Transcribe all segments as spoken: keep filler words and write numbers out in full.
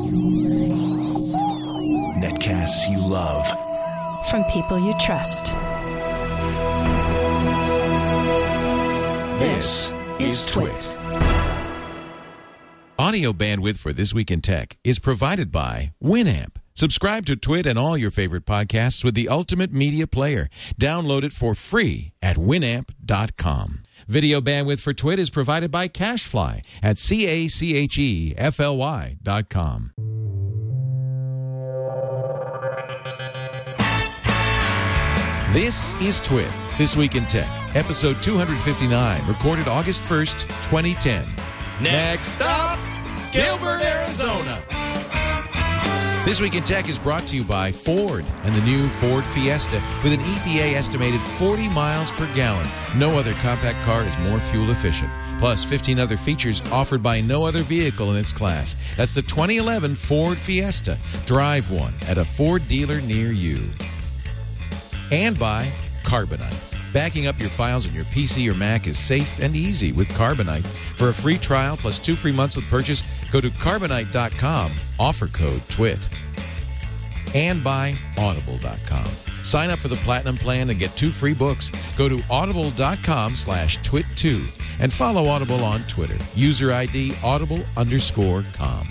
Netcasts you love. From people you trust. This is Twit. Audio bandwidth for This Week in Tech is provided by Winamp. Subscribe to Twit and all your favorite podcasts with the ultimate media player. Download it for free at winamp dot com. Video bandwidth for Twit is provided by CacheFly at C A C H E F L Y dot com. This is Twit, This Week in Tech, episode two fifty-nine, recorded August first, twenty ten. Next stop, Gilbert, Arizona. This Week in Tech is brought to you by Ford and the new Ford Fiesta with an E P A estimated forty miles per gallon. No other compact car is more fuel efficient. Plus fifteen other features offered by no other vehicle in its class. That's the twenty eleven Ford Fiesta. Drive one at a Ford dealer near you. And by Carbonite. Backing up your files on your P C or Mac is safe and easy with Carbonite. For a free trial plus two free months with purchase, go to carbonite dot com. Offer code TWIT. And by audible dot com. Sign up for the Platinum Plan and get two free books. Go to audible dot com slash twit two and follow Audible on Twitter. User I D audible underscore com.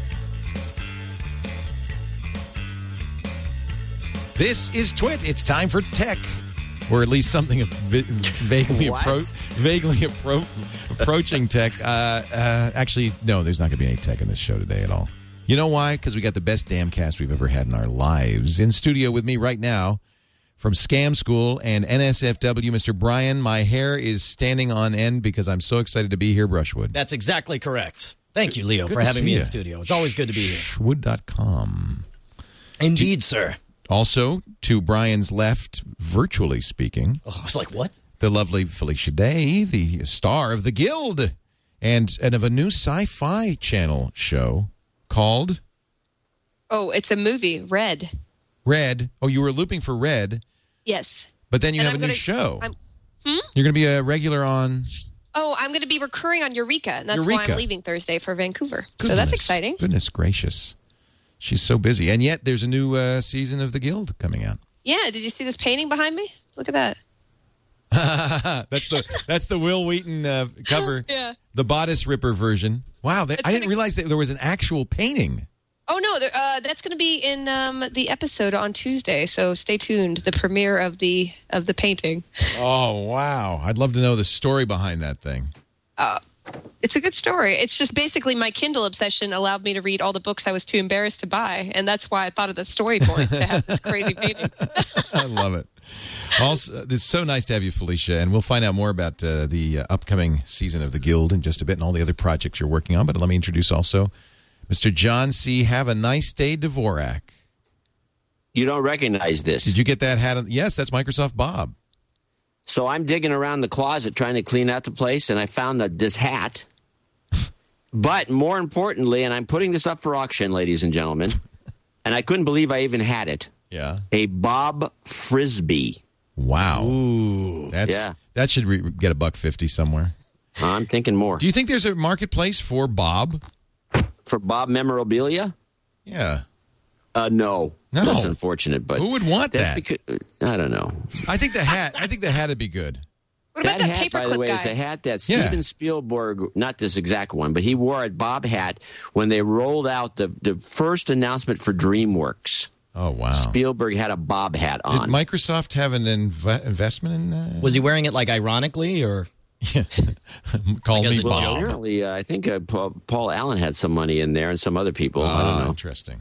This is Twit. It's time for tech, or at least something vi- vaguely, appro- vaguely appro- approaching tech. Uh, uh, actually, no, there's not going to be any tech in this show today at all. You know why? Because we got the best damn cast we've ever had in our lives. In studio with me right now from Scam School and N S F W, Mister Brian. My hair is standing on end because I'm so excited to be here, Brushwood. That's exactly correct. Thank you, Leo, Good for to having see me you. in studio. It's always good to be here. Brushwood dot com. Indeed, sir. Also, to Brian's left, virtually speaking, Oh, I was like, what? the lovely Felicia Day, the star of The Guild, and, and of a new sci-fi channel show called Oh, it's a movie, Red. Red. Oh, you were looping for Red, Yes. but then you And have I'm a new gonna- show. I'm- Hmm? You're going to be a regular on... Oh, I'm going to be recurring on Eureka, and that's Eureka. why I'm leaving Thursday for Vancouver. Goodness, So that's exciting. Goodness gracious. She's so busy. And yet there's a new uh, season of The Guild coming out. Yeah, did you see this painting behind me? Look at that. that's the that's the Will Wheaton uh, cover. Yeah. The bodice ripper version. Wow, that, It's I didn't gonna- realize that there was an actual painting. Oh, no, there- uh, that's going to be in um, the episode on Tuesday, so stay tuned. The premiere of the of the painting. Oh, wow. I'd love to know the story behind that thing. Uh, it's a good story. It's just basically my Kindle obsession allowed me to read all the books I was too embarrassed to buy, and that's why I thought of the storyboard to have this crazy painting. I love it. Also, it's so nice to have you, Felicia, and we'll find out more about uh, the uh, upcoming season of The Guild in just a bit and all the other projects you're working on. But let me introduce also Mister John C. Have a Nice Day Dvorak. You don't recognize this. Did you get that hat? On? Yes, that's Microsoft Bob. So I'm digging around the closet trying to clean out the place, and I found that this hat. But more importantly, and I'm putting this up for auction, ladies and gentlemen, and I couldn't believe I even had it, Yeah. a Bob Frisbee. Wow. Ooh. That's, Yeah. That should re- get a buck fifty somewhere. I'm thinking more. Do you think there's a marketplace for Bob? For Bob memorabilia? Yeah. Uh, no. No. That's unfortunate, but Who would want that's that? because I don't know. I think the hat. I think the hat would be good. What That about that hat, by the paperclip way, guy? is the hat that Yeah. Steven Spielberg, not this exact one, but he wore a Bob hat when they rolled out the, the first announcement for DreamWorks. Oh wow. Spielberg had a Bob hat Did on. Microsoft have an inv- investment in that? Was he wearing it like ironically or? Call Like as me a well, Bob. apparently, uh, I think uh, Paul, Paul Allen had some money in there and some other people. I don't Ah, know. interesting.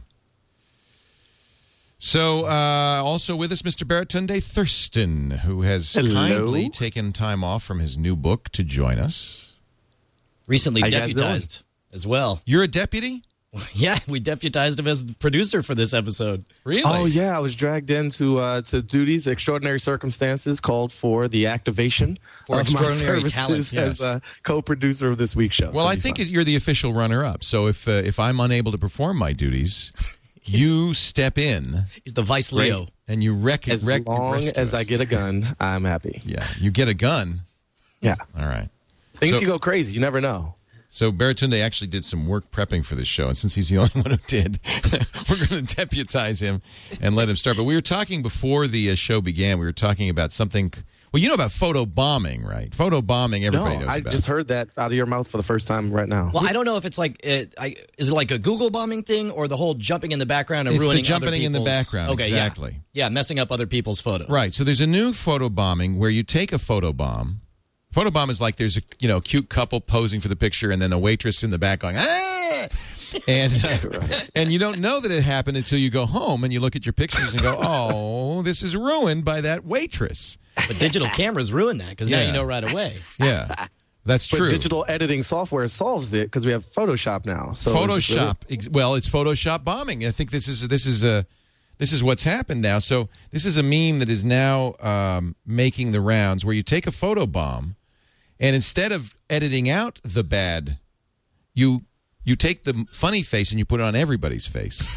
So, uh, also with us, Mister Baratunde Thurston, who has Hello. kindly taken time off from his new book to join us. Recently How you guys deputized as well. You're a deputy? Yeah, we deputized him as the producer for this episode. Really? Oh yeah, I was dragged into uh, to duties, extraordinary circumstances called for the activation For of my extraordinary services talent, yes. as a co-producer of this week's show. Well, So I it'll be think fun. you're the official runner-up. So if uh, if I'm unable to perform my duties, you step in He's the Vice Leo. and you wreck as wreck, long rescue as us. I get a gun, I'm happy. Yeah, you get a gun. Yeah, All right. things So- can go crazy. You never know. So Baratunde actually did some work prepping for this show, and since he's the only one who did, we're going to deputize him and let him start. But we were talking before the uh, show began, we were talking about something... Well, you know about photo bombing, right? Photo bombing, everybody no, knows I about. I just heard that out of your mouth for the first time right now. Well, I don't know if it's like, uh, I, is it like a Google bombing thing or the whole jumping in the background and It's the ruining jumping other in the people's- background, okay, exactly. Yeah. yeah, messing up other people's photos. Right. So there's a new photo bombing where you take a photo bomb. Photo bomb is like there's a you know cute couple posing for the picture, and then a waitress in the back going ah, and and you don't know that it happened until you go home and you look at your pictures and go, oh, this is ruined by that waitress. But digital cameras ruin that because Yeah. now you know right away. Yeah, that's But true. digital editing software solves it because we have Photoshop now. So is this really- Photoshop. ex- Well, it's Photoshop bombing. I think this is this is a this is what's happened now. So this is a meme that is now um, making the rounds, where you take a photo bomb, and instead of editing out the bad, you you take the funny face and you put it on everybody's face.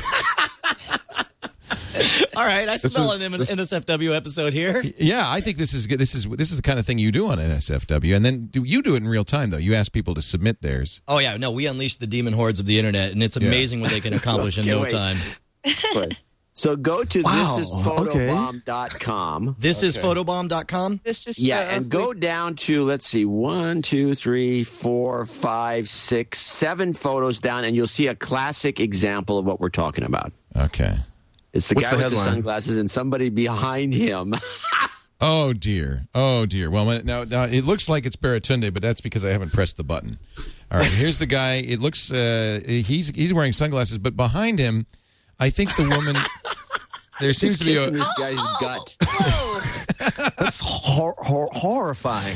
All right, I smell is- an this- N S F W episode here. Yeah, I think this is good. This is this is the kind of thing you do on N S F W, and then do you do it in real time though? You ask people to submit theirs. Oh, yeah, no, we unleash the demon hordes of the internet, and it's amazing what they can accomplish in Okay, no wait. time. Right. So go to Wow, this is photobomb dot com. This is photobomb dot com. This is Yeah, for- and go down to, let's see, one, two, three, four, five, six, seven photos down, and you'll see a classic example of what we're talking about. Okay. It's the What's guy the with the headline? sunglasses and somebody behind him. Oh dear. Oh dear. Well, my- now now it looks like it's Baratunde, but that's because I haven't pressed the button. All right. Here's the guy. It looks uh, he's he's wearing sunglasses, but behind him, I think the woman. There seems He's to be kissing a. this guy's gut. Whoa. That's hor- hor- horrifying.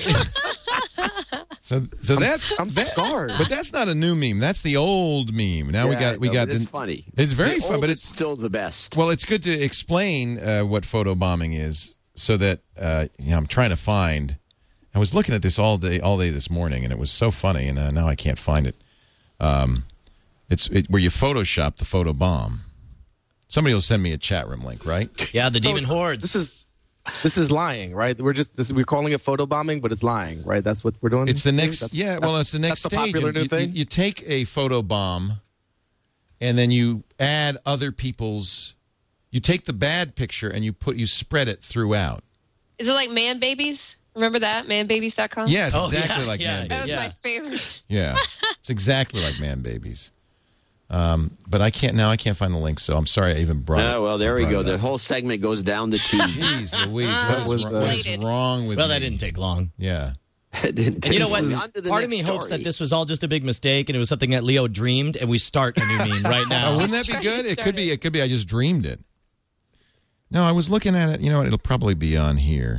So so that's I'm that- scarred. But that's not a new meme. That's the old meme. Now we Yeah, got we I know, got. but it's the- funny. It's very The fun, old but is it's still the best. well, it's good to explain uh, what photobombing is, so that uh, you know, I'm trying to find. I was looking at this all day, all day this morning, and it was so funny, and uh, now I can't find it. Um, it's it, where you Photoshop the photo bomb. Somebody will send me a chat room link, right? Yeah, the So demon hordes. This is this is lying, right? We're just this, we're calling it photobombing, but it's lying, right? That's what we're doing. It's the next, That's- yeah. Well, it's the next that's the stage. popular You- new you, thing? you take a photo bomb, and then you add other people's. You take the bad picture and you put you spread it throughout. Is it like Man Babies? Remember that? man babies dot com? Yes, Oh, exactly yeah, like yeah. Man That was Babies. my favorite. Yeah, it's exactly like Man Babies. Um, but I can't now. I can't find the link, so I'm sorry I even brought it. Oh, well, there I we brought go. it The up. whole segment goes down the tube. Jeez Louise, That what is, was, wrong- uh, what is wrong with well, me? that didn't take long. Yeah. And And you know what? Part of me hopes that this was all just a big mistake and it was something that Leo dreamed, and we start a new meme right Oh, now. wouldn't that be trying good? to It start could be. it. It could be. I just dreamed it. No, I was looking at it. You know what? It'll probably be on here.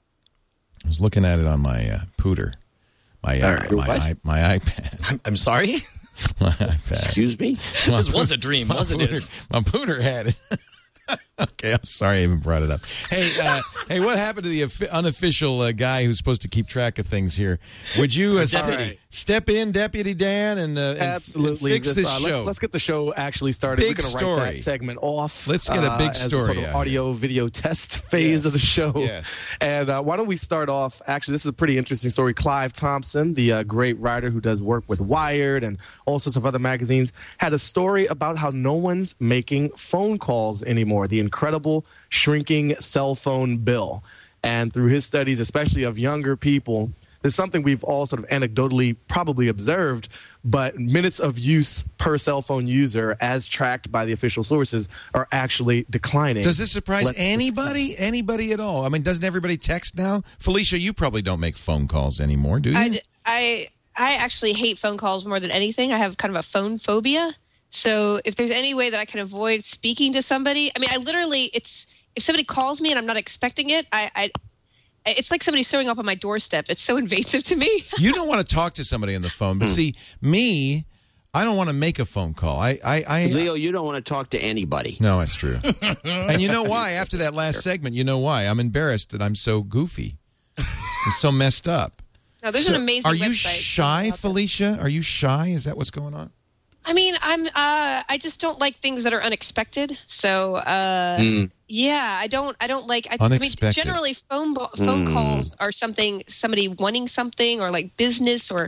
I was looking at it on my uh, pooter, my uh, right. my, What? I, my iPad, I'm sorry? my iPad. Excuse me? My This was poo- a dream, my wasn't pooter- it? My pooter had it. Okay, I'm sorry I even brought it up. Hey, uh, hey, what happened to the offi- unofficial uh, guy who's supposed to keep track of things here? Would you uh, step, Deputy. step in, Deputy Dan, and, uh, and f- Absolutely. fix Just, this uh, show? Let's, let's get the show actually started. Big We're going to story. write that segment off. Let's get a big uh, as story sort of out audio video test phase Yes. of the show. Yes. And uh, why don't we start off? Actually, this is a pretty interesting story. Clive Thompson, the uh, great writer who does work with Wired and all sorts of other magazines, had a story about how no one's making phone calls anymore. The incredible shrinking cell phone bill. And through his studies, especially of younger people, it's something we've all sort of anecdotally probably observed, but minutes of use per cell phone user, as tracked by the official sources, are actually declining. Does this surprise Let's anybody? discuss. Anybody at all? I mean, doesn't everybody text now? Felicia, you probably don't make phone calls anymore, do you? I, d- I, I actually hate phone calls more than anything. I have kind of a phone phobia. So if there's any way that I can avoid speaking to somebody, I mean, I literally, it's, if somebody calls me and I'm not expecting it, I, I it's like somebody showing up on my doorstep. It's so invasive to me. You don't want to talk to somebody on the phone, but see, me, I don't want to make a phone call. I, I, I Leo, you don't want to talk to anybody. No, that's true. And you know why? After that last segment, you know why? I'm embarrassed that I'm so goofy. I'm so messed up. No, there's So, an amazing Are you website. shy, about that. Felicia? Are you shy? Is that what's going on? I mean, I'm. Uh, I just don't like things that are unexpected. So, uh, yeah, I don't. I don't like. I, I mean, Unexpected. generally, phone bo- phone calls are something somebody wanting something or like business or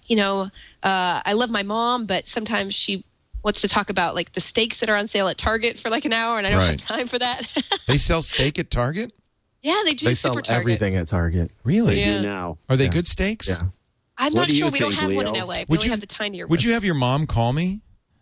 you know, uh, I love my mom, but sometimes she wants to talk about like the steaks that are on sale at Target for like an hour, and I don't Right. have time for that. They sell steak at Target? Yeah, they do. They Super sell Target. everything at Target. Really? Yeah. You now. Are they Yeah. good steaks? Yeah. I'm What not do sure. you We don't think, have one in Leo? L A. We Would only you- have the tinier Would ones. you have your mom call me?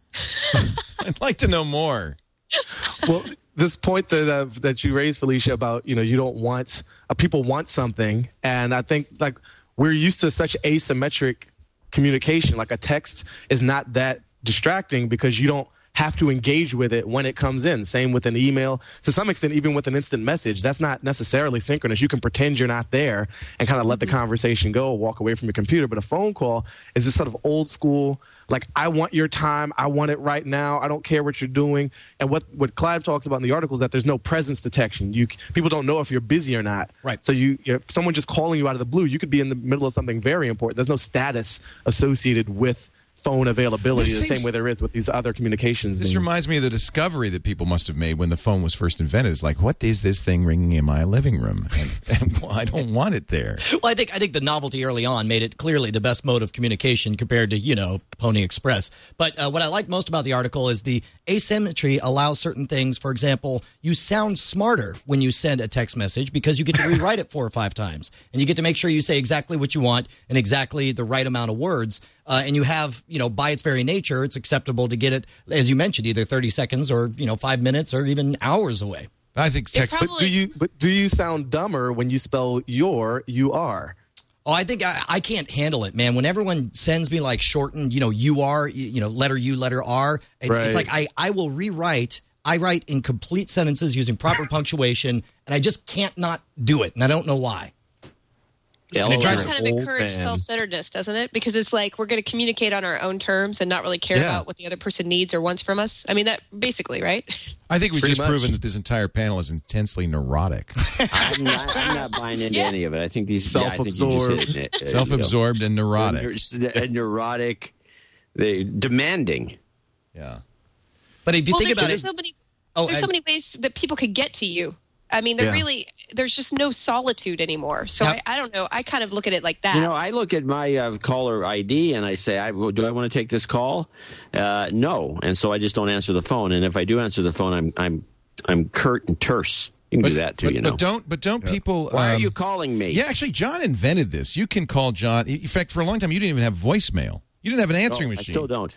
I'd like to know more. Well, this point that uh, that you raised, Felicia, about you know you don't want uh, people want something, and I think like we're used to such asymmetric communication. Like a text is not that distracting because you don't have to engage with it when it comes in. Same with an email. To some extent, even with an instant message, that's not necessarily synchronous. You can pretend you're not there and kind of let the conversation go, walk away from your computer. But a phone call is this sort of old school, like, I want your time. I want it right now. I don't care what you're doing. And what, what Clive talks about in the article is that there's no presence detection. You People don't know if you're busy or not. Right. So you, you know, someone just calling you out of the blue, you could be in the middle of something very important. There's no status associated with phone availability This the seems- same way there is with these other communications. This means. reminds me of the discovery that people must have made when the phone was first invented. It's like, what is this thing ringing in my living room? And, and well, I don't want it there. Well, I think I think the novelty early on made it clearly the best mode of communication compared to, you know, Pony Express. But uh, what I like most about the article is the asymmetry allows certain things. For example, you sound smarter when you send a text message because you get to rewrite it four or five times. And you get to make sure you say exactly what you want and exactly the right amount of words. Uh, and you have, you know, by its very nature, it's acceptable to get it, as you mentioned, either thirty seconds or, you know, five minutes or even hours away. I think text. probably- Do you? But do you sound dumber when you spell your? You are. Oh, I think I, I can't handle it, man. When everyone sends me like shortened, you know, you are, you, you know, letter U, letter R, it's, Right. it's like I, I will rewrite. I write in complete sentences using proper punctuation, and I just can't not do it, and I don't know why. L O L. It does You're kind an of old encourage man. self-centeredness, doesn't it? Because it's like we're going to communicate on our own terms and not really care Yeah. about what the other person needs or wants from us. I mean, that basically, right? I think we've Pretty just much. proven that this entire panel is intensely neurotic. I'm not, I'm not buying into Yeah. any of it. I think these yeah, I think you just Self-absorbed. hit it, uh, Self-absorbed and you know. neurotic. Neur- neurotic, they, demanding. Yeah. But if you well, think there's about it, so many, oh, there's I- so many ways that people could get to you. I mean, there Yeah. really, there's just no solitude anymore. So Yep. I, I don't know. I kind of look at it like that. You know, I look at my uh, caller I D and I say, I, well, do I want to take this call? Uh, no. And so I just don't answer the phone. And if I do answer the phone, I'm I'm I'm curt and terse. You can do that too, but, you know. but don't. But don't people? Why are um, you calling me? Yeah, actually, John invented this. You can call John. In fact, for a long time, you didn't even have voicemail. You didn't have an answering No, I machine. still don't.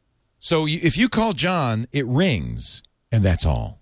So you, if you call John, it rings, and that's all.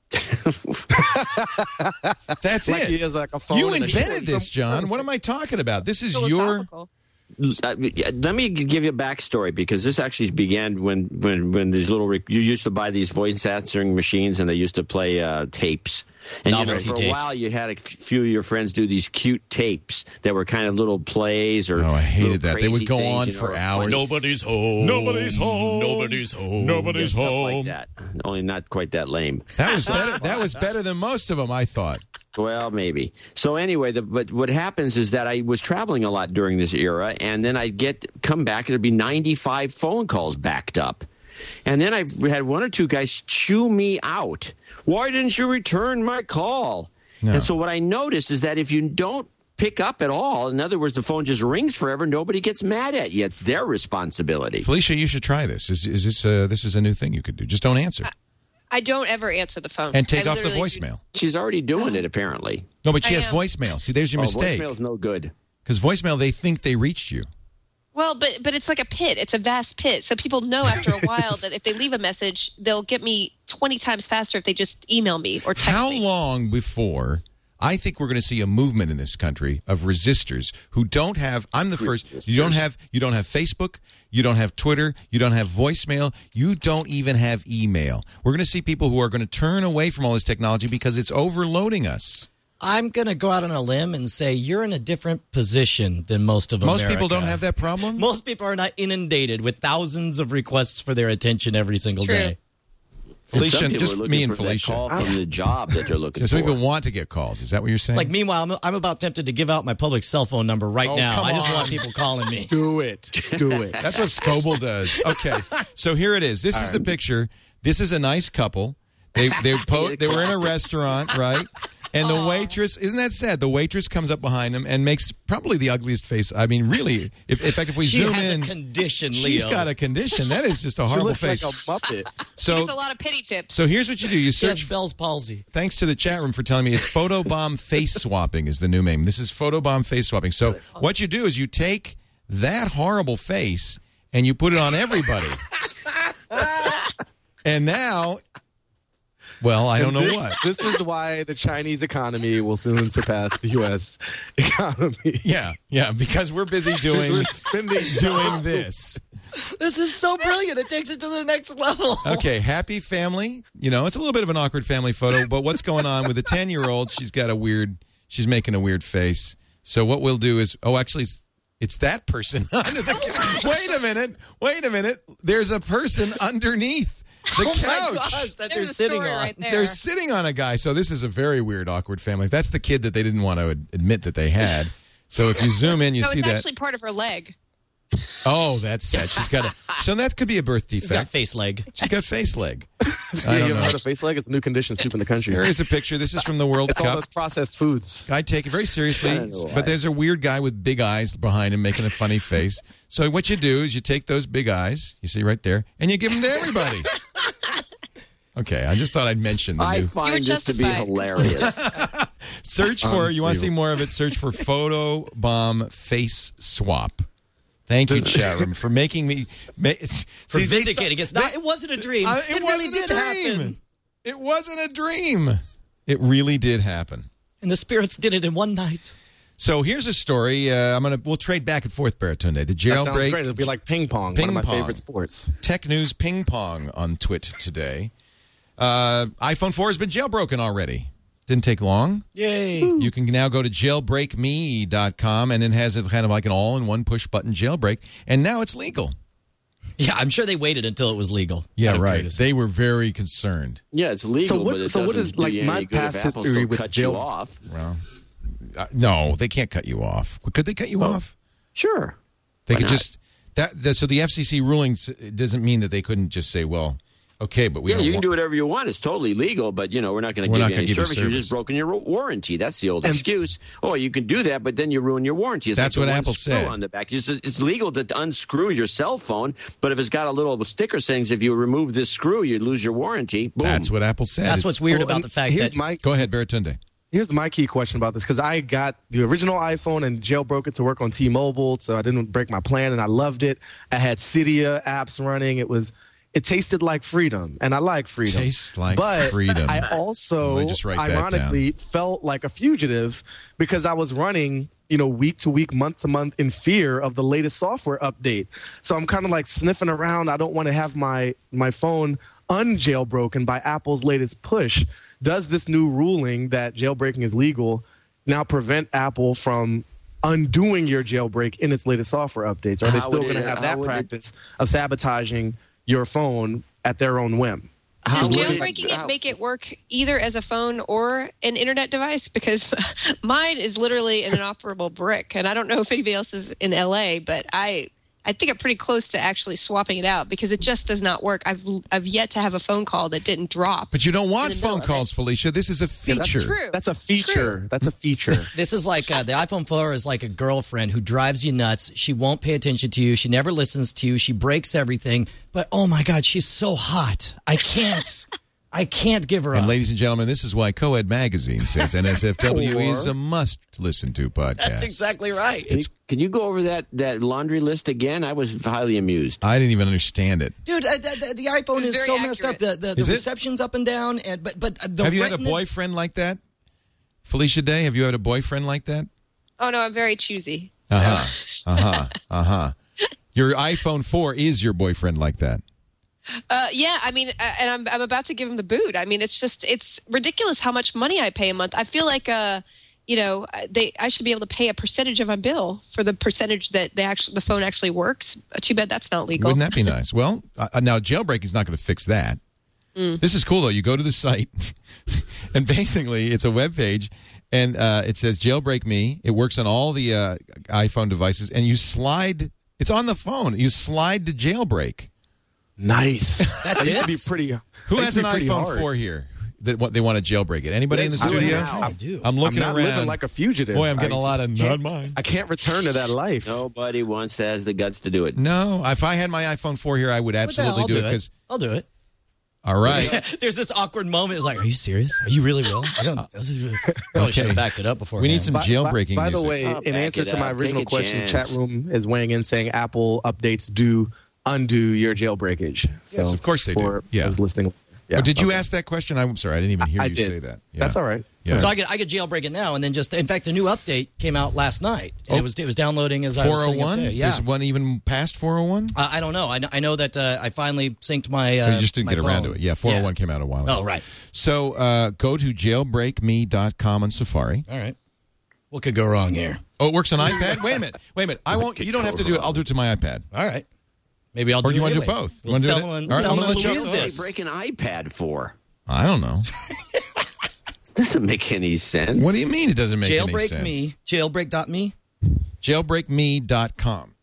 That's Like it. he has like a phone. You and a invented keyboard. this, John. What am I talking about? This is your. Philosophical. Uh, let me give you a backstory because this actually began when when when these little rec- you used to buy these voice answering machines and they used to play uh, tapes. And you know, Novelty for a tapes. while, you had a few of your friends do these cute tapes that were kind of little plays or. Oh, I hated little that. They would crazy go things, on you know, for or hours. funny nobody's home. Nobody's home. Nobody's home. Nobody's stuff home. like that. Only not quite that lame. That was better. That was better than most of them, I thought. Well, maybe. So anyway, the, but what happens is that I was traveling a lot during this era, and then I'd get come back, and there'd be ninety-five phone calls backed up. And then I've had one or two guys chew me out. Why didn't you return my call? No. And so what I noticed is that if you don't pick up at all, in other words, the phone just rings forever, nobody gets mad at you. It's their responsibility. Felicia, you should try this. Is, is this uh, this is a new thing you could do? Just don't answer I don't ever answer the phone. and take I off the literally voicemail. She's already doing it, apparently. No, but she I has am. voicemail. See, there's your Oh, mistake. voicemail's no good. Because voicemail, they think they reached you. Well, but but it's like a pit. It's a vast pit. So people know after a while that if they leave a message, they'll get me twenty times faster if they just email me or text How me. long before I think we're going to see a movement in this country of resistors who don't have I'm the first you don't have you don't have Facebook, you don't have Twitter, you don't have voicemail, you don't even have email. We're going to see people who are going to turn away from all this technology because it's overloading us. I'm going to go out on a limb and say you're in a different position than most of Most America. people don't have that problem? Most people are not inundated with thousands of requests for their attention every single True. day. And Felicia, some people just are looking me and for that Felicia. call from the job that they're looking So some for. people want to get calls. Is that what you're saying? Like, meanwhile, I'm, I'm about tempted to give out my public cell phone number right Oh, now. come I just on. want people calling me. Do it. Do it. That's what Scoble does. Okay, so here it is. This is the picture. This is a nice couple. They they po- they were in a restaurant, right? And the waitress, isn't that sad? The waitress comes up behind him and makes probably the ugliest face. I mean, really, if, in fact, if we she zoom has in, a condition, Leo. she's got a condition. That is just a She horrible looks face. like a Muppet. So, It's a lot of pity tips. so here's what you do. You She has search. Bell's palsy. Thanks to the chat room for telling me it's Photobomb Face Swapping is the new name. This is Photobomb Face Swapping. So what you do is you take that horrible face and you put it on everybody. And now, well, I don't know this, what. This is why the Chinese economy will soon surpass the U S economy. Yeah, yeah, because we're busy doing We're spending doing this. This is so brilliant. It takes it to the next level. Okay, happy family. You know, it's a little bit of an awkward family photo, but what's going on with the ten-year-old? She's got a weird, she's making a weird face. So what we'll do is, oh, actually, it's, it's that person under the Wait a minute. Wait a minute. There's a person underneath the Oh couch. my gosh, that There's they're a sitting story on. right there. They're sitting on a guy. So this is a very weird, awkward family. That's the kid that they didn't want to ad- admit that they had. So if you zoom in, you no, see it's that. actually part of her leg. Oh, that's sad. She's got a. So that could be a birth She's got defect. face leg. She's got face leg. Yeah, I you don't ever know. heard of face leg? It's a new condition soup in the country. Here is a picture. This is from the World It's all Cup. those processed foods. I take it very seriously, I know why. but there's a weird guy with big eyes behind him making a funny face. So what you do is you take those big eyes, you see right there, and you give them to everybody. Okay, I just thought I'd mention the I new. find were this to be justified. hilarious. Search for, you want to see more of it, search for Photobomb Face Swap. Thank you, chat room, for making me. Ma- it's, For see, they vindicating. thought- It's not. they- It wasn't a dream. Uh, it it really wasn't did a dream. happen. It wasn't a dream. It really did happen. And the spirits did it in one night. So here's a story. Uh, I'm gonna we'll trade back and forth, Baratunde. The That sounds jailbreak, great. It'll be like ping pong, Ping one of my pong. favorite sports. tech news ping pong on Twit today. Uh, iPhone four has been jailbroken already. Didn't take long. Yay. You can now go to jailbreak me dot com, and it has a kind of like an all-in-one push-button jailbreak, and now it's legal. Yeah, I'm sure they waited until it was legal. Yeah, Out of right. courtity. They were very concerned. Yeah, it's legal, So what- but it so what doesn't is, do like, you any my good past if Apple history still with cuts jail- you off. Well, uh, no, they can't cut you off. Could they cut you off? Sure. They Why could not? just that. The, so the F C C rulings doesn't mean that they couldn't just say, "Well, okay, but we Yeah, don't you can want- do whatever you want. It's totally legal, but you know we're not going to We're give not you gonna any give you service. You service. just broken your warranty. That's the old And- excuse. Oh, you can do that, but then you ruin your warranty. It's That's like the what one Apple screw said. on the back. It's, it's legal to unscrew your cell phone, but if it's got a little sticker saying if you remove this screw, you lose your warranty. Boom. That's what Apple said. That's It's- what's weird Well, about and the fact here's that my Go ahead, Baratunde. Here's my key question about this because I got the original iPhone and jailbroke it to work on T-Mobile, so I didn't break my plan, and I loved it. I had Cydia apps running. It was, it tasted like freedom, and I like freedom. Tastes like but freedom. I also, Let me just write that down. ironically, felt like a fugitive because I was running, you know, week to week, month to month, in fear of the latest software update. So I'm kind of like sniffing around. I don't want to have my my phone unjailbroken by Apple's latest push. Does this new ruling that jailbreaking is legal now prevent Apple from undoing your jailbreak in its latest software updates? Or are they How still would going to it- have how that would it- practice of sabotaging your phone at their own whim? How Does would it- jailbreaking how- it make it work either as a phone or an internet device? Because mine is literally an inoperable brick, and I don't know if anybody else is in L A, but I I think I'm pretty close to actually swapping it out because it just does not work. I've I've yet to have a phone call that didn't drop. But you don't want In the middle phone of calls, it. Felicia. This is a Yeah, that's feature. True. That's a feature. True. That's a feature. this is like uh, the iPhone four is like a girlfriend who drives you nuts. She won't pay attention to you. She never listens to you. She breaks everything. But oh my God, she's so hot. I can't. I can't give her And up. ladies and gentlemen, this is why Coed Magazine says N S F W is a must-listen to podcast. That's exactly right. Can you, can you go over that, that laundry list again? I was highly amused. I didn't even understand it. Dude, uh, the, the, the iPhone It was is very so messed up. accurate. The, the, Is the it? reception's up and down. And but but uh, the Have you had a retina- boyfriend like that? Felicia Day, have you had a boyfriend like that? Oh no, I'm very choosy. Uh-huh. Uh-huh. Uh-huh. Your iPhone four is your boyfriend like that. Uh, yeah, I mean, uh, and I'm I'm about to give him the boot. I mean, it's just it's ridiculous how much money I pay a month. I feel like uh, you know, they I should be able to pay a percentage of my bill for the percentage that they actually the phone actually works. Uh, too bad that's not legal. Wouldn't that be nice? Well, uh, now jailbreak is not going to fix that. This is cool, though. You go to the site, and basically it's a web page, and uh, it says jailbreak me. It works on all the uh, iPhone devices, and you slide. It's on the phone. You slide to jailbreak. Nice. That's That used it? to be pretty. Who that has used to an be pretty iPhone hard. four here? that what they want to jailbreak it. Anybody Let's in the do it studio? now. I do. I'm looking I'm not around. living like a fugitive. Boy, I'm getting I a lot of can't- not mine. I can't return to that life. Nobody wants to has the guts to do it. No, if I had my iPhone four here, I would What the hell? absolutely I'll do do it it. because. I'll do it. All right. There's this awkward moment. It's like, are you serious? Are you really will? I don't. This is, probably Okay. should have backed it up before. We need some By, jailbreaking by, by the music. way, Oh, in back answer it to my up. original Take a question, chance. chat room is weighing in saying Apple updates do undo your jailbreakage. So Yes, of course they for do. Yeah. those listening. Yeah, Oh, did you okay. ask that question? I'm sorry, I didn't even hear I you did. say that. Yeah. That's all right. Yeah. So I could I could jailbreak it now and then just. In fact, the new update came out last night and Oh. it was it was downloading as I was four oh sitting up one? there. Yeah. Is one even past four oh one? Uh, I don't know. I know, I know that uh, I finally synced my. Uh, you just didn't my get around phone. to it. Yeah, four oh one came out a while ago. Oh, right. So uh, go to jailbreak me dot com on Safari. All right. What could go wrong here? Oh, it works on iPad? Wait a minute. Wait a minute. I won't. You don't have to do it. I'll do it to my iPad. All right. Maybe I'll Or do do you it want to anyway. do both? You Well, want to do it? Thelma and- All right, I'm Thelma gonna let and you- Louise What do this. they break an iPad for? I don't know. This doesn't make any sense. What do you mean it doesn't make any Jailbreak sense? me. Jailbreak dot me. jailbreak me dot com.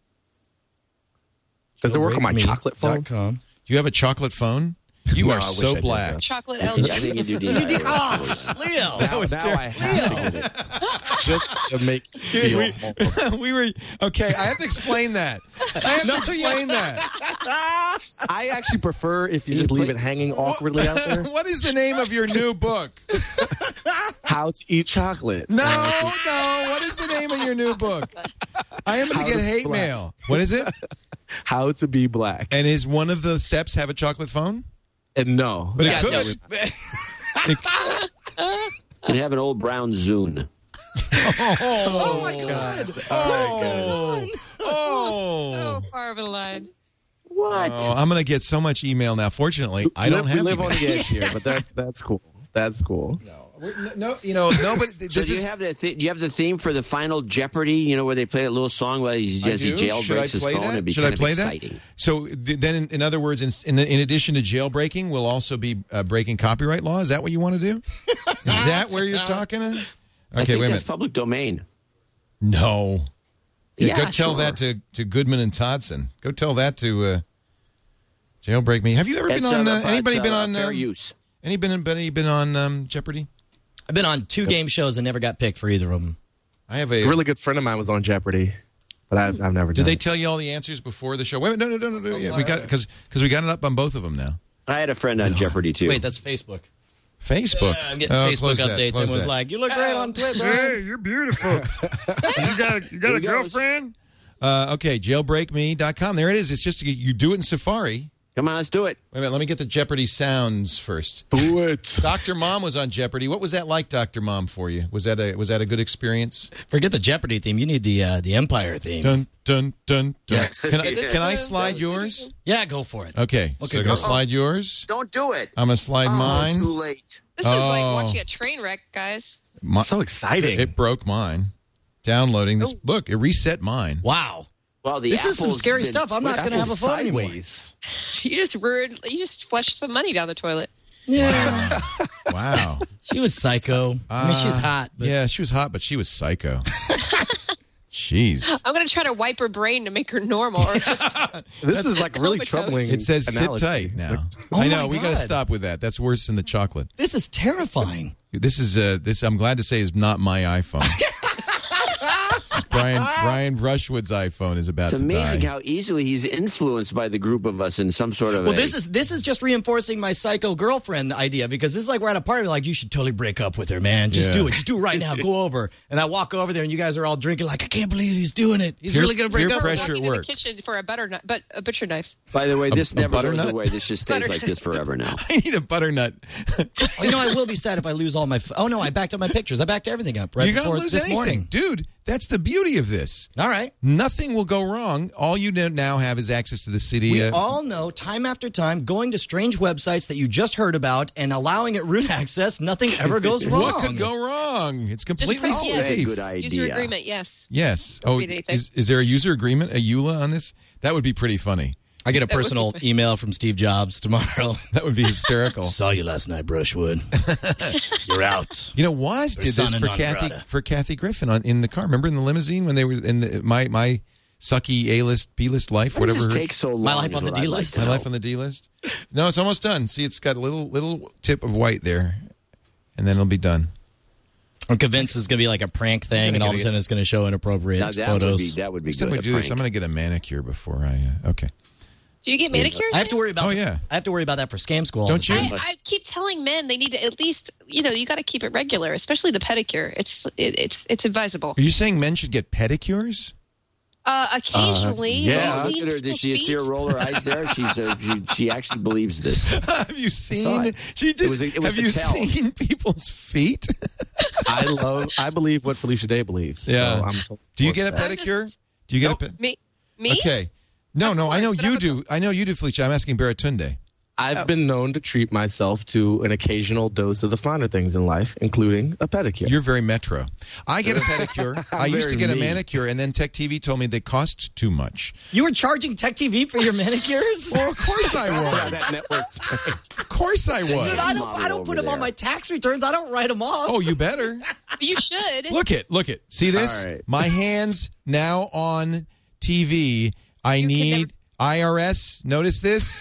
Does it work on my Jailbreak me chocolate phone? dot com. Do you have a chocolate phone? You No, are I wish I so did, black. yeah. Chocolate I L G. think you do need that. Oh, Leo. Now, now I have to get it. Just to make you feel more. we were okay. I have to explain that. I have to explain that. I actually prefer if you just leave it hanging awkwardly out there. What is the name of your new book? How to eat chocolate. No, no. What is the name of your new book? I am going How to get to hate black. mail. What is it? How to be black. And is one of the steps have a chocolate phone? And no. But it Yeah, could. no. Could have an old brown Zune. Oh, my God. Oh, oh. So far of a line. What? Oh, I'm going to get so much email now. Fortunately, I don't we have live email. on the edge here, but that, that's cool. That's cool. No, you know, nobody. So This do you is. have the th- do you have the theme for the final Jeopardy? You know where they play that little song where he, I as he do. Should I jailbreaks his play phone? that? It'd be Should kind I play of that? exciting. So th- then, in, in other words, in, in, in addition to jailbreaking, we'll also be uh, breaking copyright law. Is that what you want to do? Is that where you're talking? To? I Okay, think wait a that's minute. public domain. No. Yeah, go Yeah, tell sure. that to, to Goodman and Todson. Go tell that to uh, jailbreak me. Have you ever It's, been on? uh, Uh, anybody it's, been uh, on? fair Uh, use? anybody, anybody been on um, Jeopardy? I've been on two game shows and never got picked for either of them. I have a. A really good friend of mine was on Jeopardy, but I've, I've never Did done they it. tell you all the answers before the show? Wait a minute, no, no, no, no. Yeah, we got because because we got it up on both of them now. I had a friend on Jeopardy too. Wait, that's Facebook. Facebook. Yeah, I'm getting Oh, Facebook close that, updates. close Everyone's that. like, "You look great on Twitter." you're beautiful. you got a, you got Here a he goes. girlfriend? Uh, okay, jailbreak me dot com. There it is. It's just you do it in Safari. Come on, let's do it. Wait a minute. Let me get the Jeopardy sounds first. Do it. Doctor Mom was on Jeopardy. What was that like, Doctor Mom, for you? Was that a was that a good experience? Forget the Jeopardy theme. You need the uh, the Empire theme. Dun dun dun dun. Yes. Can I can I slide yours? Yeah, go for it. Okay, Okay, so I'm go. gonna slide yours. Don't do it. I'm gonna slide mine. It's too late. This is like Oh. watching a train wreck, guys. Mi- So exciting. It broke mine. Downloading Oh. this. Look, it reset mine. Wow. Well, the This is some apple's scary been stuff. I'm not twisted. going to have a phone anymore. Sideways. You just ruined. You just flushed some money down the toilet. Yeah. Wow. She was psycho. I mean, she's Uh, hot. But Yeah, she was hot, but she was psycho. Jeez. I'm gonna try to wipe her brain to make her normal, or just This is like really Comatose. troubling. It says sit analogy. tight now. Oh I know. my We got to God. stop with that. That's worse than the chocolate. This is terrifying. This is uh, this. I'm glad to say is not my iPhone. This is Brian Brian Rushwood's iPhone is about It's to amazing die. how easily he's influenced by the group of us in some sort of. Well, a, this is this is just reinforcing my psycho girlfriend idea because this is like we're at a party, like you should totally break up with her, man. Just Yeah. do it. Just do it right now. Go over. And I walk over there, and you guys are all drinking, like I can't believe he's doing it. He's Peer- really gonna break peer up. with her. pressure at walking in work. the kitchen for a butter knife, but a butcher knife. By the way, this a never goes butternut? away. This just stays like this forever now. I need a butternut. Oh, you know, I will be sad if I lose all my. F- oh no, I backed up my pictures. I backed everything up right You're before gonna lose this anything, morning. dude. That's the beauty of this. All right. Nothing will go wrong. All you now have is access to the city. We uh, all know, time after time, going to strange websites that you just heard about and allowing it root access, nothing ever goes wrong. What could go wrong? It's completely press yes. That's a safe. good idea. User agreement, yes. Yes. Don't Oh, read anything. is, is there a user agreement, a E U L A on this? That would be pretty funny. I get a That would be personal fun. email from Steve Jobs tomorrow. That would be hysterical. Saw you last night, Brushwood. You're out. You know, Woz did this Persona for non Kathy grata. for Kathy Griffin on in the car. Remember in the limousine when they were in the my my sucky A-list, B-list life, Why does whatever. this her- take so long? My life is on the what I'd D-list? like to My know. life on the D-list? No, it's almost done. See, it's got a little little tip of white there, and then it'll be done. I'm convinced it's going to be like a prank thing, and all of a sudden it's going to show inappropropriate Now, that photos. would be that would be Next time good. we a do this, prank. I'm going to get a manicure before I. Uh, okay. Do you get manicures? I have to worry about. Oh, the- yeah. I have to worry about that for Scam School. all Don't the you? time. I, I keep telling men they need to at least, you know, you got to keep it regular, especially the pedicure. It's it, it's it's advisable. Are you saying men should get pedicures? Uh, occasionally, Uh, yeah. have you Look seen at her. Did people's she see her feet? roll her eyes there? She's uh, she, she actually believes this. Have you saw seen? it. She did. It was a- it was have a you tell. seen people's feet? I love. I believe what Felicia Day believes. Yeah. So I'm totally Do you for get a that. pedicure? Do you get Nope. a ped- Me? Me? Okay. No, Of no, I know course, but you I'm a- do. I know you do, Felicia. I'm asking Baratunde. I've Oh. been known to treat myself to an occasional dose of the finer things in life, including a pedicure. You're very metro. I get a pedicure. I I'm used to very get a me. manicure, and then Tech T V told me they cost too much. You were charging Tech T V for your manicures? Well, of course I Yeah, was. that network site. Of course I was. Dude, I don't. Model I don't put over them on there. my tax returns. I don't write them off. Oh, you better. You should. Look it. Look it. See this? All right. My hands now on T V. I can need I R S. Notice this?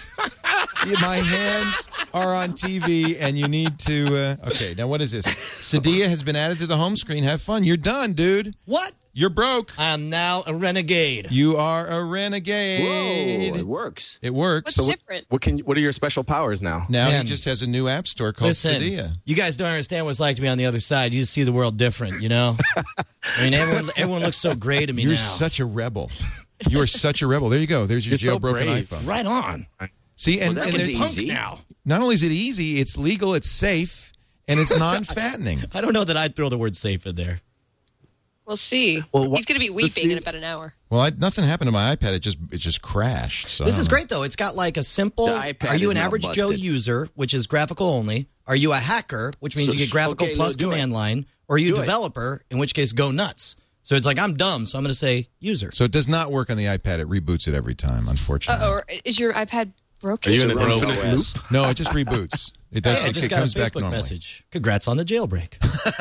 My hands are on T V, and you need to. Uh, okay, now what is this? Sadia has been added to the home screen. Have fun. You're done, dude. What? You're broke. I am now a renegade. You are a renegade. Whoa, it works. It works. What's different? What can? What are your special powers now? Now Man. he just has a new app store called Listen, Sadia. you guys don't understand what it's like to be on the other side. You see the world different, you know? I mean, everyone, everyone looks so gray to me You're now. such a rebel. You are such a rebel. There you go. There's your You're so jailbroken brave. iPhone. right on. See, and, Well, that and was they're- easy. Punk now. not only is it easy, it's legal, it's safe, and it's non-fattening. I don't know that I'd throw the word safe in there. We'll see. Well, what- He's going to be let's weeping see. in about an hour. Well, I, nothing happened to my iPad. It just it just crashed. So I This don't is know. great, though. It's got like a simple. The iPad Are you is an now average Joe busted. user, which is graphical only? Are you a hacker, which means So- you get graphical okay, plus Lou, do it. command line? Or are you a Do it. developer, in which case go nuts? So it's like, I'm dumb, so I'm going to say user. So it does not work on the iPad. It reboots it every time, unfortunately. Uh-oh. Is your iPad broken? Are you in It's an a infinite Rogue O S. loop? No, it just reboots. It does. Hey, I it, just it got a comes back Facebook normally. message. Congrats on the jailbreak.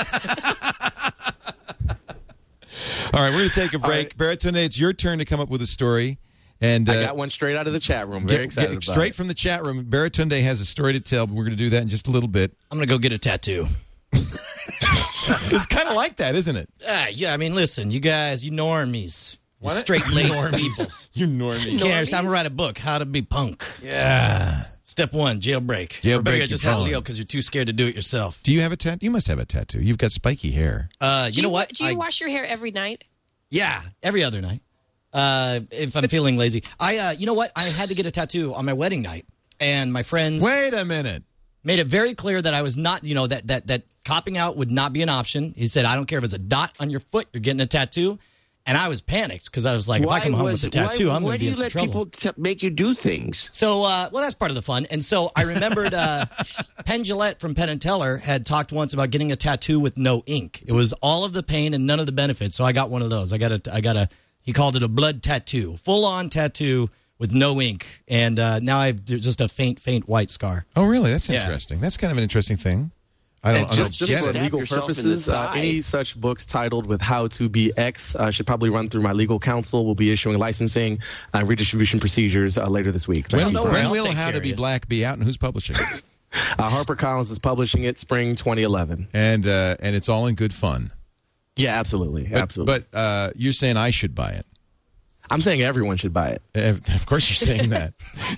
All right, we're going to take a break. Baratunde, it's your turn to come up with a story. And uh, I got one straight out of the chat room. Very get- excited get about straight it. from the chat room. Baratunde has a story to tell, but we're going to do that in just a little bit. I'm going to go get a tattoo. It's kind of like that, isn't it? Ah, yeah, I mean, listen, you guys, you normies. You straight-laced people. You normie. You can't. I'm going to write a book, How to Be Punk. Yeah. Step one, jailbreak. Jailbreak Or maybe I your just had phone. Leo because you're too scared to do it yourself. Do you have a tattoo? You must have a tattoo. You've got spiky hair. Uh, you Do know you, what? Do you I- wash your hair every night? Yeah, every other night. Uh, if I'm feeling lazy. I, uh, you know what? I had to get a tattoo on my wedding night, and my friends Wait a minute. made it very clear that I was not, you know, that that that copping out would not be an option. He said, I don't care if it's a dot on your foot, you're getting a tattoo. And I was panicked because I was like, if I come home with a tattoo, why, I'm why going to do be you in some let trouble. people t- make you do things? So, uh, well, that's part of the fun. And so I remembered uh, Penn Jillette from Penn and Teller had talked once about getting a tattoo with no ink. It was all of the pain and none of the benefits. So I got one of those. I got a, I got a, he called it a blood tattoo, full on tattoo with no ink. And uh, now I have just a faint, faint white scar. Oh, really? That's Yeah. interesting. That's kind of an interesting thing. I don't, And I don't just, just get for it. Stab legal yourself in the purposes, uh, thigh. any such books titled with "How to Be X" uh, should probably run through my legal counsel. We'll be issuing licensing and redistribution procedures uh, later this week. Thank When, you. don't worry, when I'll will take How care to of Be you. Black be out, and who's publishing it? Uh, HarperCollins is publishing it spring twenty eleven. and uh, and it's all in good fun. Yeah, absolutely, But, absolutely. But uh, you're saying I should buy it. I'm saying everyone should buy it. Of of course, you're saying that.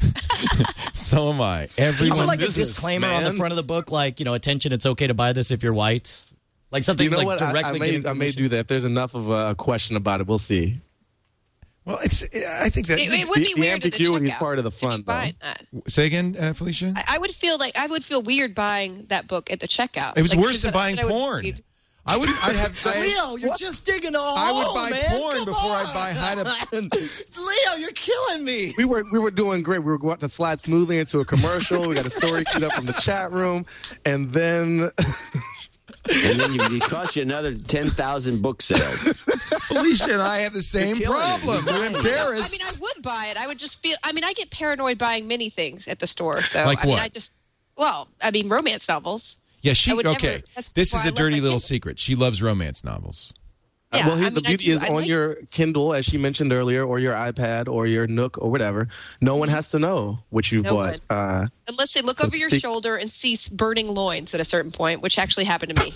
So am I. You Everyone. put like a business, disclaimer on the man. front of the book, like, you know, attention, it's okay to buy this if you're white. Like something You know like what? I, directly I may, getting I may permission. do that if there's enough of a question about it. We'll see. Well, it's. I think that. It, it would The- be the weird at the ambiguity is checkout part of the to be fun, though. buying that. Say again, uh, Felicia. I, I would feel like I would feel weird buying that book at the checkout. It was Like, worse than that- buying that I would porn. read. I would. I'd have. I, Leo, you're just digging a hole, I would buy man. porn Come before I'd on. buy How to- Leo, you're killing me. We were we were doing great. We were going to slide smoothly into a commercial. We got a story queued up from the chat room, and then And then you, it costs you another ten thousand book sales. Felicia and I have the same You're killing it. problem. We're I embarrassed. mean, I would buy it. I would just feel. I mean, I get paranoid buying many things at the store. So Like I mean, what? I just. Well, I mean, romance novels. Yeah, she I would okay. never- that's this why is I a love dirty my little kids. secret. She loves romance novels. Yeah, well, here's I the mean, I beauty do- is I on like- your Kindle, as she mentioned earlier, or your iPad, or your Nook, or whatever. No one has to know what you No bought. Uh, Unless they look So over your see- shoulder and see s- burning loins at a certain point, which actually happened to me.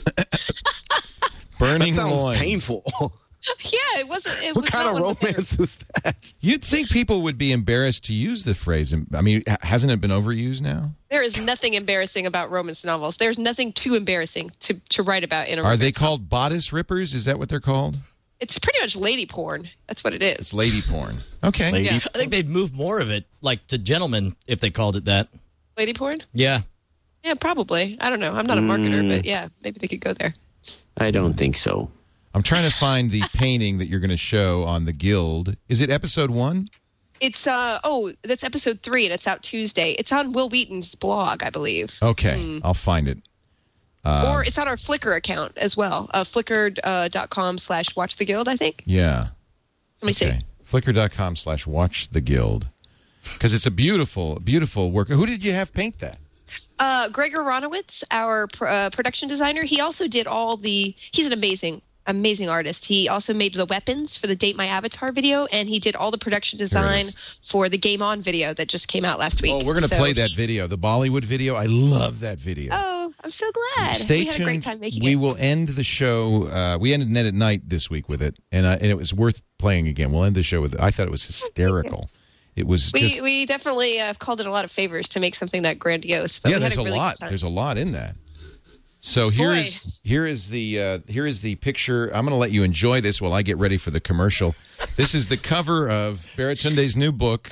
Burning that sounds loins. painful. yeah, it wasn't. It What was kind not of one the romance is that? You'd think people would be embarrassed to use the phrase. I mean, ha- hasn't it been overused now? There is nothing embarrassing about romance novels. There's nothing too embarrassing to, to write about in a Are romance they novel. called bodice rippers? Is that what they're called? It's pretty much lady porn. That's what it is. It's lady porn. Okay. Lady Yeah. I think they'd move more of it, like to gentlemen, if they called it that. Lady porn? Yeah. Yeah, probably. I don't know. I'm not a marketer, but yeah, maybe they could go there. I don't think so. I'm trying to find the painting that you're going to show on the Guild. Is it episode one? It's uh oh, that's episode three, and it's out Tuesday. It's on Will Wheaton's blog, I believe, Okay, I'll find it. or it's on our Flickr account as well. Uh, Flickr uh, dot com slash Watch the Guild. I think. Yeah. Let me see. Okay. Flickr.com slash watch the guild. Because it's a beautiful, beautiful work. Who did you have paint that? Uh, Gregor Ronowitz, our pr- uh, production designer, he also did all the. He's an amazing, amazing artist. He also made the weapons for the Date My Avatar video, and he did all the production design is. for the Game On video that just came out last week. Oh, we're going to So play that he- video, the Bollywood video. I love that video. Oh, I'm so glad. Stay we had tuned. a great time making we it. will end the show. Uh, we ended Net at Night this week with it, and, uh, and it was worth playing again. We'll end the show with it. I thought it was hysterical. It was We just we definitely uh, called it a lot of favors to make something that grandiose. But yeah. we had There's a really lot. good time. There's a lot in that. So here is here is the uh, here is the picture. I'm going to let you enjoy this while I get ready for the commercial. This is the cover of Baratunde's new book,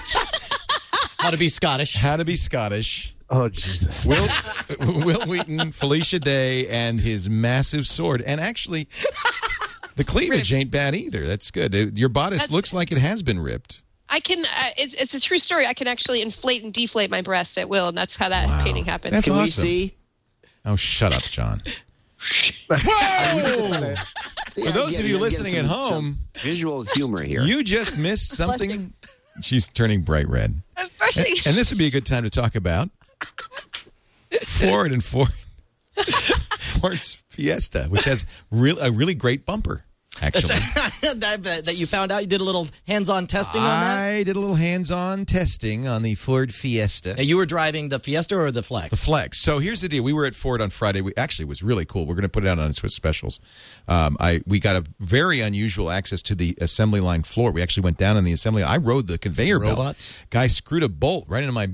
How to be Scottish. How to Be Scottish. Oh, Jesus. Will Will Wheaton, Felicia Day, and his massive sword. And actually, the cleavage ain't bad either. That's good. It- your bodice That's- looks like it has been ripped. I can. Uh, it's, it's a true story. I can actually inflate and deflate my breasts at will, and that's how that painting happened. That's Can we awesome. see? Oh, shut up, John. See, For I'm those of getting- you I'm listening getting at some- home, some visual humor here. you just missed something. She's turning bright red. I'm And, blushing. and this would be a good time to talk about Ford and Ford Ford's Fiesta, which has real a really great bumper. Actually, that, that you found out you did a little hands-on testing on that? I did a little hands-on testing on the Ford Fiesta. Now, you were driving the Fiesta or the Flex? The Flex. So here's the deal. We were at Ford on Friday. We actually it was really cool. We're going to put it out on Swiss Specials. Um, I we got a very unusual access to the assembly line floor. We actually went down in the assembly. I rode the conveyor Robots? belt. Guy screwed a bolt right into my.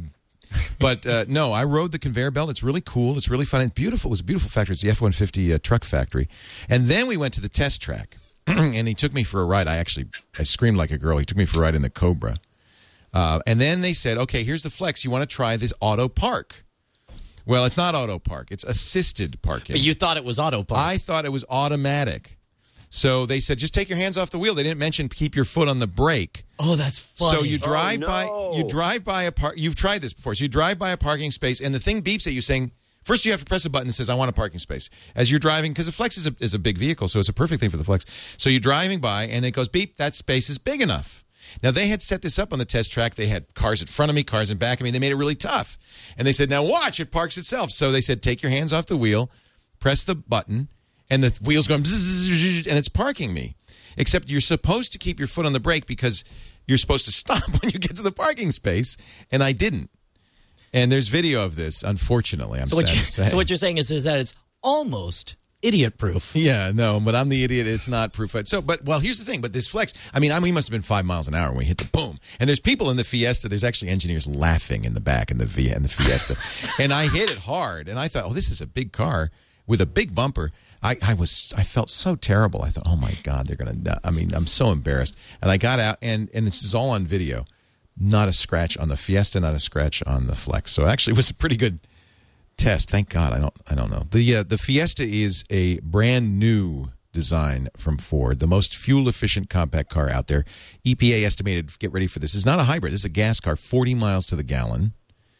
But uh, no, I rode the conveyor belt. It's really cool. It's really fun. It's beautiful. It was a beautiful factory. It's the F one fifty uh, truck factory. And then we went to the test track. And he took me for a ride. I actually, I screamed like a girl. He took me for a ride in the Cobra. Uh, and then they said, okay, here's the Flex. You want to try this auto park? Well, it's not auto park. It's assisted parking. But you thought it was auto park. I thought it was automatic. So they said, just take your hands off the wheel. They didn't mention keep your foot on the brake. oh, that's funny. So you drive Oh, by, no. you drive by a park. You've tried this before. So you drive by a parking space, and the thing beeps at you saying, first you have to press a button that says, I want a parking space. As you're driving, because the Flex is a, is a big vehicle, so it's a perfect thing for the Flex. So you're driving by, and it goes, beep, that space is big enough. Now, they had set this up on the test track. They had cars in front of me, cars in back of me. They made it really tough. And they said, now watch, it parks itself. So they said, take your hands off the wheel, press the button, and the wheel's going, bzzz, and it's parking me. Except you're supposed to keep your foot on the brake because you're supposed to stop when you get to the parking space, and I didn't. And there's video of this, unfortunately. I'm so, what sad you, to say. so what you're saying is, is that it's almost idiot-proof. Yeah, no, but I'm the idiot. It's not proof. So, but, well, here's the thing. But this Flex, I mean, I mean, we must have been five miles an hour when we hit the boom. And there's people in the Fiesta. There's actually engineers laughing in the back in the V in the Fiesta. And I hit it hard. And I thought, oh, this is a big car with a big bumper. I, I was, I felt so terrible. I thought, oh my God, they're going to, I mean, I'm so embarrassed. And I got out, and, and this is all on video. Not a scratch on the Fiesta, not a scratch on the Flex. So actually, it was a pretty good test. Thank God. I don't. I don't know. The uh, the Fiesta is a brand new design from Ford, the most fuel efficient compact car out there. E P A estimated. Get ready for this. It's not a hybrid. This is a gas car, forty miles to the gallon.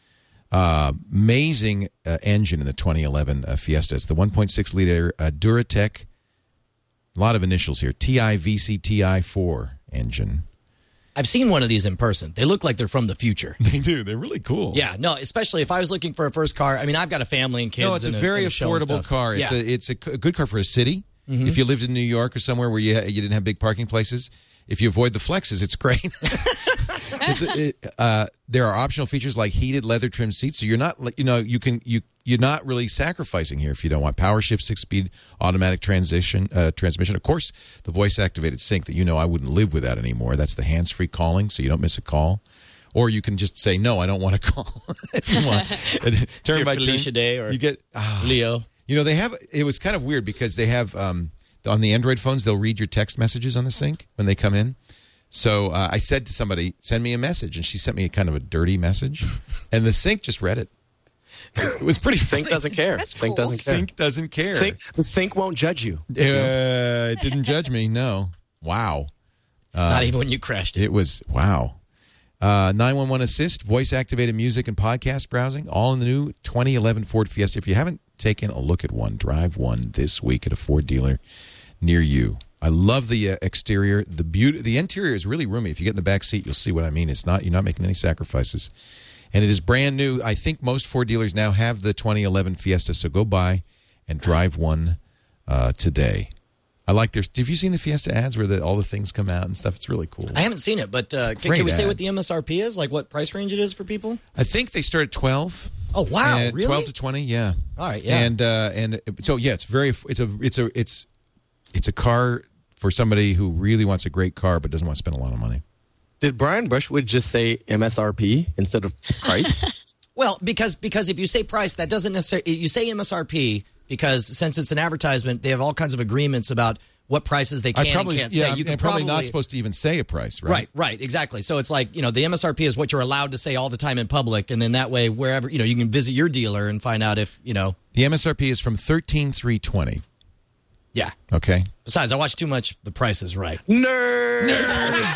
Uh, amazing uh, engine in the twenty eleven uh, Fiesta. It's the one point six liter uh, Duratec. A lot of initials here. T I V C T I four engine. I've seen one of these in person. They look like they're from the future. They do. They're really cool. Yeah, no, especially if I was looking for a first car. I mean, I've got a family and kids. No, it's a and very and show and affordable stuff. car. It's yeah. a it's a c- good car for a city. Mm-hmm. If you lived in New York or somewhere where you you didn't have big parking places, if you avoid the flexes, it's great. it's, it, uh, there are optional features like heated leather trim seats, so you're not, you know, you can you you're not really sacrificing here if you don't want power shift, six speed automatic transition uh, transmission. Of course, the voice activated sync that you know I wouldn't live without anymore. That's the hands free calling, so you don't miss a call. Or you can just say no, I don't want to call if you want. Turn by Felicia turn, Day or you get oh. Leo. You know, they have. It was kind of weird because they have um, on the Android phones, they'll read your text messages on the sync when they come in. So uh, I said to somebody, send me a message. And she sent me a kind of a dirty message. And the sync just read it. It was pretty funny. Sync doesn't care. That's Sync cool. doesn't care. Sync doesn't care. Sync, the sync won't judge you. Uh, it didn't judge me, no. Wow. Uh, Not even when you crashed it. It was, wow. Uh, nine one one Assist, voice-activated music and podcast browsing, all in the new twenty eleven Ford Fiesta. If you haven't taken a look at one, drive one this week at a Ford dealer near you. I love the uh, exterior. The beauty, the interior is really roomy. If you get in the back seat, you'll see what I mean. It's not, you're not making any sacrifices. And it is brand new. I think most Ford dealers now have the twenty eleven Fiesta, so go by and drive one uh, today. I like their. Have you seen the Fiesta ads where the, all the things come out and stuff? It's really cool. I haven't seen it, but uh, can, can we say what the M S R P is? Like what price range it is for people? I think they start at twelve. Oh wow, and really? Twelve to twenty, yeah. All right, yeah. And uh, and so yeah, it's very. It's a it's a it's it's a car for somebody who really wants a great car but doesn't want to spend a lot of money. Did Brian Brushwood just say M S R P instead of price? Well, because because if you say price, that doesn't necessarily. You say M S R P because since it's an advertisement, they have all kinds of agreements about what prices they can I probably, and can't yeah, say. You can I'm probably, probably not supposed to even say a price, right? Right, right, exactly. So it's like, you know, the M S R P is what you're allowed to say all the time in public, and then that way, wherever, you know, you can visit your dealer and find out if, you know. The M S R P is from thirteen thousand three hundred twenty dollars. Yeah. Okay. Besides, I watch too much The Price is Right. Nerd! Nerd!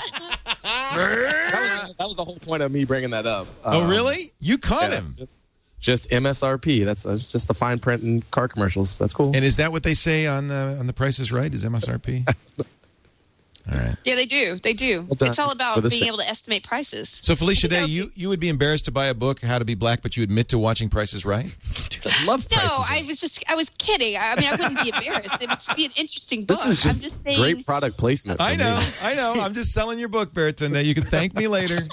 that, was, that was the whole point of me bringing that up. Oh, Um, really? You caught yeah, him. Just, just M S R P. That's, that's just the fine print in car commercials. That's cool. And is that what they say on uh, on The Price is Right? Is M S R P? All right. Yeah, they do. They do. Well done. It's all about With a being se- able to estimate prices. So, Felicia Day, Okay. you, you would be embarrassed to buy a book, How to Be Black, but you admit to watching Price is Right? Dude, I love No, Price is I Right. was just, I was kidding. I mean, I wouldn't be embarrassed. It would be an interesting book. This is just, I'm just saying. great product placement. I for know, me. I know. I'm just selling your book, Baritone. You can thank me later.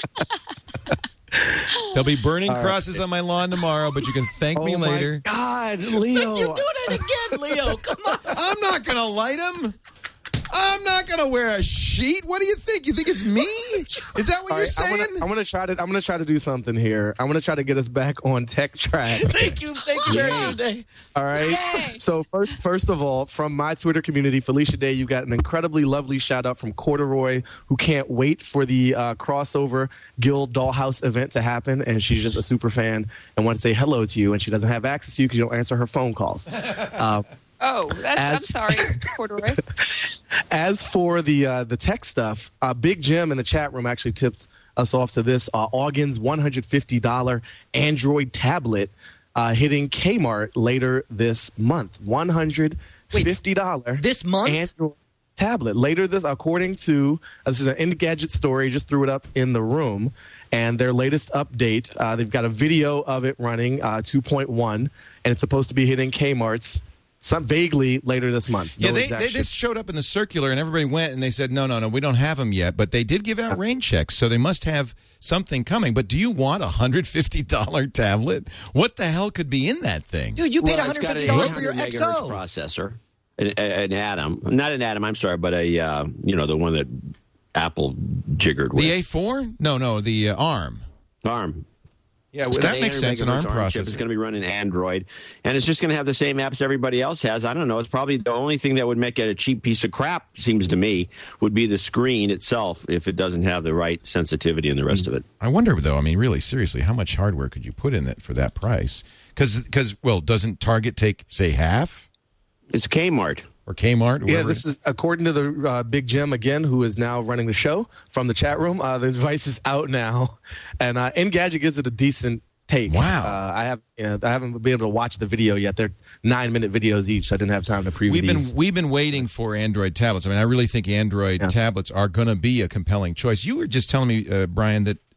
There'll be burning crosses on my lawn tomorrow, but you can thank Oh me my later. God, Leo. You're doing it again, Leo. Come on. I'm not going to light them. I'm not going to wear a sheet. What do you think? You think it's me? Is that what All you're right, saying? I'm gonna, I'm gonna try to. I'm gonna try to do something here. I'm gonna try to get us back on tech track. Thank you. Thank you, Jared, today. All right. Yay. So first, first of all, from my Twitter community, Felicia Day, you got an incredibly lovely shout out from Corduroy, who can't wait for the uh, crossover Guild Dollhouse event to happen, and she's just a super fan and wanted to say hello to you, and she doesn't have access to you because you don't answer her phone calls. Uh, Oh, that's, I'm As- sorry, Corduroy. As for the uh, the tech stuff, uh, Big Jim in the chat room actually tipped us off to this. Uh, Augen's one hundred fifty dollars Android tablet uh, hitting Kmart later this month. one hundred fifty dollars This month? Android tablet later this, according to uh, this is an Engadget story. Just threw it up in the room, and their latest update. Uh, they've got a video of it running uh, two point one, and it's supposed to be hitting Kmart's. Some vaguely later this month. No Yeah, they, exact they ship- just showed up in the circular, and everybody went, and they said, no, no, no, we don't have them yet. But they did give out rain checks, so they must have something coming. But do you want a one hundred fifty dollars tablet? What the hell could be in that thing? Dude, you paid Well, it's got an one hundred fifty dollars for your eight hundred X megahertz O. processor, an, an Atom, not an Atom. I'm sorry, but a uh, you know the one that Apple jiggered with. The A four? No, no, the uh, ARM. ARM. Yeah, well, It's got that makes eight sense. hundred An ARM megahertz chip. It's processor. going to be running Android, and it's just going to have the same apps everybody else has. I don't know. It's probably the only thing that would make it a cheap piece of crap, seems to me, would be the screen itself if it doesn't have the right sensitivity and the rest of it. I wonder, though, I mean, really, seriously, how much hardware could you put in it for that price? Because, well, doesn't Target take, say, half? It's Kmart. Or Kmart? Yeah, whoever this it is according to the uh, Big Jim again, who is now running the show from the chat room. Uh, the device is out now, and uh, Engadget gives it a decent take. Wow. Uh, I have you know, I haven't been able to watch the video yet. They're nine minute videos each, so I didn't have time to preview We've been these. we've been waiting for Android tablets. I mean, I really think Android Yeah. tablets are going to be a compelling choice. You were just telling me, uh, Brian, that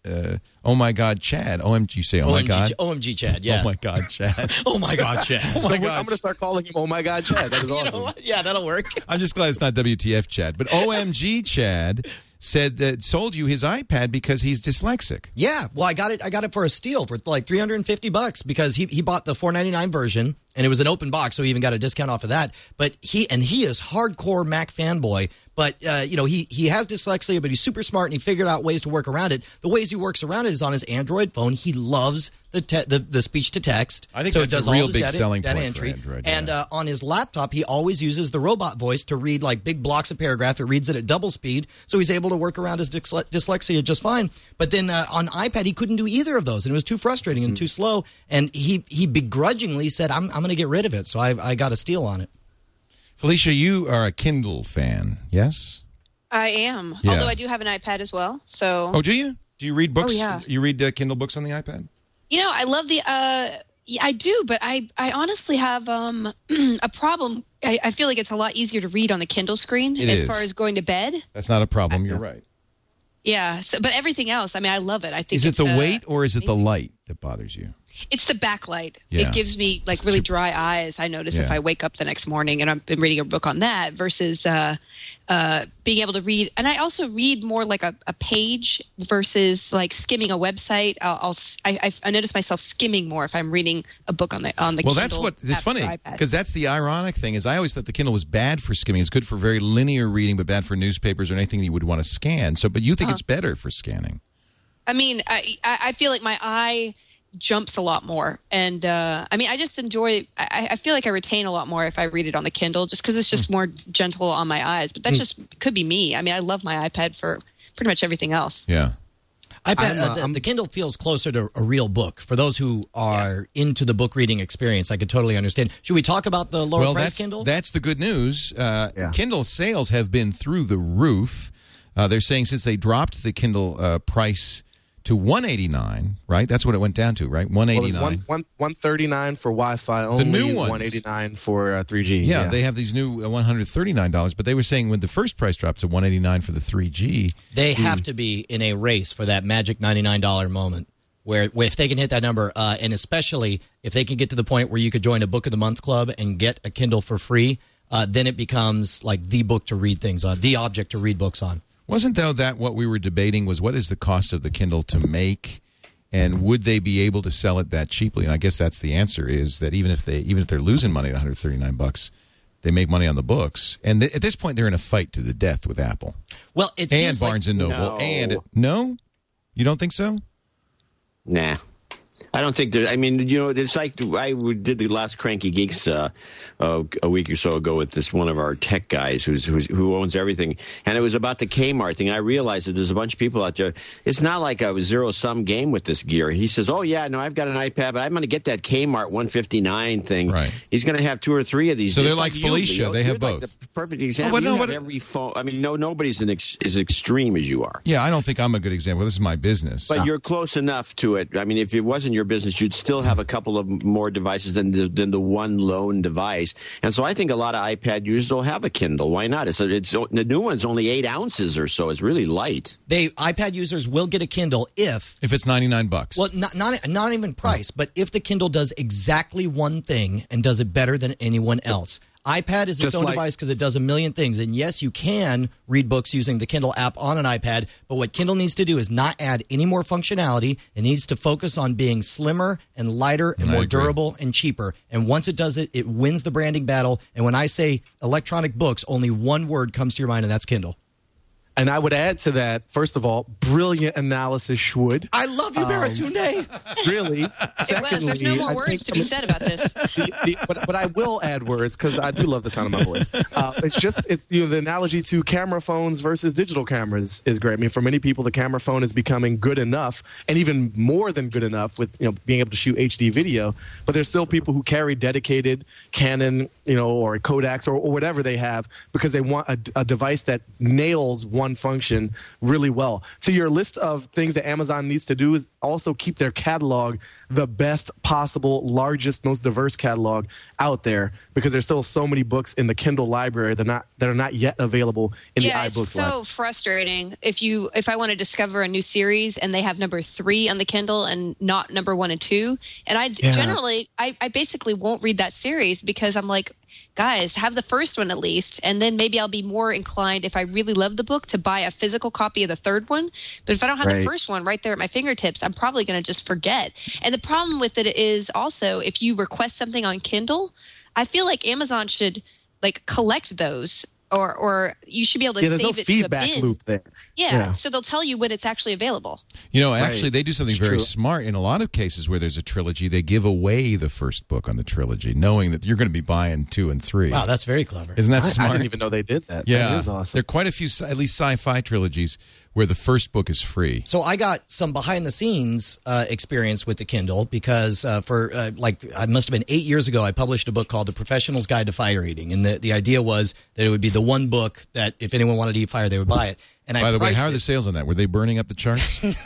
uh, oh my God, Chad. O M G, you say, oh O my M G, God. O M G Chad, yeah. Oh my God, Chad. Oh my God, Chad. Oh my I'm God. going to start calling him Oh My God Chad. That is You awesome. know what? Yeah, that'll work. I'm just glad it's not W T F Chad. But O M G Chad said that sold you his iPad because he's dyslexic. Yeah, well, I got it. I got it for a steal for like three hundred fifty bucks because he he bought the four ninety-nine version and it was an open box, so he even got a discount off of that. But he and he is hardcore Mac fanboy. But uh, you know, he he has dyslexia, but he's super smart and he figured out ways to work around it. The ways he works around it is on his Android phone. He loves the te- the, the speech to text. I think so that's it does a real all his big data, selling data point for entry. Android, And yeah. uh, on his laptop, he always uses the robot voice to read like big blocks of paragraph. It reads it at double speed, so he's able to work around his dysle- dyslexia just fine. But then uh, on iPad, he couldn't do either of those, and it was too frustrating and Hmm. too slow. And he he begrudgingly said, "I'm I'm going to get rid of it." So I I got a steal on it. Felicia, you are a Kindle fan, yes? I am. Yeah. Although I do have an iPad as well. So Oh, do you? Do you read books? Oh, yeah. You read uh, Kindle books on the iPad? You know, I love the. Uh, yeah, I do, but I, I honestly have um, a problem. I, I feel like it's a lot easier to read on the Kindle screen It as is. far as going to bed. That's not a problem. You're right. Yeah, so, but everything else, I mean, I love it. I think Is it it's, the uh, weight or is it the light that bothers you? It's the backlight. Yeah. It gives me like It's really too- dry eyes. I notice if Yeah. I wake up the next morning and I've been reading a book on that versus uh, uh, being able to read. And I also read more like a, a page versus like skimming a website. I'll, I'll I, I notice myself skimming more if I'm reading a book on the on the. Well, Kindle that's what it's app funny for iPad. because that's the ironic thing is I always thought the Kindle was bad for skimming. It's good for very linear reading, but bad for newspapers or anything you would want to scan. So, but you think Uh-huh. it's better for scanning? I mean, I I I feel like my eye jumps a lot more, and uh, I mean, I just enjoy. I, I feel like I retain a lot more if I read it on the Kindle, just because it's just more gentle on my eyes. But that just could be me. I mean, I love my iPad for pretty much everything else. Yeah. iPad, I'm, uh, uh, the, I'm- the Kindle feels closer to a real book. For those who are into the book reading experience, I could totally understand. Should we talk about the lower Well, price that's Kindle? that's the good news. Uh, Yeah. Kindle sales have been through the roof. Uh, they're saying since they dropped the Kindle uh, price to one eighty-nine, right? That's what it went down to, right? one Well, it's eighty-nine. one, one, one thirty-nine for Wi-Fi only. new ones. one eighty-nine for uh, three G. Yeah, they have these new uh, one hundred thirty-nine dollars, but they were saying when the first price dropped to one eighty-nine for the three G. They have to be in a race for that magic ninety-nine dollars moment where, where if they can hit that number, uh, and especially if they can get to the point where you could join a Book of the Month club and get a Kindle for free, uh, then it becomes like the book to read things on, the object to read books on. Wasn't, though, that what we were debating was what is the cost of the Kindle to make, and would they be able to sell it that cheaply? And I guess that's the answer is that even if they even if they're losing money at one hundred thirty-nine bucks, they make money on the books. And th- at this point, they're in a fight to the death with Apple Well, it and seems like- Barnes and Noble. No. And no, you don't think so? Nah. I don't think there. I mean, you know, it's like I did the last Cranky Geeks uh, uh, a week or so ago with this one of our tech guys who's, who's who owns everything, and it was about the Kmart thing. I realized that there's a bunch of people out there. It's not like a zero sum game with this gear. He says, "Oh yeah, no, I've got an iPad, but I'm going to get that Kmart one fifty-nine thing." Right. He's going to have two or three of these. So they're Just like you, Felicia. Leo. They have You're like both. the perfect example. but you no, have but- every phone. I mean, no, nobody's an ex, as extreme as you are. Yeah, I don't think I'm a good example. This is my business. But you're close enough to it. I mean, if it wasn't your business, you'd still have a couple of more devices than the, than the one lone device. And so I think a lot of iPad users will have a Kindle. Why not? It's, it's the new one's only eight ounces or so. It's really light. they iPad users will get a Kindle if if it's ninety-nine bucks. well not not not even price, but if the Kindle does exactly one thing and does it better than anyone else. iPad is its Just own like- device because it does a million things. And yes, you can read books using the Kindle app on an iPad, but what Kindle needs to do is not add any more functionality. It needs to focus on being slimmer and lighter and And I more agree. durable and cheaper. And once it does it, it wins the branding battle. And when I say electronic books, only one word comes to your mind, and that's Kindle. And I would add to that, first of all, brilliant analysis, Schwood. I love you, Baratunde. Really? It was. Secondly, There's no more I words think- to be said about this. the, the, but, but I will add words because I do love the sound of my voice. Uh, it's just it's, you know, the analogy to camera phones versus digital cameras is great. I mean, for many people, the camera phone is becoming good enough, and even more than good enough with you know being able to shoot H D video. But there's still people who carry dedicated Canon you know, or Kodaks or, or whatever they have, because they want a, a device that nails one function really well. So your list of things that Amazon needs to do is also keep their catalog the best possible, largest, most diverse catalog out there, because there's still so many books in the Kindle library that are not that are not yet available in yeah, the iBooks it's so library. frustrating. If you if I want to discover a new series and they have number three on the Kindle and not number one and two, and I Yeah. generally I, I basically won't read that series because I'm like, guys, have the first one at least, and then maybe I'll be more inclined, if I really love the book, to buy a physical copy of the third one. But if I don't have Right. the first one right there at my fingertips, I'm probably going to just forget. And the problem with it is also, if you request something on Kindle, I feel like Amazon should like collect those, or or you should be able to Yeah, there's save no it feedback to a bin. loop there. Yeah, Yeah. so they'll tell you when it's actually available. You know, actually, Right. they do something It's very true. smart. In a lot of cases where there's a trilogy, they give away the first book on the trilogy, knowing that you're going to be buying two and three. Wow, that's very clever. Isn't that I, smart? I didn't even know they did that. Yeah, That is awesome. there are quite a few, sci- at least sci-fi trilogies, where the first book is free. So I got some behind the scenes uh, experience with the Kindle because uh, for uh, like I must have been eight years ago, I published a book called The Professional's Guide to Fire Eating, and the, the idea was that it would be the one book that if anyone wanted to eat fire, they would buy it. And I By the way, priced how are it- the sales on that? Were they burning up the charts? They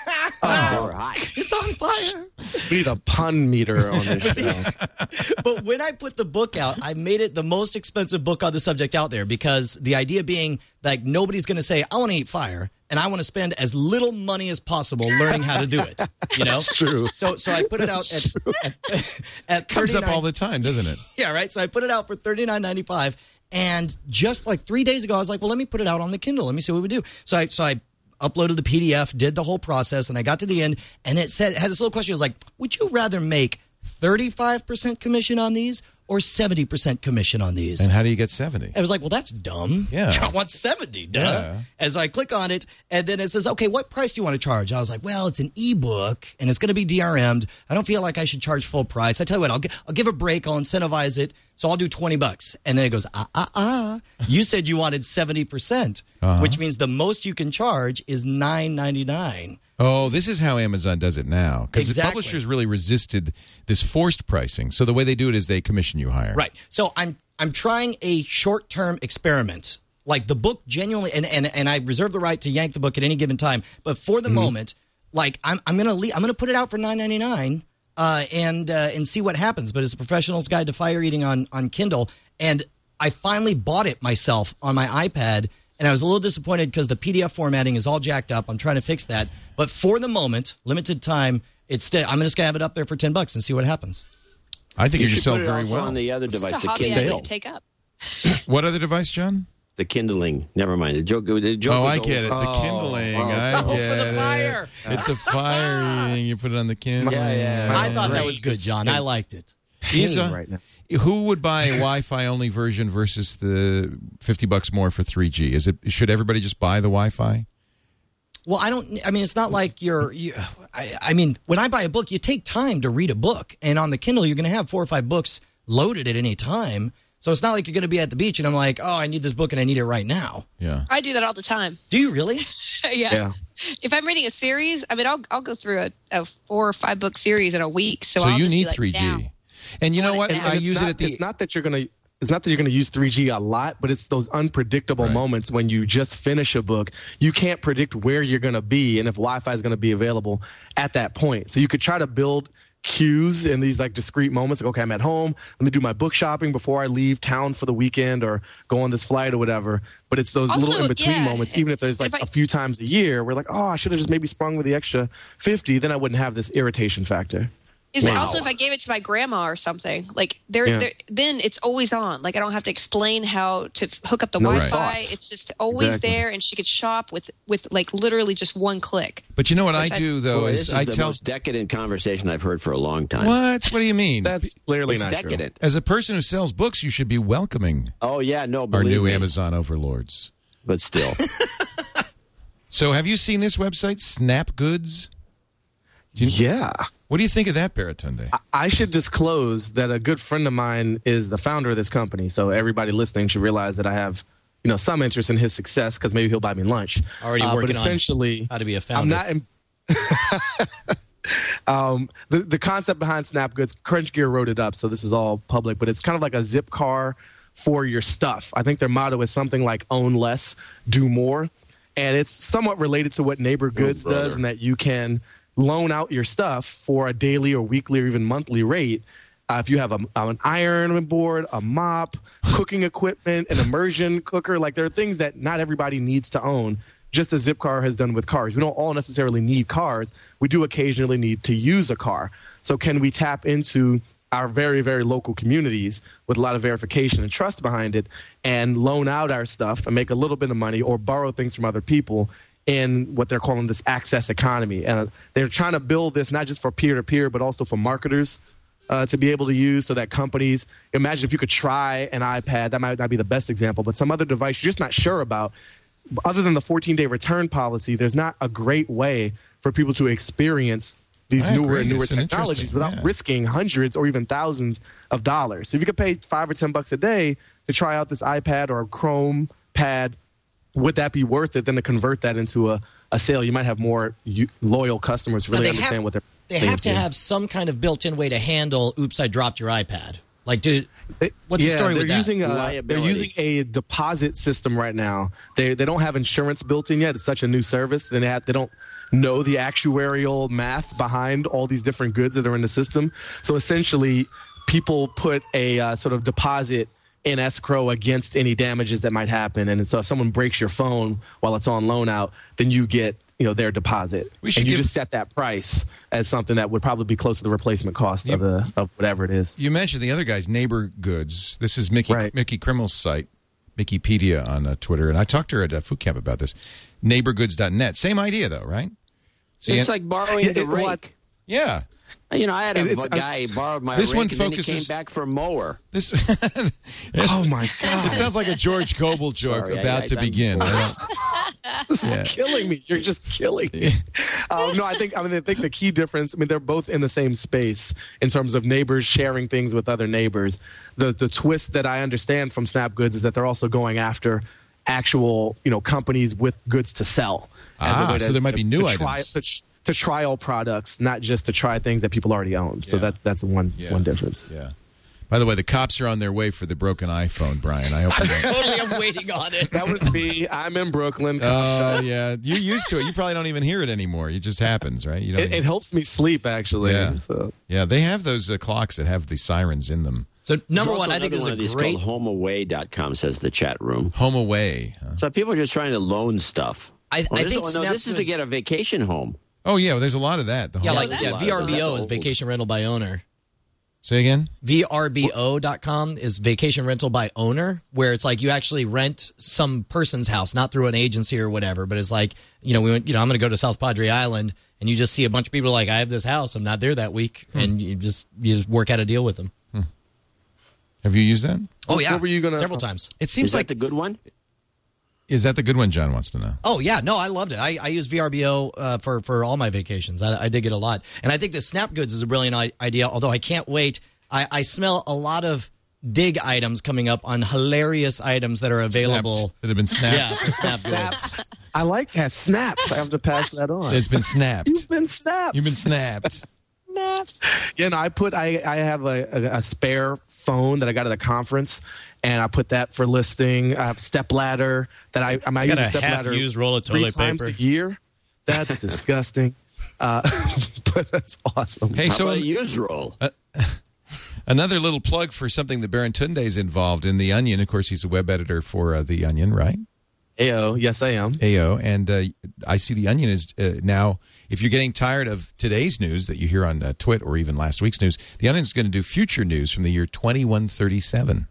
were hot. It's on fire. We need a pun meter on this show. But when I put the book out, I made it the most expensive book on the subject out there, because the idea being like nobody's going to say, I want to eat fire, and I want to spend as little money as possible learning how to do it. You know, True. So so I put it out at at, at Comes up thirty-nine all the time, doesn't it? Yeah, right. So I put it out for thirty-nine ninety-five, and just like three days ago, I was like, well, let me put it out on the Kindle. Let me see what we do. So I so I uploaded the P D F, did the whole process, and I got to the end, and it said it had this little question. It was like, would you rather make thirty-five percent commission on these or seventy percent commission on these? And how do you get seventy? I was like, well, that's dumb. Yeah. I want seventy, duh. Yeah. And so I click on it, and then it says, okay, what price do you want to charge? I was like, well, it's an ebook, and it's going to be D R M'd. I don't feel like I should charge full price. I tell you what, I'll, gi- I'll give a break. I'll incentivize it. So I'll do twenty bucks. And then it goes, ah, ah, ah. You said you wanted seventy percent, Uh-huh. which means the most you can charge is nine ninety-nine. Oh, this is how Amazon does it now. Because Exactly. the publishers really resisted this forced pricing. So the way they do it is they commission you higher. Right. So I'm I'm trying a short-term experiment. Like the book genuinely, and, and, and I reserve the right to yank the book at any given time. But for the moment, like I'm I'm gonna le- I'm gonna put it out for nine ninety-nine uh, and uh, and see what happens. But it's a professional's guide to fire eating on on Kindle, and I finally bought it myself on my iPad, and I was a little disappointed because the P D F formatting is all jacked up. I'm trying to fix that, but for the moment, limited time, it's still I'm just gonna have it up there for ten bucks and see what happens. I think You you're should yourself put it very also well. on the other This is device, a the hobby I Kindle. need to take up. What other device, John? The Kindling. Never mind. The joke. The joke Oh, was I get it. over. The kindling. oh, I oh, get for the it. fire. It's a fire eating. You put it on the kindling. Yeah, yeah. I thought that Great. was good, John. I liked it. Isa, right now. who would buy a Wi-Fi only version versus the fifty bucks more for three G? Is it should everybody just buy the Wi-Fi? Well, I don't. I mean, it's not like you're. You, I, I mean, when I buy a book, you take time to read a book, and on the Kindle, you're going to have four or five books loaded at any time. So it's not like you're going to be at the beach, and I'm like, oh, I need this book, and I need it right now. Yeah. I do that all the time. Do you really? yeah. Yeah. If I'm reading a series, I mean, I'll I'll go through a, a four or five book series in a week. So, So I'll you just be need like, three G. now. And you know want what? it And- now. I and it's use not, it at the It's not that you're gonna. It's not that you're going to use three G a lot, but it's those unpredictable Right. moments when you just finish a book. You can't predict where you're going to be and if Wi-Fi is going to be available at that point. So you could try to build cues in these like discrete moments. Like, okay, I'm at home. Let me do my book shopping before I leave town for the weekend or go on this flight or whatever. But it's those Also, little in between yeah, moments. Even if there's like if I- a few times a year, we're like, oh, I should have just maybe sprung with the extra fifty. Then I wouldn't have this irritation factor. Is it Wow. also if I gave it to my grandma or something, like there, Yeah. there, then it's always on. Like I don't have to explain how to hook up the No Wi-Fi. thoughts. It's just always Exactly. there, and she could shop with with like literally just one click. But you know what I Which I- do though Boy, is this is I the tell most decadent conversation I've heard for a long time. what? What do you mean? That's clearly It's not true. decadent. As a person who sells books, you should be welcoming Oh yeah, no, our believe new me. Amazon overlords. But still, So, have you seen this website, Snap Goods? Yeah. What do you think of that, Baratunde? I should disclose that a good friend of mine is the founder of this company, so everybody listening should realize that I have, you know, some interest in his success because maybe he'll buy me lunch. Already Uh, working but on essentially, how to be a I'm founder. not. In, um, the the concept behind Snap Goods, Crunch Gear wrote it up, so this is all public. But it's kind of like a zip car for your stuff. I think their motto is something like "Own less, do more," and it's somewhat related to what Neighbor Goods oh, does, in that you can loan out your stuff for a daily or weekly or even monthly rate. Uh, if you have a, an iron board, a mop, cooking equipment, an immersion cooker, like there are things that not everybody needs to own, just as Zipcar has done with cars. We don't all necessarily need cars. We do occasionally need to use a car. So can we tap into our very, very local communities with a lot of verification and trust behind it and loan out our stuff and make a little bit of money or borrow things from other people in what they're calling this access economy? And they're trying to build this not just for peer-to-peer, but also for marketers uh, to be able to use, so that companies, imagine if you could try an iPad, that might not be the best example, but some other device you're just not sure about. Other than the fourteen-day return policy, there's not a great way for people to experience these I newer agree. and newer It's an technologies without yeah. risking hundreds or even thousands of dollars. So if you could pay five or ten bucks a day to try out this iPad or a Chrome pad, would that be worth it then to convert that into a, a sale? You might have more u- loyal customers who really understand have, what they're They have to have some kind of built-in way to handle, oops, I dropped your iPad. Like, dude, what's yeah, the story they're with that? using a, they're using a deposit system right now. They they don't have insurance built in yet. It's such a new service. Then they have, they don't know the actuarial math behind all these different goods that are in the system. So essentially, people put a uh, sort of deposit in escrow against any damages that might happen. And so if someone breaks your phone while it's on loan out, then you get, you know, their deposit. We should and you give- just set that price as something that would probably be close to the replacement cost You- of the of whatever it is. You mentioned the other guy's Neighbor Goods. This is Mickey Right. Mickey Krimel's site, Mickeypedia on uh, Twitter, and I talked to her at uh, Food Camp about this. neighbor goods dot net. Same idea, though, right? So It's you- like borrowing Yeah, the it- well, rake. yeah. You know, I had a It- it- guy borrowed my This rake one and then he focuses- came back for a mower. This. Oh my God. It sounds like a George Coble joke Sorry, I- about I- to I'm- begin. I don't- This Yeah. is killing me. You're just killing me. um, no, I think I mean I think the key difference. I mean, they're both in the same space in terms of neighbors sharing things with other neighbors. The the twist that I understand from Snap Goods is that they're also going after actual, you know, companies with goods to sell. as a Ah, way to- so there might to- be new to try, items. to, to trial products, not just to try things that people already own. So Yeah. that that's one Yeah. one difference. Yeah. By the way, the cops are on their way for the broken iPhone, Brian. I hope. I they don't- totally am waiting on it. That was me. I'm in Brooklyn. Oh yeah, you're used to it. You probably don't even hear it anymore. It just happens, right? You don't. it, even- it helps me sleep actually. Yeah. So. yeah, they have those uh, clocks that have the sirens in them. So number There's one, also I think another is one a of these great. called home away dot com, says the chat room. Home away. huh? So people are just trying to loan stuff. I, Oh, I this, think oh, no, Snap this is to Goods- get a vacation home. Oh yeah, well, there's a lot of that. The Yeah, home- like that's yeah, a lot. V R B O That's is old. vacation rental by owner. Say again. V R B O dot com is vacation rental by owner, where it's like you actually rent some person's house, not through an agency or whatever, but it's like, you know, we went, you know, I'm going to go to South Padre Island, and you just see a bunch of people like, I have this house, I'm not there that week, Hmm. and you just you just work out a deal with them. Have you used that? Oh What yeah, were you gonna- several times. It Is seems that like the good one? is that the good one? John wants to know. Oh yeah, no, I loved it. I, I use V R B O uh, for for all my vacations. I, I dig it a lot, and I think the Snap Goods is a brilliant I- idea. Although I can't wait. I, I smell a lot of dig items coming up on hilarious items that are available. Snapped. That have been snapped. Yeah, for Snap Goods. I like that. Snaps. I have to pass that on. It's been snapped. You've been snapped. You've been snapped. Yeah, no, I put I, I have a, a, a spare phone that I got at a conference, and I put that for listing. I have step ladder that I I, mean, I use Got a a step ladder half-used roll of three toilet times paper. a year. That's disgusting. Uh, but that's awesome. Hey, How so about a used roll? another little plug for something that Baron is involved in, The Onion. Of course, he's a web editor for uh, The Onion, right? Ayo, yes, I am. A O, and uh, I see The Onion is uh, now, if you're getting tired of today's news that you hear on uh, Twit or even last week's news, The Onion is going to do future news from the year twenty-one thirty-seven.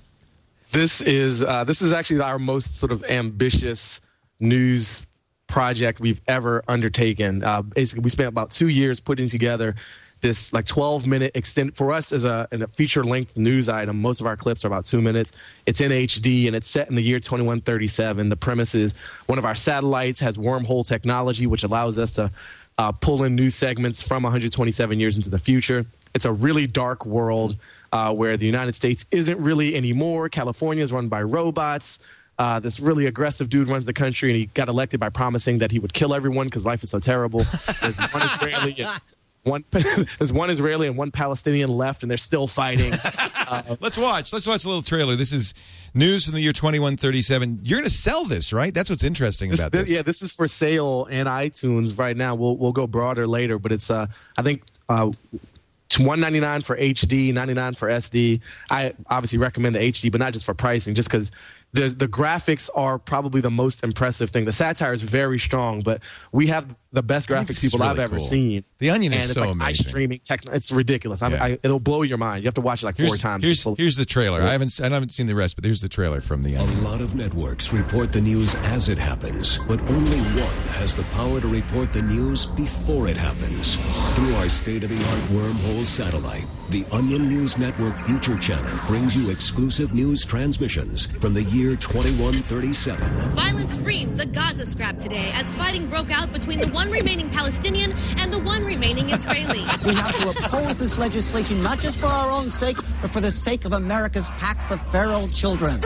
This is uh, this is actually our most sort of ambitious news project we've ever undertaken. Uh, basically, we spent about two years putting together this like twelve minute extend for us as a, a feature length news item. Most of our clips are about two minutes. It's in H D and it's set in the year twenty-one thirty-seven. The premise is one of our satellites has wormhole technology, which allows us to uh, pull in news segments from one hundred twenty-seven years into the future. It's a really dark world uh, where the United States isn't really anymore. California is run by robots. Uh, this really aggressive dude runs the country, and he got elected by promising that he would kill everyone because life is so terrible. There's one Israeli and one there's one Israeli and one Palestinian left, and they're still fighting. uh, Let's watch. Let's watch a little trailer. This is news from the year twenty-one thirty-seven. You're going to sell this, right? That's what's interesting this, about this. this. Yeah, this is for sale in iTunes right now. We'll we'll go broader later, but it's uh I think uh one ninety-nine for H D, ninety-nine for S D. I obviously recommend the H D, but not just for pricing, just because the the graphics are probably the most impressive thing. The satire is very strong, but we have the best I think graphics this is people I've really ever cool. seen. The Onion and is it's so like amazing. streaming tech. It's ridiculous. I, Yeah. I, it'll blow your mind. You have to watch it like Here's, four times. here's, to pull- here's the trailer. I haven't I haven't seen the rest, but here's the trailer from the A Onion. lot of networks report the news as it happens, but only one has the power to report the news before it happens. Through our state-of-the-art wormhole satellite, the Onion News Network Future Channel brings you exclusive news transmissions from the year twenty-one thirty-seven. Violence reamed the Gaza Strip today as fighting broke out between the one remaining Palestinian and the one remaining Israeli. We have to oppose this legislation, not just for our own sake, but for the sake of America's packs of feral children.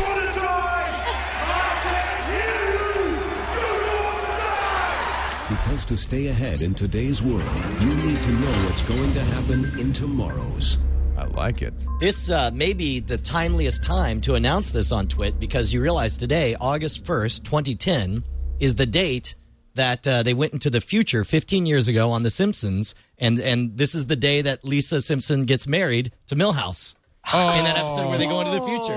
Because to stay ahead in today's world, you need to know what's going to happen in tomorrow's. I like it. This uh, may be the timeliest time to announce this on Twit, because you realize today, August first, twenty ten, is the date that uh, they went into the future fifteen years ago on The Simpsons, and, and this is the day that Lisa Simpson gets married to Milhouse. Oh. In that episode where they go into the future.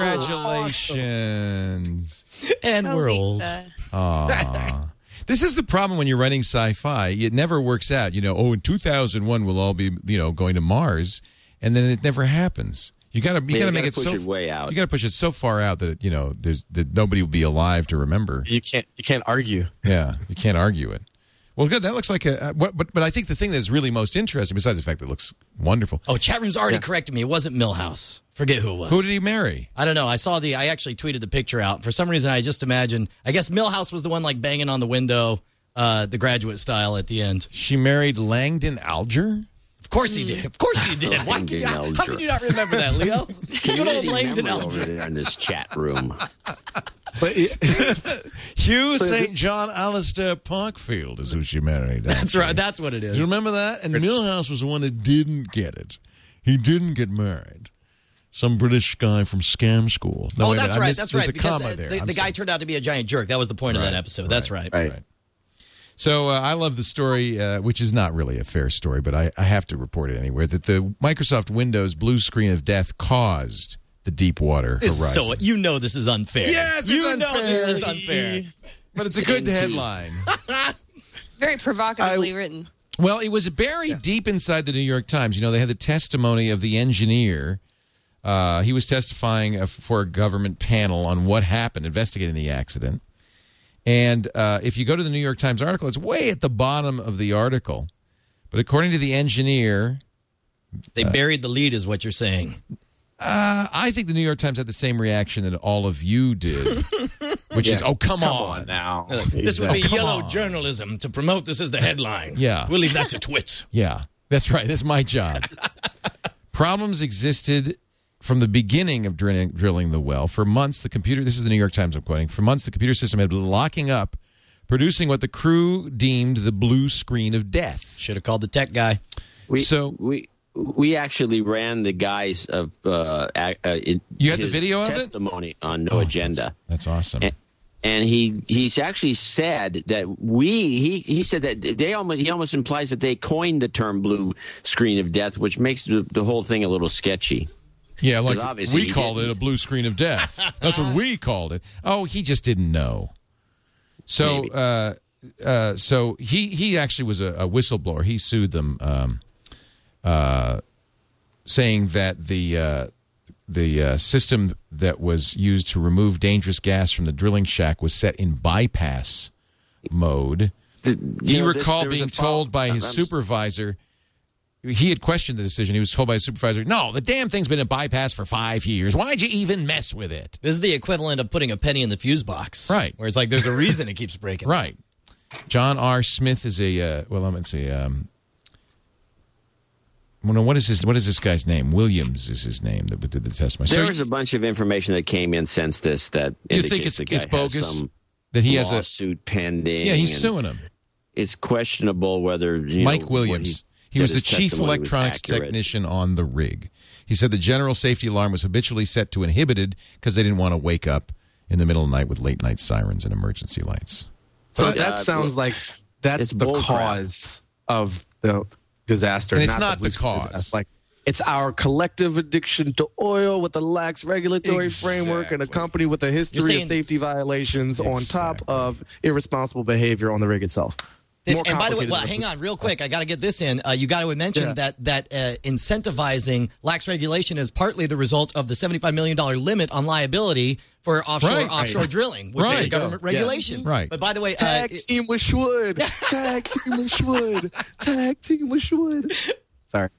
Congratulations. And Oh, we're Lisa. old. Aw. This is the problem when you're writing sci-fi. It never works out. You know, oh, in two thousand one we'll all be, you know, going to Mars, and then it never happens. You got to you Yeah, got to you make gotta it push so it way out. You got to push it so far out that you know there's that nobody will be alive to remember. you can't you can't argue. Yeah, you can't argue it. Well, good. That looks like a. What, but but I think the thing that's really most interesting, besides the fact that it looks wonderful, Oh, chat room's already corrected me. It wasn't Milhouse. Forget who it was. who did he marry? I don't know. I saw the. I actually tweeted the picture out. For some reason, I just imagined. I guess Milhouse was the one like banging on the window, uh, the Graduate style at the end. She married Langdon Alger. Of course he did. Of course he did. Why could you, how, how could you not remember that, Leo? Good old Community Langdon memory over Alger. there in this chat room. But it, Hugh So Saint this- John Alistair Parkfield is who she married. That's right. That's what it is. Do you remember that? And Milhouse was the one that didn't get it. He didn't get married. Some British guy from Scam School. No, Oh, wait a that's minute. I right. missed- That's there's right. a Because comma uh, there. the, I'm the guy sorry. turned out to be a giant jerk. That was the point of Right, that episode. That's right. right. Right. So uh, I love the story, uh, which is not really a fair story, but I, I have to report it anywhere, that the Microsoft Windows blue screen of death caused the Deepwater This is Horizon. so you know this is unfair. Yes, you it's know unfair. this is unfair. But it's a good N T. headline. Very provocatively I- written. Well, it was buried deep inside the New York Times. You know, they had the testimony of the engineer. Uh, he was testifying uh, for a government panel on what happened, investigating the accident. And uh, if you go to the New York Times article, it's way at the bottom of the article. But according to the engineer, They buried the lead, is what you're saying. uh, I think the New York Times had the same reaction that all of you did, which is, oh, come, come on. on now. This would be come yellow on. journalism to promote this as the headline. Yeah. We'll leave that to Twit. Yeah, that's right. That's my job. Problems existed from the beginning of drilling, drilling the well. For months, the computer, this is the New York Times I'm quoting, for months the computer system had been locking up, producing what the crew deemed the blue screen of death. Should have called the tech guy. We, So- we we actually ran the guys of uh, uh, it, You had the his video of it? testimony on No Oh, Agenda. That's, that's awesome. And, and he he's actually said that we he he said that they almost he almost implies that they coined the term blue screen of death, which makes the, the whole thing a little sketchy. Yeah, like 'Cause obviously we he called it didn't. a blue screen of death. That's what we called it. Oh, he just didn't know. So, Maybe. uh, uh, so he he actually was a, a whistleblower. He sued them, um, uh, saying that the uh, the uh, system that was used to remove dangerous gas from the drilling shack was set in bypass mode. The, you He know, this- recalled there was being a follow- told by his I'm- supervisor. He had questioned the decision. He was told by his supervisor, no, the damn thing's been in bypass for five years. Why'd you even mess with it? This is the equivalent of putting a penny in the fuse box. Right. Where it's like there's a reason it keeps breaking. Right. John R. Smith is a, uh, well, let me see. Um, well, no, what is his? What is this guy's name? Williams is his name that did the testimony. There So was a bunch of information that came in since this that you indicates think it's, the guy it's bogus has some that he has a, lawsuit pending. yeah, he's and suing him. it's questionable whether you Mike know, Williams. He that was the his chief testimony was electronics accurate. technician on the rig. He said the general safety alarm was habitually set to inhibited because they didn't want to wake up in the middle of the night with late night sirens and emergency lights. So But, that uh, sounds like that's it's the bull crap. cause of the disaster. And it's not the Blue Screen cause. disaster. Like it's our collective addiction to oil with a lax regulatory framework and a Exactly. company with a history saying- of safety violations on top Exactly. of irresponsible behavior on the rig itself. This, More and by the way, complicated well, than hang the- on, real quick. I got to get this in. Uh, you got to mention Yeah. that that uh, incentivizing lax regulation is partly the result of the seventy-five million dollars limit on liability for offshore Right. offshore drilling, which is a Right. government Yeah. regulation. Right. But by the way, uh, Tag it- team with Schwood. Tag team with Schwood. Tag team with Schwood. Sorry.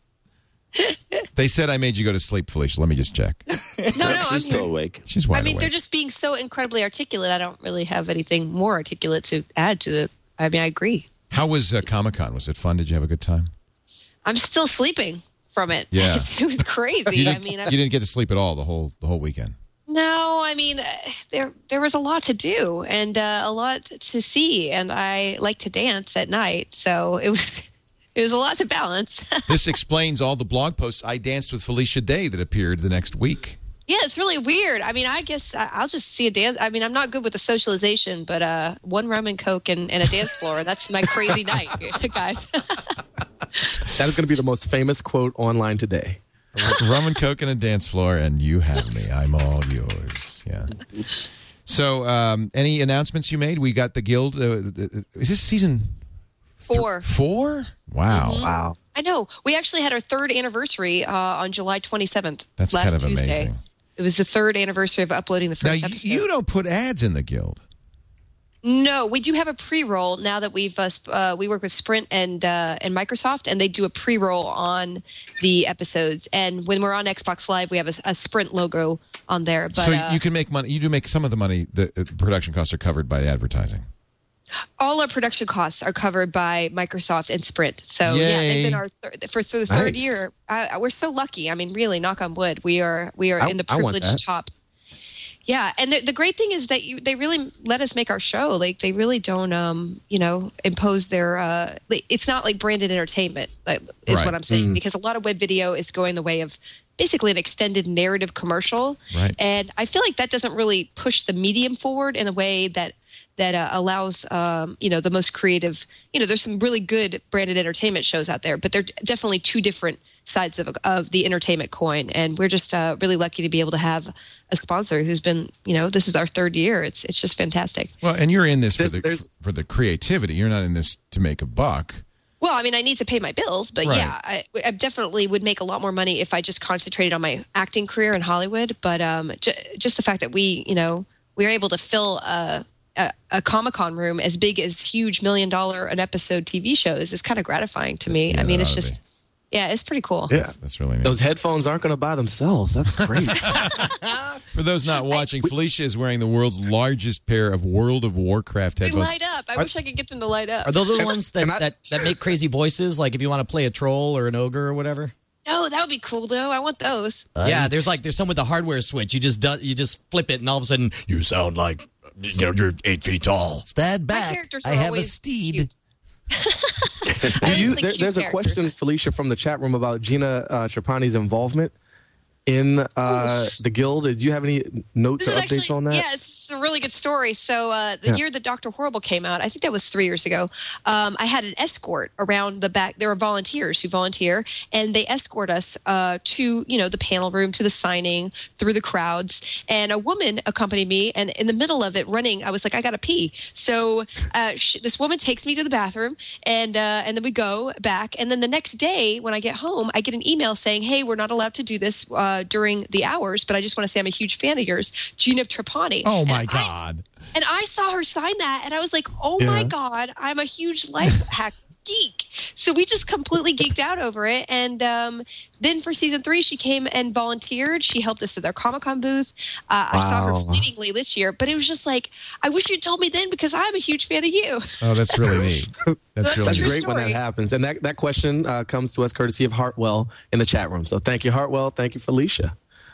They said I made you go to sleep, Felicia. Let me just check. No, no, I'm She's still awake. She's wide I mean, awake. they're just being so incredibly articulate. I don't really have anything more articulate to add to the. I mean, I agree. How was uh, Comic-Con? Was it fun? Did you have a good time? I'm still sleeping from it. Yeah. it was crazy. You I didn't, mean, you I, didn't get to sleep at all the whole the whole weekend. no, I mean, uh, there there was a lot to do and uh, a lot to see, and I like to dance at night, so it was it was a lot to balance. This explains all the blog posts I danced with Felicia Day that appeared the next week. Yeah, it's really weird. I mean, I guess I- I'll just see a dance. I mean, I'm not good with the socialization, but uh, one rum and coke and, and a dance floor. That's my crazy night, guys. That is going to be the most famous quote online today. Rum and Coke and a dance floor, and you have me. I'm all yours. Yeah. So, um, any announcements you made? We got the Guild. Uh, the, is this season th- Four. Four? Wow. Wow. I know. We actually had our third anniversary uh, on July twenty-seventh. That's last kind of Tuesday. amazing. It was the third anniversary of uploading the Now, first you, episode. you don't put ads in the Guild. No, we do have a pre-roll now that we've uh, sp- uh, we work with Sprint and uh, and Microsoft, and they do a pre-roll on the episodes. And when we're on Xbox Live, we have a, a Sprint logo on there. But so uh, you can make money. You do make some of the money. The uh, production costs are covered by advertising. all our production costs are covered by Microsoft and Sprint. So yeah, Yay. they've been our thir- for the third Nice. year. I, we're so lucky. I mean, really, knock on wood, we are we are I- in the I want that. privileged top. Yeah, and the, the great thing is that you, they really let us make our show. Like they really don't, um, you know, impose their. Uh, it's not like branded entertainment, like, is Right. what I'm saying. Because a lot of web video is going the way of basically an extended narrative commercial, Right. and I feel like that doesn't really push the medium forward in a way that that uh, allows, um, you know, the most creative. You know, there's some really good branded entertainment shows out there, but they're definitely two different sides of of the entertainment coin. And we're just uh, really lucky to be able to have a sponsor who's been, you know, this is our third year. It's it's just fantastic. Well, and you're in this for There's- the there's- for the creativity. You're not in this to make a buck. Well, I mean, I need to pay my bills, but Right. yeah, I, I definitely would make a lot more money if I just concentrated on my acting career in Hollywood. But um, j- just the fact that we, you know, we were able to fill a, a, a Comic-Con room as big as huge million dollar an episode T V shows is kind of gratifying to me. Yeah, I mean, that it's ought to just, yeah, it's pretty cool. Yeah. That's really neat. Those headphones aren't going to buy themselves. That's great. For those not watching, Felicia is wearing the world's largest pair of World of Warcraft They headphones. light up. I wish I could get them to light up. are those the ones that, and I- that, that make crazy voices? Like if you want to play a troll or an ogre or whatever? No, that would be cool though. I want those. yeah, there's like there's some with the hardware switch. You just do, you just flip it, and all of a sudden you sound like you know you're eight feet tall. Stand My characters are always cute. I Do always you? like There, cute there's a characters. question, Felicia, from the chat room about Gina uh, Trapani's involvement in uh, the Guild. Do you have any notes This or is updates actually, on that? Yeah, it's a really good story. So uh, the Yeah. year that Doctor Horrible came out, I think that was three years ago, um, I had an escort around the back. There were volunteers who volunteer, and they escort us uh, to, you know, the panel room, to the signing, through the crowds. And a woman accompanied me, and in the middle of it, running, I was like, I got to pee. So uh, she, this woman takes me to the bathroom, and uh, and then we go back. And then the next day, when I get home, I get an email saying, hey, we're not allowed to do this uh, during the hours, but I just want to say I'm a huge fan of yours, Gina Trapani. Oh my And I- God! and I saw her sign that, and I was like, oh my Yeah. God, I'm a huge life hack geek. So we just completely geeked out over it. And um, then for season three, she came and volunteered. She helped us at their Comic-Con booth. Uh, I saw her Wow. fleetingly this year, but it was just like, I wish you'd told me then because I'm a huge fan of you. Oh, that's really neat. That's That's really That's true neat. great when that story. happens. And that, that question uh, comes to us courtesy of Hartwell in the chat room. So thank you, Hartwell. Thank you, Felicia.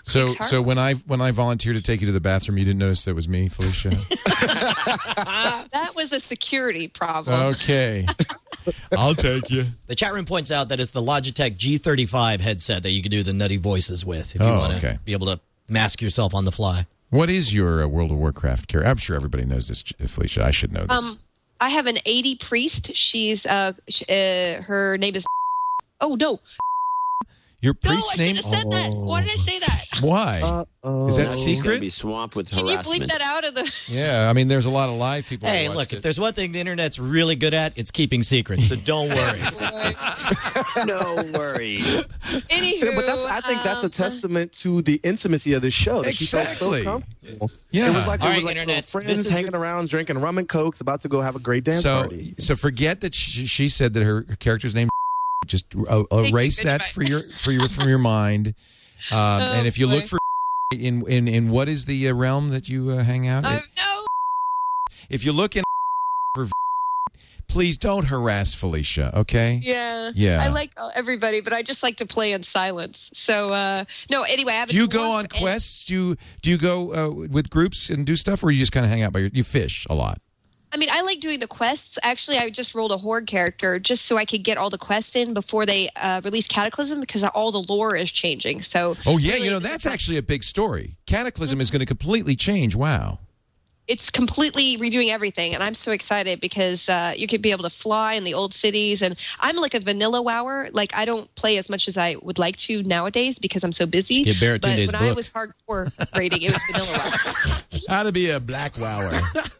So, Thanks, so when I when I volunteered to take you to the bathroom, you didn't notice that it was me, Felicia? That was a security problem. Okay. I'll take you. The chat room points out that it's the Logitech G thirty-five headset that you can do the nutty voices with if you Oh, want to okay. be able to mask yourself on the fly. What is your uh, World of Warcraft character? I'm sure everybody knows this, Felicia. I should know this. Um, I have an eighty priest. She's uh, sh- uh her name is. Oh no! Your No, priest I name? should have said that. Why did I say that? Why? Uh-oh. Is that Now she's going to secret? be swamped with Can you harassment. bleep that out of the? Yeah, I mean, there's a lot of live people. Hey, who watched look, it. if there's one thing the internet's really good at, it's keeping secrets, so don't worry. No worries. Anywho, But that's, I think that's a um, testament to the intimacy of the show. That she felt Exactly. so comfortable. Yeah. It was like, All it right, was like internet, friends this is hanging your- around, drinking rum and cokes, about to go have a great dance so, party. so forget that she, she said that her character's name. Just uh, erase you, that goodbye. for your for your from your mind. Um, Oh, and if you look boy. for in in in what is the uh, realm that you uh, hang out? Oh in? no! If you look in for, please don't harass Felicia. Okay. Yeah, Yeah. I like uh, everybody, but I just like to play in silence. So uh no. Anyway, I have. a Do you go dwarf on and- quests? Do you do you go uh, with groups and do stuff, or you just kind of hang out by your? You fish a lot. I mean, I like doing the quests. Actually, I just rolled a horde character just so I could get all the quests in before they uh, release Cataclysm because all the lore is changing. So Oh yeah, really, you know that's actually a big story. Cataclysm is going to completely change. Wow. it's completely redoing everything, and I'm so excited because uh, you could be able to fly in the old cities. And I'm like a vanilla wower. Like I don't play as much as I would like to nowadays because I'm so busy. Get Barrett but Tunde's when I book. was hardcore rating, it was vanilla wower. How to be a black wower.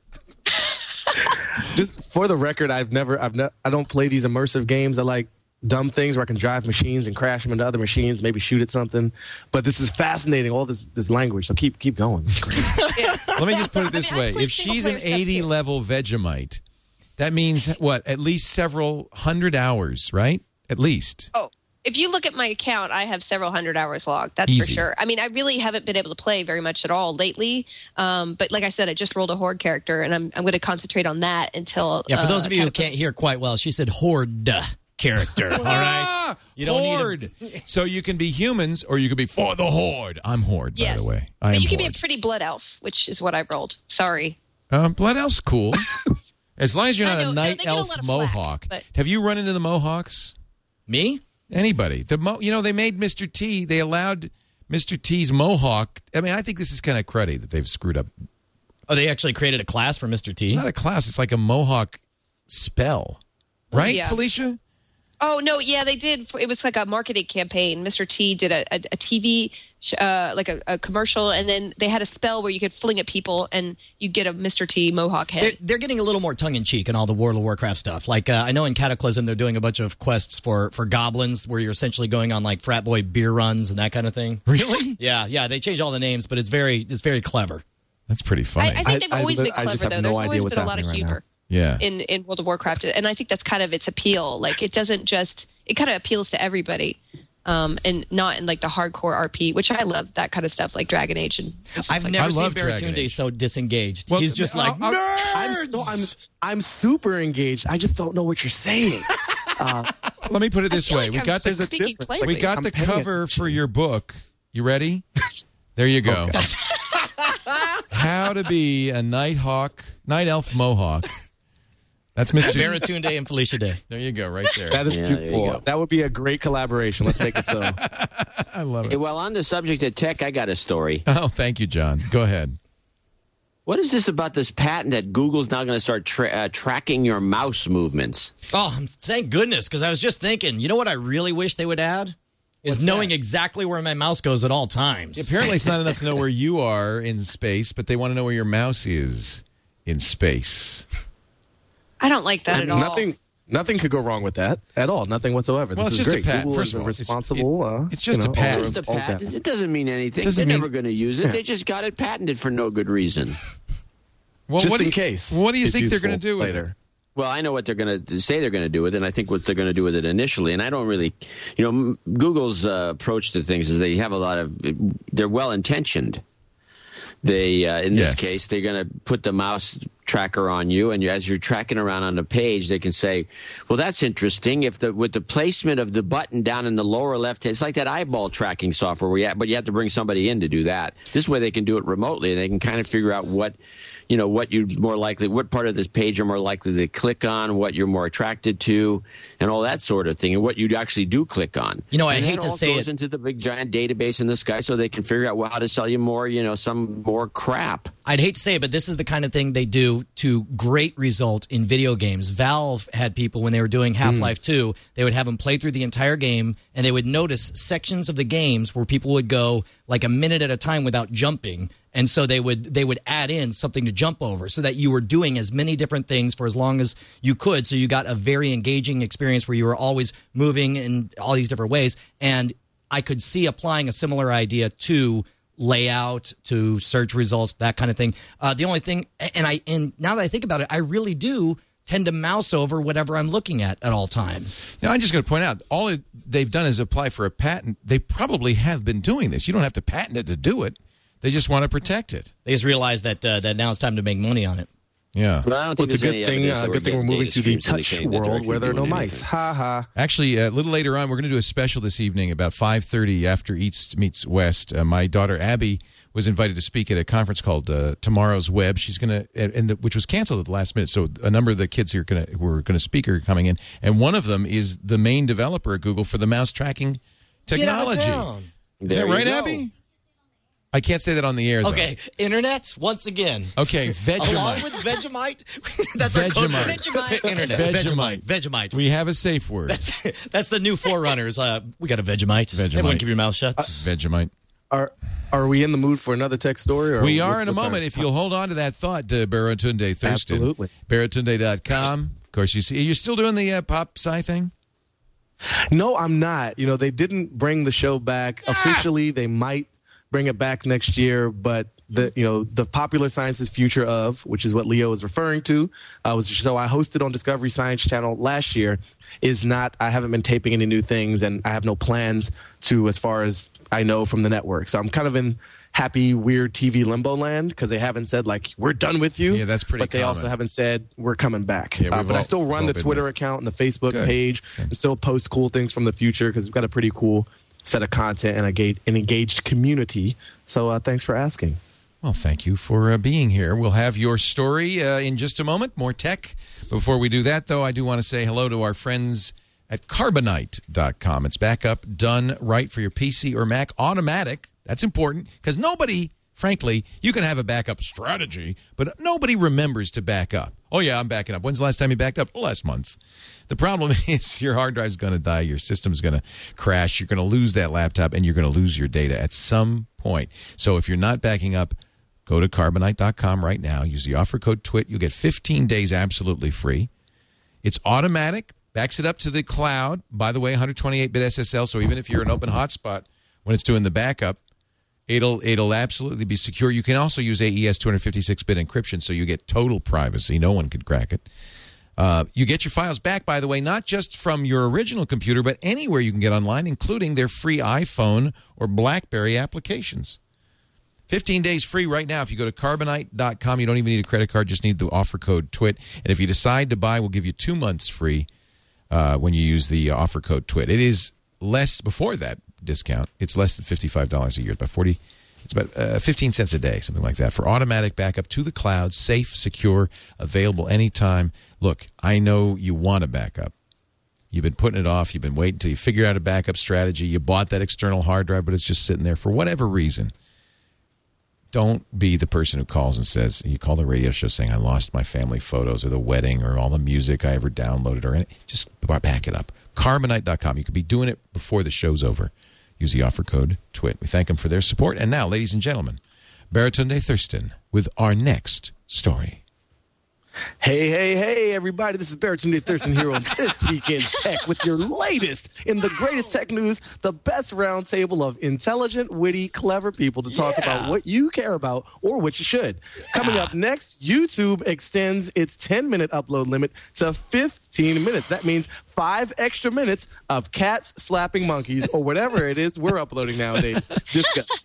Just for the record, I've never, I've ne- I don't play these immersive games. I like dumb things where I can drive machines and crash them into other machines, maybe shoot at something. But this is fascinating, all this this language. So keep keep going. It's great. Yeah. Let me just put it this I mean, I way: play if she's an single-player stuff, eighty too. level Vegemite, that means what? At least several hundred hours, right? At least. Oh, if you look at my account, I have several hundred hours logged. That's Easy. for sure. I mean, I really haven't been able to play very much at all lately. Um, but like I said, I just rolled a horde character, and I'm I'm going to concentrate on that until. Yeah, for those uh, of you who Cataclysm. can't hear quite well, she said horde character. All right. Ah, You don't need a- horde. So you can be humans, or you can be for the horde. I'm horde, Yes. by the way. I But am you can be horde. a pretty blood elf, which is what I rolled. Sorry. Um, Blood Elf's cool. As long as you're I not know, a no, night they get a elf lot of flack, Mohawk. but- Have you run into the Mohawks? Me? Anybody? The Mo- you know they made Mister T. They allowed Mister T's Mohawk. I mean, I think this is kind of cruddy that they've screwed up. Oh, they actually created a class for Mister T. It's not a class. It's like a Mohawk spell, right, Yeah. Felicia? Oh no, yeah, they did. It was like a marketing campaign. Mister T did a, a, a T V, sh- uh, like a, a commercial, and then they had a spell where you could fling at people, and you get a Mister T Mohawk head. They're, they're getting a little more tongue in cheek in all the World of Warcraft stuff. Like uh, I know in Cataclysm they're doing a bunch of quests for for goblins where you're essentially going on like frat boy beer runs and that kind of thing. Really? Yeah, yeah. They change all the names, but it's very it's very clever. That's pretty funny. I, I think they've I- I always li- been I just clever, have though. no There's idea always what's been a lot of happening right humor yeah. in, in World of Warcraft, and I think that's kind of its appeal. Like it doesn't just it kind of appeals to everybody, um, and not in like the hardcore R P, which I love that kind of stuff, like Dragon Age and, and stuff I've like never I seen love Dragon Baratunde Age. so disengaged. Well, He's just I'll- like I'll- I'm, so, I'm I'm super engaged. I just don't know what you're saying. Uh, Let me put it this feel way: like we I'm got the speaking difference. clearly. we got I'm the paying cover attention. for your book. You ready? There you go. How to be a Nighthawk, Night Elf Mohawk. That's Mister Baratunde and Felicia Day. There you go, right there. that is Yeah, there you beautiful. go. That would be a great collaboration. Let's make it so. I love Hey, it. well, on the subject of tech, I got a story. Oh, thank you, John. Go ahead. What is this about this patent that Google's now going to start tra- uh, tracking your mouse movements? Oh, thank goodness, because I was just thinking, you know what I really wish they would add? Is knowing exactly where my mouse goes at all times. Apparently, it's not enough to know where you are in space, but they want to know where your mouse is in space. I don't like that at all. Nothing. Nothing could go wrong with that at all. Nothing whatsoever. Well, This it's is just a great. patent. Google First is of a all, it's- responsible. it- uh, it's just you a know, patent. It's the all patent. patent. It doesn't mean anything. Doesn't They're mean- never going to use it. They just got it patented for no good reason. Well, Just what do in you- case. What do you it's think they're going to useful do with later? it? Well, I know what they're going to say they're going to do with it, and I think what they're going to do with it initially. And I don't really, you know, m- Google's uh, approach to things is they have a lot of, they're well intentioned. They, uh, in this Yes. case, they're going to put the mouse tracker on you, and you, as you're tracking around on the page, they can say, well, that's interesting. If the with the placement of the button down in the lower left hand, it's like that eyeball tracking software, where you have, but you have to bring somebody in to do that. This way they can do it remotely, and they can kind of figure out what, you know, what you more likely, what part of this page you're more likely to click on, what you're more attracted to, and all that sort of thing, and what you actually do click on. You know, I and hate to all say goes it. into the big giant database in the sky, so they can figure out well, how to sell you more, you know, some more crap. I'd hate to say it, but this is the kind of thing they do to great result in video games. Valve had people, when they were doing Half-Life two, they would have them play through the entire game, and they would notice sections of the games where people would go like a minute at a time without jumping, and so they would they would add in something to jump over so that you were doing as many different things for as long as you could, so you got a very engaging experience where you were always moving in all these different ways. And I could see applying a similar idea to layout, to search results, that kind of thing. Uh, the only thing, and I and now that I think about it, I really do tend to mouse over whatever I'm looking at at all times. Now, I'm just going to point out, all it, they've done is apply for a patent. They probably have been doing this. You don't have to patent it to do it. They just want to protect it. They just realize that uh, that now it's time to make money on it. Yeah. But I don't Well, think it's a there's good any thing. evidence Uh, that good thing we're getting moving data to the streams touch indicating that they're world actually where there are no doing mice. anything. Ha ha. Actually, a little later on, we're going to do a special this evening about five thirty after East Meets West. Uh, my daughter, Abby, was invited to speak at a conference called uh, Tomorrow's Web. She's going to, and the, which was canceled at the last minute. So a number of the kids here gonna, who are going to speak are coming in, and one of them is the main developer at Google for the mouse tracking technology. Get out of town. Is There that you right, go. Abby? I can't say that on the air, though. Okay, internet, once again. Okay, Vegemite. Along with Vegemite. That's our code for Vegemite. internet. Vegemite. Vegemite. Vegemite. We have a safe word. That's that's the new forerunners. Uh, we got a Vegemite. Vegemite. Everyone keep your mouth shut. Vegemite. Are are we in the mood for another tech story? Or We are what's- in a what's our- moment. If you'll hold on to that thought, uh, Baratunde Thurston. Absolutely. Baratunde dot com. Of course, you see. You're still doing the uh, pop sci thing? No, I'm not. You know, they didn't bring the show back officially. They might bring it back next year, but the you know the Popular Science's Future of, which is what Leo is referring to, uh, was a show I hosted on Discovery Science Channel last year. Is not. I haven't been taping any new things, and I have no plans to, as far as I know from the network. So I'm kind of in happy, weird T V limbo land because they haven't said like we're done with you. Yeah, that's pretty But they common. also haven't said we're coming back. Yeah, uh, we've but I all- still we've run all the been Twitter there. account and the Facebook Good. page, and still post cool things from the future because we've got a pretty cool set of content and a ga- an engaged community. So uh, thanks for asking. Well, thank you for uh, being here. We'll have your story uh, in just a moment. More tech. Before we do that, though, I do want to say hello to our friends at Carbonite dot com. It's backup done right for your P C or Mac. Automatic. That's important because nobody, frankly, you can have a backup strategy, but nobody remembers to back up. Oh, yeah, I'm backing up. When's the last time you backed up? Last month. The problem is your hard drive's going to die, your system's going to crash, you're going to lose that laptop, and you're going to lose your data at some point. So if you're not backing up, go to Carbonite dot com right now. Use the offer code TWIT. You'll get fifteen days absolutely free. It's automatic, backs it up to the cloud. By the way, one twenty-eight bit S S L, so even if you're an open hotspot when it's doing the backup, it'll it'll absolutely be secure. You can also use A E S two fifty-six bit encryption, so you get total privacy. No one could crack it. Uh, you get your files back, by the way, not just from your original computer, but anywhere you can get online, including their free iPhone or BlackBerry applications. fifteen days free right now if you go to Carbonite dot com. You don't even need a credit card, just need the offer code TWIT. And if you decide to buy, we'll give you two months free uh, when you use the offer code TWIT. It is less, before that discount, it's less than fifty-five dollars a year. It's about forty. It's about uh, fifteen cents a day, something like that, for automatic backup to the cloud, safe, secure, available anytime. Look, I know you want to back up. You've been putting it off. You've been waiting until you figured out a backup strategy. You bought that external hard drive, but it's just sitting there for whatever reason. Don't be the person who calls and says, you call the radio show saying, I lost my family photos or the wedding or all the music I ever downloaded or anything. Just back it up. Carbonite dot com. You could be doing it before the show's over. Use the offer code TWIT. We thank them for their support. And now, ladies and gentlemen, Baratunde Thurston with our next story. Hey, hey, hey, everybody. This is Baratunde Thurston here on This Week in Tech with your latest in the greatest tech news, the best roundtable of intelligent, witty, clever people to talk Yeah. about what you care about or what you should. Coming up next, YouTube extends its ten-minute upload limit to fifteen minutes. That means five extra minutes of cats slapping monkeys or whatever it is we're uploading nowadays. Discuss.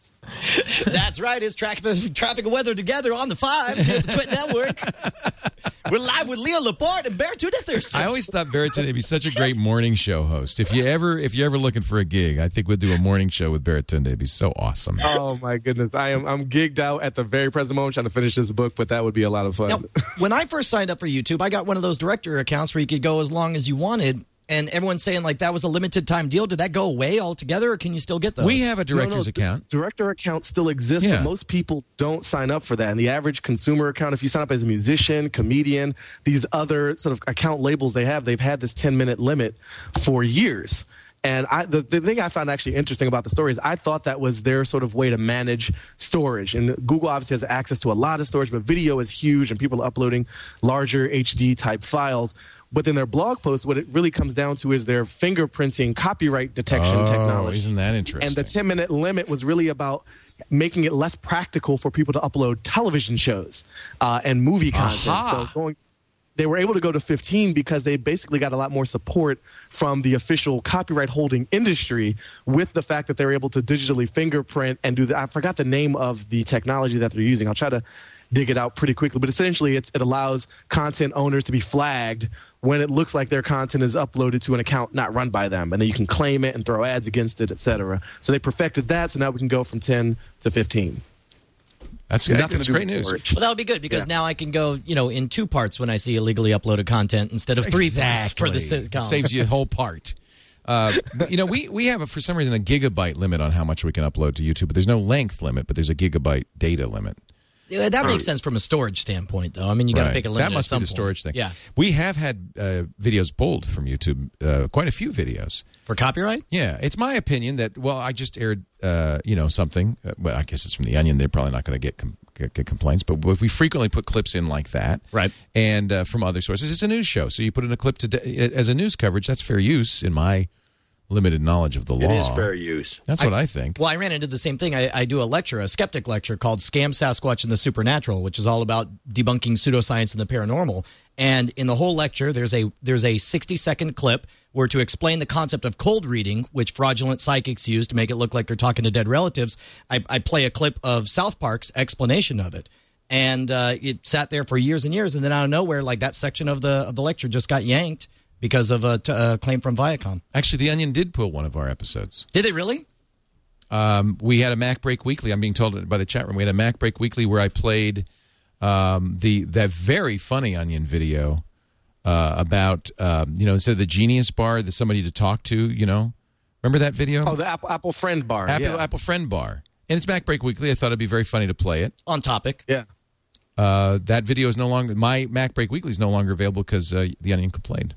That's right. It's traffic, traffic and weather together on the fives here at the Twit Network. We're live with Leo Laporte and Baratunde Thurston. I always thought Baratunde would be such a great morning show host. If you ever, if you're ever looking for a gig, I think we'll do a morning show with Baratunde. It'd be so awesome. Oh my goodness, I am I'm gigged out at the very present moment trying to finish this book, but that would be a lot of fun. Now, when I first signed up for YouTube, I got one of those director accounts where you could go as long as you wanted. And everyone's saying like that was a limited time deal. Did that go away altogether, or can you still get those? We have a director's no, no, account. Director account still exists, Yeah. but most people don't sign up for that. And the average consumer account, if you sign up as a musician, comedian, these other sort of account labels they have, they've had this ten minute limit for years. And I, the, the thing I found actually interesting about the story is I thought that was their sort of way to manage storage. And Google obviously has access to a lot of storage, but video is huge and people are uploading larger H D type files. But in their blog post, what it really comes down to is their fingerprinting copyright detection Oh, technology. isn't that interesting? And the ten minute limit was really about making it less practical for people to upload television shows uh, and movie content. Aha. So going, they were able to go to fifteen because they basically got a lot more support from the official copyright holding industry with the fact that they're able to digitally fingerprint and do the, I forgot the name of the technology that they're using. I'll try to dig it out pretty quickly. But essentially, it's, it allows content owners to be flagged when it looks like their content is uploaded to an account not run by them. And then you can claim it and throw ads against it, et cetera. So they perfected that, so now we can go from ten to fifteen. That's, Nothing that's to do great with news. storage. Well, that would be good because Yeah. now I can go, you know, in two parts when I see illegally uploaded content instead of three parts for the sitcom. Saves you a whole part. Uh, you know, we, we have, a, for some reason, a gigabyte limit on how much we can upload to YouTube. But there's no length limit, but there's a gigabyte data limit. Yeah, that makes sense from a storage standpoint, though. I mean, you got to Right. pick a limit. That must at some be the point. storage thing. Yeah, We have had uh, videos pulled from YouTube, uh, quite a few videos. for copyright. Yeah, it's my opinion that, well, I just aired, uh, you know, something. Uh, well, I guess it's from The Onion. They're probably not going to get, com- get get complaints. But if we frequently put clips in like that, Right. and uh, from other sources, it's a news show. So you put in a clip to as a news coverage. That's fair use in my limited knowledge of the law. It is fair use. That's what I, I think. Well, I ran into the same thing. I, I do a lecture, a skeptic lecture called Scam Sasquatch and the Supernatural, which is all about debunking pseudoscience and the paranormal. And in the whole lecture, there's a there's a sixty second clip where to explain the concept of cold reading, which fraudulent psychics use to make it look like they're talking to dead relatives, I, I play a clip of South Park's explanation of it. And uh, it sat there for years and years, and then out of nowhere, like that section of the of the lecture just got yanked because of a, t- a claim from Viacom. Actually, The Onion did pull one of our episodes. Did they really? Um, we had a Mac Break Weekly. I'm being told by the chat room. We had a Mac Break Weekly where I played um, the that very funny Onion video uh, about um, you know, instead of the Genius Bar, the somebody to talk to. You know, remember that video? Oh, the Apple, Apple Friend Bar. Apple, yeah. Apple Friend Bar, and it's Mac Break Weekly. I thought it'd be very funny to play it. On topic. Yeah. Uh, that video is no longer my Mac Break Weekly is no longer available because uh, the Onion complained.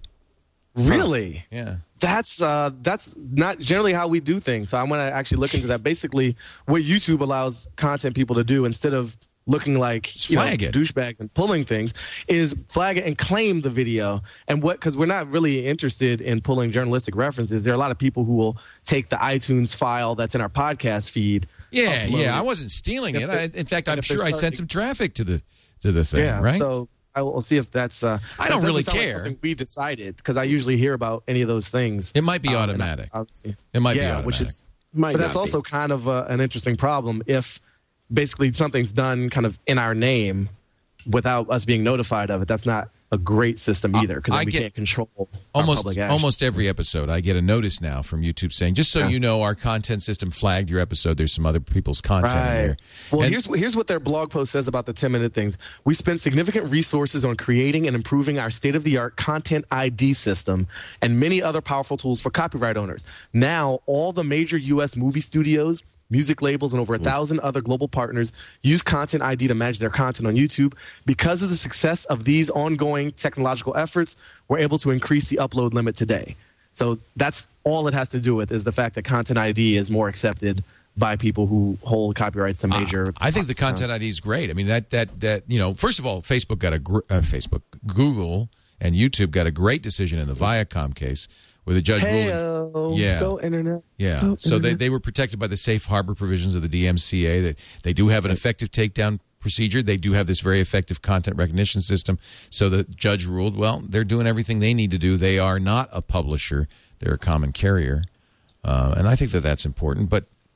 Really? Yeah. That's uh, that's not generally how we do things. So I'm going to actually look into that. Basically, what YouTube allows content people to do instead of looking like you know, flag it. douchebags and pulling things is flag it and claim the video. And what because we're not really interested in pulling journalistic references. There are a lot of people who will take the iTunes file that's in our podcast feed. Yeah, upload yeah. it. I wasn't stealing If it. they- I, in fact, and I'm if they're sure I sent starting- some traffic to the to the thing. Yeah, right? so I will see if that's. Uh, I that don't doesn't really sound like care. something we decided because I usually hear about any of those things. It might be Um, and automatic. I- obviously- It might be yeah, automatic. which is. Might But that's not also be. kind of uh, an interesting problem if basically something's done kind of in our name without us being notified of it. That's not a great system either because I we get can't control our almost public action. almost every episode I get a notice now from YouTube saying, just so Yeah. you know, our content system flagged your episode. There's some other people's content in there. Right. Well, And- here's here's what their blog post says about the ten minute things. We spent significant resources on creating and improving our state of the art content I D system and many other powerful tools for copyright owners. Now, all the major U S movie studios, music labels, and over a thousand other global partners use Content I D to manage their content on YouTube. Because of the success of these ongoing technological efforts, we're able to increase the upload limit today. So that's all it has to do with is the fact that Content I D is more accepted by people who hold copyrights to major. I think the content I D is great. I mean, that that that you know, first of all, Facebook got a gr- uh, Facebook, Google, and YouTube got a great decision in the Viacom case where the judge Hey-o, ruled. Yeah, go internet. yeah. Go So they, internet. they were protected by the safe harbor provisions of the D M C A. That they do have an effective takedown procedure. They do have this very effective content recognition system. So the judge ruled, well, they're doing everything they need to do. They are not a publisher; they're a common carrier, uh, and I think that that's important. But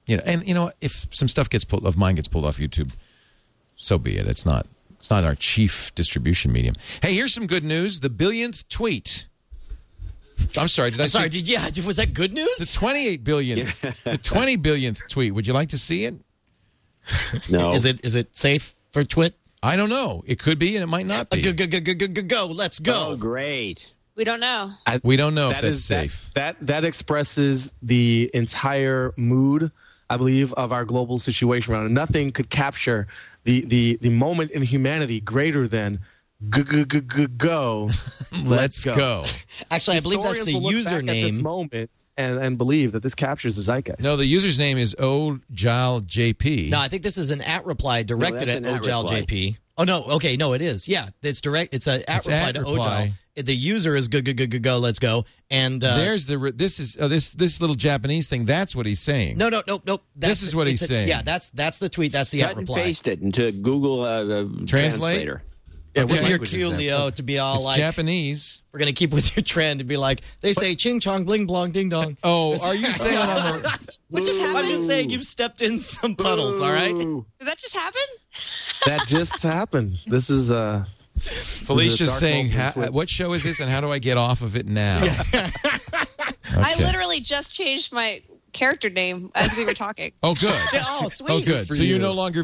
You know, and you know, if some stuff gets pulled, of mine gets pulled off YouTube, so be it. It's not. It's not our chief distribution medium. Hey, here's some good news. The billionth tweet. I'm sorry. Did I I'm sorry? say, Did yeah? Was that good news? the twenty-eight billionth, the twenty billionth tweet? Would you like to see it? No. Is it is it safe for Twit? I don't know. It could be, and it might not be. Go go go go go go go. Let's go. Oh, great. We don't know. I, We don't know if that that's is- safe. That, that that expresses the entire mood, I believe, of our global situation around it. Nothing could capture the the the moment in humanity greater than go go go go go. Let's go. Actually, I believe that's the Historians will look back at this username. moment and, and believe that this captures the zeitgeist. No, the user's name is OJalJP. No, I think this is an at reply directed that's at an at Ojal reply. J P. Oh no, okay, no, it is. Yeah, it's direct. It's a at It's reply at to reply. Ojal. The user is go go go go go. Let's go. And uh, There's the re- this is uh, this this little Japanese thing. That's what he's saying. no, no, no, no. That's, This is what it's he's a- saying. Yeah, that's that's the tweet. That's the Cut at and reply. paste it into Google uh, uh, Translator. Yeah, This what is your language cue, that? Leo, to be all It's like, Japanese. we're gonna keep with your trend and be like, they say ching chong bling blong ding dong. Oh, are you saying I'm a, What just I'm happened? just saying you've stepped in some puddles. All right. Did that just happen? That just happened. This is uh this is a Felicia's dark saying, moment ha- with- what show is this and how do I get off of it now? I Okay. literally just changed my character name as we were talking. Oh, good. Oh, sweet. Oh, good. for So you're you. no longer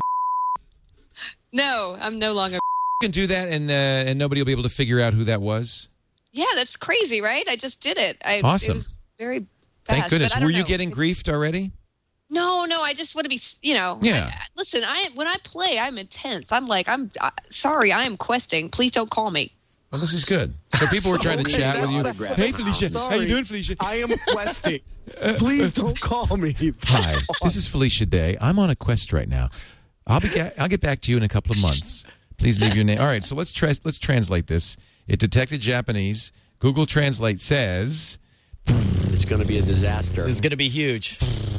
No, I'm no longer. can do that, and uh, and nobody will be able to figure out who that was. Yeah, that's crazy, right? I just did it. I, Awesome. It was very fast. Thank goodness. but I don't Were you know. getting griefed already? No, no. I just want to be, you know. Yeah. I, listen, I when I play, I'm intense. I'm like, I'm uh, sorry, I am questing. Please don't call me. Well, this is good. So people were trying to Okay, chat with you. that's- that's- Hey, Felicia. How you Sorry. doing, Felicia? I am questing. Please don't call me. Hi, this is Felicia Day. I'm on a quest right now. I'll be. Ga- I'll get back to you in a couple of months. Please leave your name. All right. So let's try. Let's translate this. It detected Japanese. Google Translate says It's going to be a disaster. This is gonna be huge.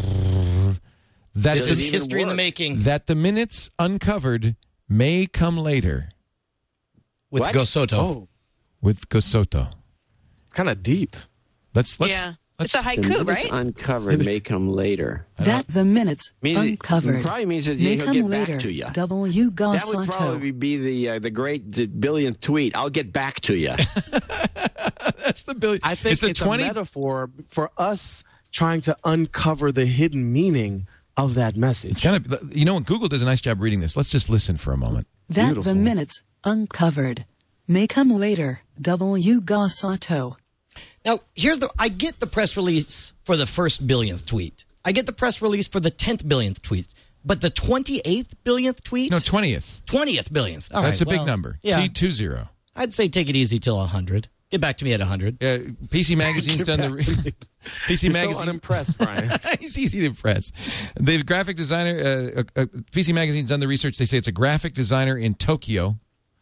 that This the, is even history in the work. making that the minutes uncovered may come later with What? Gosoto. Oh, with Gosoto. it's kind of deep. Let's let's. yeah, let's it's a The haiku, minutes right? uncovered may come later. That the minutes Means it- uncovered probably means that may he'll come get later. back to you. W. That would Gossato. probably be the uh, the great the billionth tweet. I'll get back to you. That's the billion. I think it's it's, the twenty. a metaphor for us trying to uncover the hidden meaning of that message. It's kind of. You know, Google does a nice job reading this. Let's just listen for a moment. That Beautiful. the minutes uncovered may come later. W. Gossato. Now, here's the I get the press release for the first billionth tweet. I get the press release for the tenth billionth tweet. But the twenty-eighth billionth tweet? No, twentieth. twentieth billionth. All That's right, a big well, number. Yeah. T two zero. I'd say take it easy till one hundred. Get back to me at one hundred. Uh, P C Magazine's done the. P C You're so Magazine. unimpressed, Brian. He's easy to impress. The graphic designer, uh, uh, uh, P C Magazine's done the research. They say it's a graphic designer in Tokyo.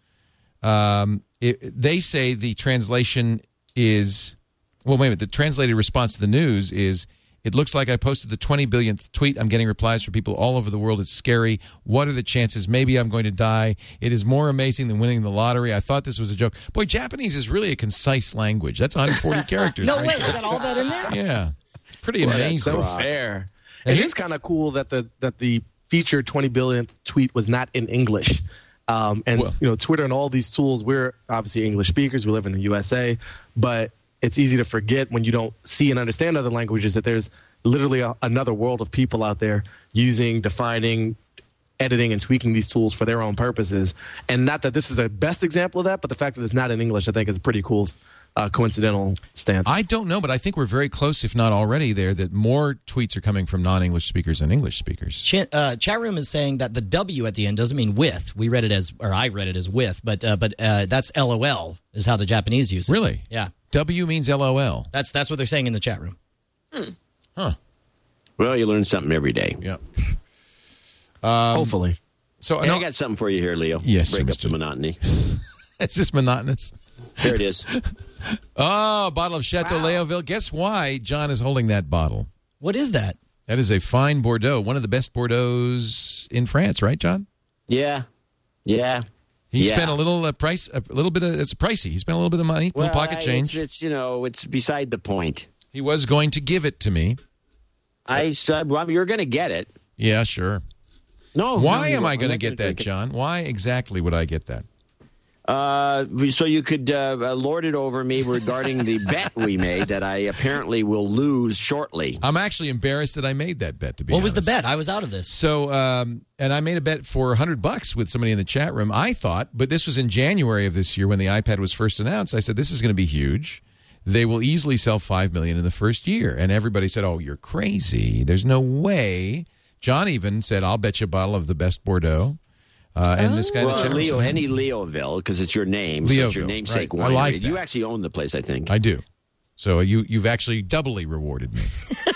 Um, it, they say the translation is, well, wait a minute. The translated response to the news is, it looks like I posted the twenty billionth tweet. I'm getting replies from people all over the world. It's scary. What are the chances? Maybe I'm going to die. It is more amazing than winning the lottery. I thought this was a joke. Boy, Japanese is really a concise language. That's one hundred forty characters. No right way. there. They got all that in there? Yeah. It's pretty That's amazing. so fair. It is kind of cool that the that the featured twenty billionth tweet was not in English. Um, and Well- you know, Twitter and all these tools, we're obviously English speakers. We live in the U S A, but it's easy to forget when you don't see and understand other languages that there's literally a, another world of people out there using, defining, editing, and tweaking these tools for their own purposes. And not that this is the best example of that, but the fact that it's not in English, I think, is a pretty cool uh, coincidental stance. I don't know, but I think we're very close, if not already there, that more tweets are coming from non-English speakers than English speakers. Ch- uh, chat room is saying that the W at the end doesn't mean with. We read it as, or I read it as with, but uh, but uh, that's L O L is how the Japanese use it. Really? Yeah. W means L O L. That's that's what they're saying in the chat room. Huh. Well, you learn something every day. Yeah. Hopefully. So Hey, no, I got something for you here, Leo. Yes, sir, Break up Mister the monotony. it's just monotonous. There it is. Oh, a bottle of Chateau Leoville. Guess why John is holding that bottle? What is that? That is a fine Bordeaux, one of the best Bordeaux's in France, right, John? Yeah. Yeah. He Yeah. spent a little uh, price, a little bit of, it's pricey. He spent a little bit of money, a Well, little pocket I- change. It's, it's, you know, it's beside the point. He was going to give it to me. I said, well, you're going to get it. Yeah, sure. No. Why no, am I going to not get gonna that, John? Why exactly would I get that? Uh, so you could uh, lord it over me regarding the bet we made that I apparently will lose shortly. I'm actually embarrassed that I made that bet, to be What honest. was the bet? I was out of this. So, um, and I made a bet for one hundred bucks with somebody in the chat room. I thought, but this was in January of this year when the iPad was first announced. I said, this is going to be huge. They will easily sell five million in the first year. And everybody said, oh, you're crazy. There's no way. John even said, I'll bet you a bottle of the best Bordeaux. Uh, and this guy, well, in the chat Leo, room, any Leoville, because it's your name, so it's your Leoville, namesake right. I winery. like that. You actually own the place, I think. I do. So you, you've actually doubly rewarded me.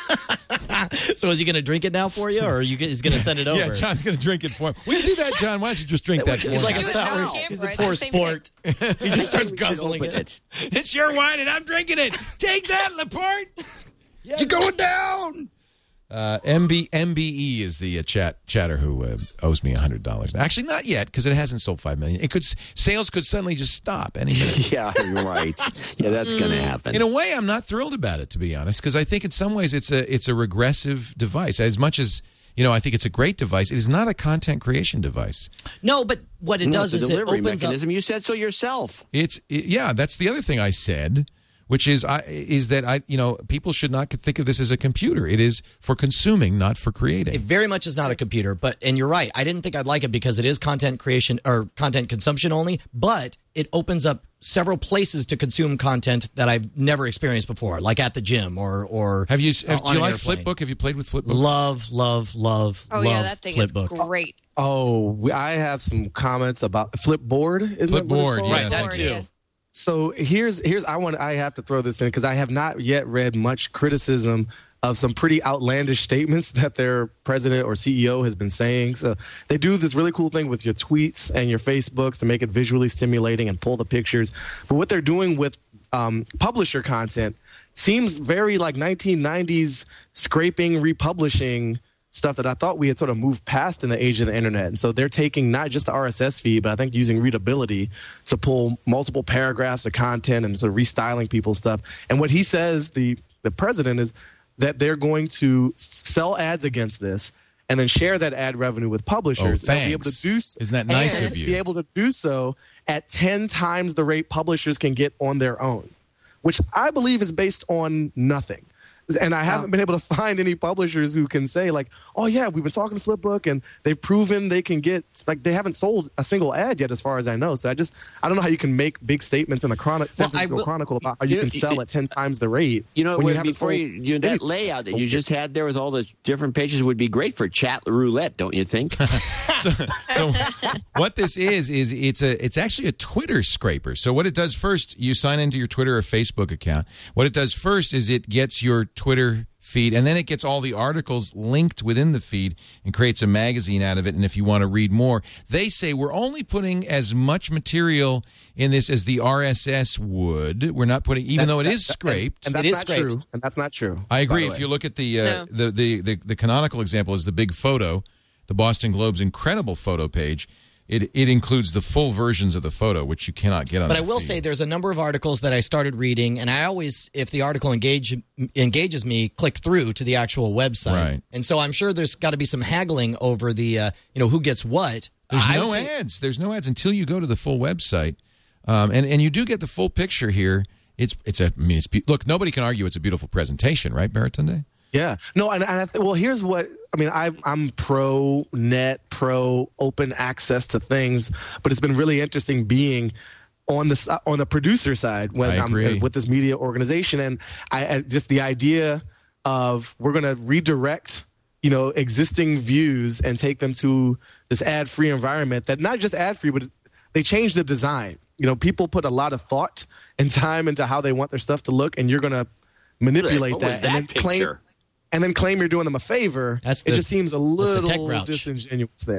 So is he going to drink it now for you, or are you is going to send it over? Yeah, John's going to drink it for him. Will you do that, John? Why don't you just drink that for He's me? like a sour. He's a poor sport. He just starts We should guzzling open it. it. It's your wine, and I'm drinking it. Take that, Laporte. Yes. You're going down. Uh, M B M B E is the uh, chat chatter who uh, owes me one hundred dollars. Actually, not yet, because it hasn't sold five million. It could sales could suddenly just stop any minute. Yeah, right. Yeah, that's going to happen. In a way, I'm not thrilled about it, to be honest, because I think in some ways it's a it's a regressive device. As much as you know, I think it's a great device. It is not a content creation device. No, but what it No, does it's a is it delivery opens mechanism. up. You said so yourself. It's it, yeah, that's the other thing I said, which is I is that I you know people should not think of this as a computer. It is for consuming, not for creating. It very much is not a computer, but and you're right. I didn't think I'd like it because it is content creation or content consumption only, but it opens up several places to consume content that I've never experienced before, like at the gym or or Have you uh, have, on do you an like airplane. Flipbook? Have you played with Flipbook? Love, love, love, Oh love yeah, that thing Flipbook. is great. Oh, we, I have some comments about Flipboard. Isn't that what it's Flipboard, called? yeah. Right, that Lord, too. yeah. So here's here's I want I have to throw this in because I have not yet read much criticism of some pretty outlandish statements that their president or C E O has been saying. So they do this really cool thing with your tweets and your Facebooks to make it visually stimulating and pull the pictures. But what they're doing with um, publisher content seems very like nineteen nineties scraping, republishing stuff that I thought we had sort of moved past in the age of the internet. And so they're taking not just the R S S feed, but I think using readability to pull multiple paragraphs of content and sort of restyling people's stuff. And what he says, the, the president, is that they're going to sell ads against this and then share that ad revenue with publishers. Oh, and they'll be able thanks. to do so, Isn't that nice and of you? Be able to do so at ten times the rate publishers can get on their own, which I believe is based on nothing. And I haven't been able to find any publishers who can say like, oh yeah, we've been talking to Flipbook and they've proven they can get, like they haven't sold a single ad yet as far as I know. So I just, I don't know how you can make big statements in a chronic, Well, San I Francisco will- Chronicle about how you You know, can sell it- at ten times the rate. You know, when when, haven't before sold you, you that anything. layout that you just had there with all the different pages would be great for chat roulette, don't you think? so, so what this is is it's a it's actually a Twitter scraper. So what it does first, you sign into your Twitter or Facebook account. What it does first is it gets your Twitter feed, and then it gets all the articles linked within the feed and creates a magazine out of it. And if you want to read more, they say we're only putting as much material in this as the R S S would. We're not putting, even That's- though it that- is that- scraped. and, and that's It is not scraped. true. And that's not true. I agree. by the If way. you look at the, uh, No. the, the the the canonical example is the big photo, the Boston Globe's incredible photo page. It it includes the full versions of the photo, which you cannot get on. But the I will feed. say there's a number of articles that I started reading, and I always, if the article engage engages me, click through to the actual website. Right. And so I'm sure there's got to be some haggling over the, uh, you know, who gets what. There's I no would say- ads. There's no ads until you go to the full website, um, and and you do get the full picture here. It's it's a I mean it's be- look. Nobody can argue it's a beautiful presentation, right, Baratunde? Yeah. No, and, and I th- well, here's what I mean. I, I'm pro net, pro open access to things, but it's been really interesting being on the s- on the producer side when I I'm agree. with this media organization, and I, I just the idea of we're going to redirect, you know, existing views and take them to this ad-free environment that not just ad-free, but they change the design. You know, people put a lot of thought and time into how they want their stuff to look, and you're going to manipulate What that, was and that then claim. picture? And then claim you're doing them a favor. That's it the- just seems a that's the tech little grouch. disingenuous there.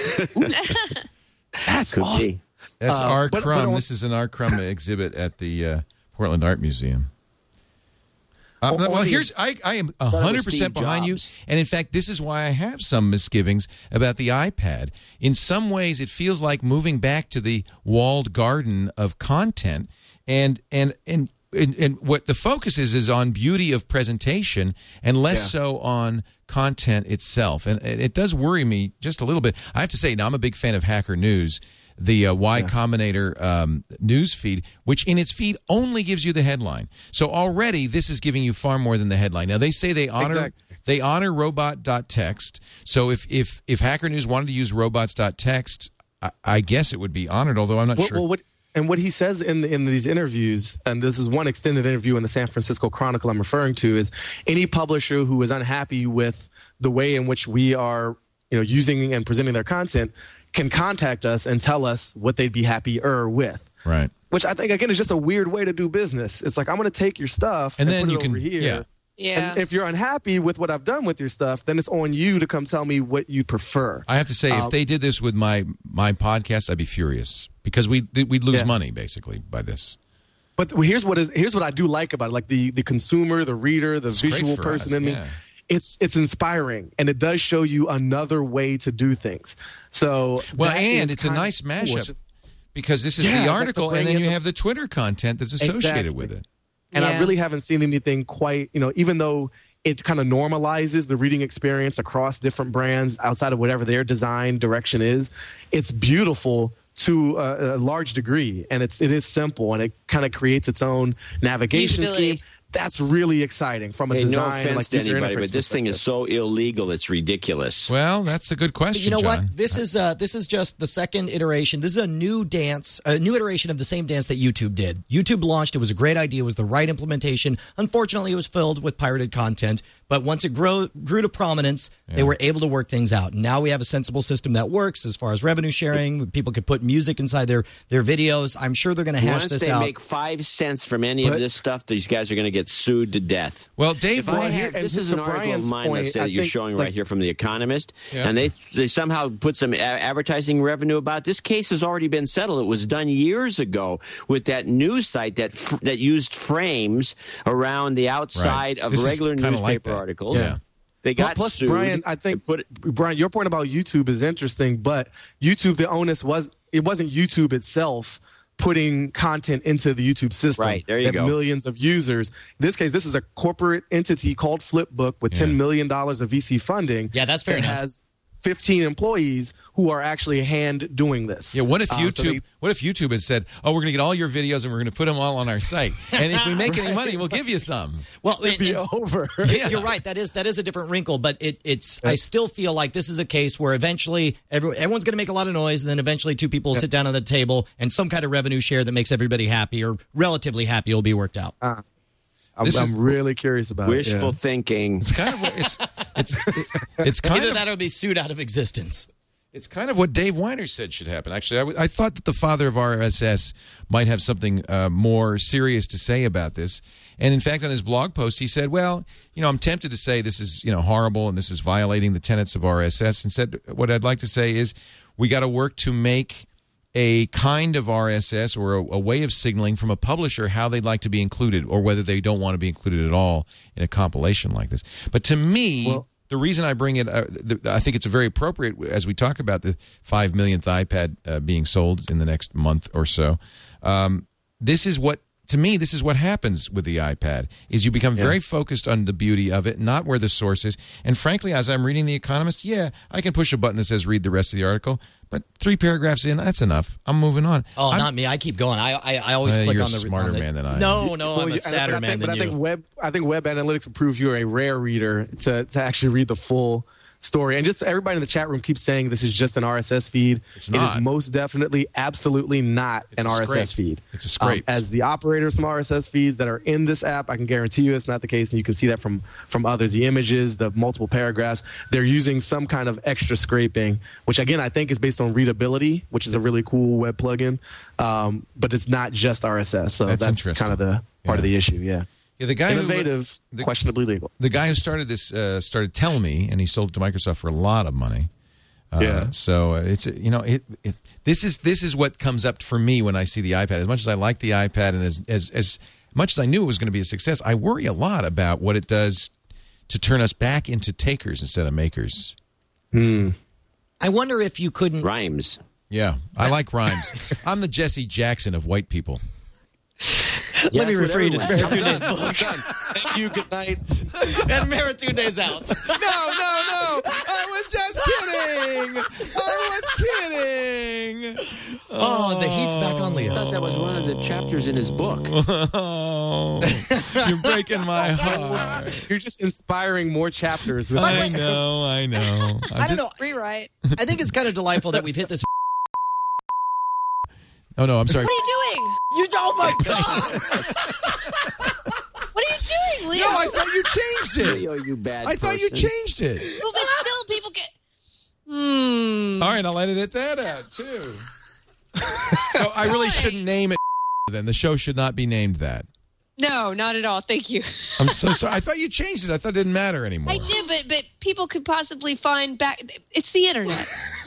That's Could awesome. be. That's Uh, R. but- Crumb. but- This is an R. Crumb exhibit at the uh, Portland Art Museum. Uh, Oh, well, oh, the- here's I, I am it was one hundred percent Steve behind you. Jobs. And in fact, this is why I have some misgivings about the iPad. In some ways, it feels like moving back to the walled garden of content. And and and and, and what the focus is is on beauty of presentation and less Yeah. so on content itself. And it it does worry me just a little bit. I have to say, now I'm a big fan of Hacker News, the uh, Y Combinator um, news feed, which in its feed only gives you the headline. So already this is giving you far more than the headline. Now they say they honor Exactly. they honor robot dot text. So if if if Hacker News wanted to use robots dot text, I, I guess it would be honored. Although I'm not Well, sure. well, what, and what he says in in these interviews, and this is one extended interview in the San Francisco Chronicle I'm referring to, is any publisher who is unhappy with the way in which we are, you know, using and presenting their content can contact us and tell us what they'd be happier with. Right. Which I think again is just a weird way to do business. It's like I'm going to take your stuff And and, then put you it can- over here. yeah. Yeah. And if you're unhappy with what I've done with your stuff, then it's on you to come tell me what you prefer. I have to say, Um, if they did this with my my podcast, I'd be furious because we we'd lose Yeah. money basically by this. But here's what is here's what I do like about it, like the the consumer, the reader, the It's great visual for person us, in me. yeah. It's it's inspiring, and it does show you another way to do things. So Well, that and is it's a kind of nice cool. mashup because this is Yeah, the like article, the and then bring you in have the Twitter content that's associated Exactly. with it. And I Yeah. really haven't seen anything quite, you know, even though it kind of normalizes the reading experience across different brands outside of whatever their design direction is. It's beautiful to a, a large degree, and it's it is simple, and it kind of creates its own navigation Usability. scheme. That's really exciting from a Hey, no design. offense like to user anybody, interface but this thing is perspective. so illegal, it's ridiculous. Well, that's a good question. But you know John. what? This is uh, this is just the second iteration. This is a new dance, a new iteration of the same dance that YouTube did. YouTube launched. It was a great idea. It was the right implementation. Unfortunately, it was filled with pirated content. But once it grew grew to prominence, they were able to work things out. Now we have a sensible system that works as far as revenue sharing. People can put music inside their their videos. I'm sure they're going to hash Once this they out. make five cents from any But- of this stuff, these guys are going to get sued to death. Well, Dave, If I what- have, and this to is an article of Brian's mine point, that's, that I you're think, showing like- right here from The Economist, Yeah. and they they somehow put some a- advertising revenue about this case has already been settled. It was done years ago with that news site that f- that used frames around the outside Right. of This is regular kinda like newspaper that. articles. Yeah. They got Plus, sued. Brian, I think and put it, Brian, your point about YouTube is interesting, but YouTube, the onus was it wasn't YouTube itself putting content into the YouTube system. Right, there you They have go. Millions of users. In this case, this is a corporate entity called Flipbook with Yeah. ten million dollars of V C funding. Yeah, that's fair that enough. has fifteen employees who are actually hand doing this. Yeah, what if Uh, so YouTube? they- what if YouTube had said, "Oh, we're going to get all your videos and we're going to put them all on our site, and if we make any money, we'll give you some." well, it'd be and- over. Yeah. You're right. That is that is a different wrinkle, but it, it's. I still feel like this is a case where eventually every, everyone's going to make a lot of noise, and then eventually two people will sit down at the table, and some kind of revenue share that makes everybody happy or relatively happy will be worked out. I'm, This is- I'm really curious about wishful it. yeah. thinking. It's kind of what it's it's it's kind Either of that or be sued out of existence. It's kind of what Dave Weiner said should happen. Actually, I, w- I thought that the father of R S S might have something uh, more serious to say about this. And in fact, on his blog post, he said, well, you know, I'm tempted to say this is, you know, horrible and this is violating the tenets of R S S. And said, what I'd like to say is we got to work to make a kind of R S S or a, a way of signaling from a publisher how they'd like to be included or whether they don't want to be included at all in a compilation like this. But to me... Well- the reason I bring it, uh, the, I think it's very appropriate as we talk about the five millionth iPad uh, being sold in the next month or so. Um, this is what, to me, this is what happens with the iPad, is you become very focused on the beauty of it, not where the source is. And frankly, as I'm reading The Economist, yeah, I can push a button that says read the rest of the article, but three paragraphs in, that's enough. I'm moving on. Oh, I'm, not me. I keep going. I I, I always Uh, click you're on a the smarter on the, man than I am. No, no, Well, I'm you- a and- sadder but I man think, but than I you. think web I think web analytics will prove you're a rare reader to, to actually read the full story. And just everybody in the chat room keeps saying this is just an R S S feed. It's It not. is most definitely, absolutely not It's an a R S S scrape. feed. It's a scrape. Um, as the operator of some R S S feeds that are in this app, I can guarantee you it's not the case, and you can see that from from others. The images, the multiple paragraphs, they're using some kind of extra scraping, which again I think is based on readability, which is a really cool web plugin. Um, but it's not just R S S, so That's that's, interesting. kind of the part of Yeah. the issue. Yeah. Yeah, the guy who- Innovative, the- questionably legal. the guy who started this uh, started telling me, and he sold it to Microsoft for a lot of money. Uh, Yeah. So uh, it's you know it, it this is this is what comes up for me when I see the iPad. As much as I like the iPad, and as as as much as I knew it was going to be a success, I worry a lot about what it does to turn us back into takers instead of makers. I wonder if you couldn't. Rhymes. Yeah, I like rhymes. I'm the Jesse Jackson of white people. Let me that's what refer you to everyone Maratunde's book. Thank you. Good night. And Maratunde's out. No, no, no. I was just kidding. I was kidding. Oh, the heat's back on Leo. I thought that was one of the chapters in his book. Oh, you're breaking my heart. You're just inspiring more chapters. With I know, I know. I don't know. Rewrite. I think it's kind of delightful that we've hit this. Oh, no, I'm sorry. What are you doing? You, oh my God. What are you doing, Leo? No, I thought you changed it. Leo, you bad I thought you person. changed it. Well, but still, people get. Hmm. All right, I'll edit that out, too. So I really shouldn't name it then. The show should not be named that. No, not at all. Thank you. I'm so sorry. I thought you changed it. I thought it didn't matter anymore. I did, but but people could possibly find back. It's the internet.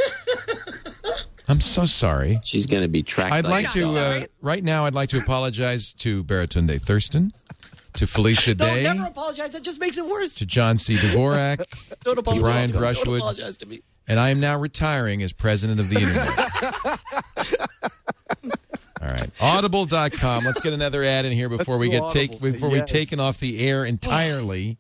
I'm so sorry. She's going to be tracked. I'd like like to, uh, right now, I'd like to apologize to Baratunde Thurston, to Felicia No, Day, never apologize. That just makes it worse. to John C. Dvorak, Don't to apologize Brian to me. Don't Brushwood, apologize to me. and I am now retiring as president of the internet. All right. Audible dot com. Let's get another ad in here before Let's we do get take Audible. before we Yes. taken off the air entirely.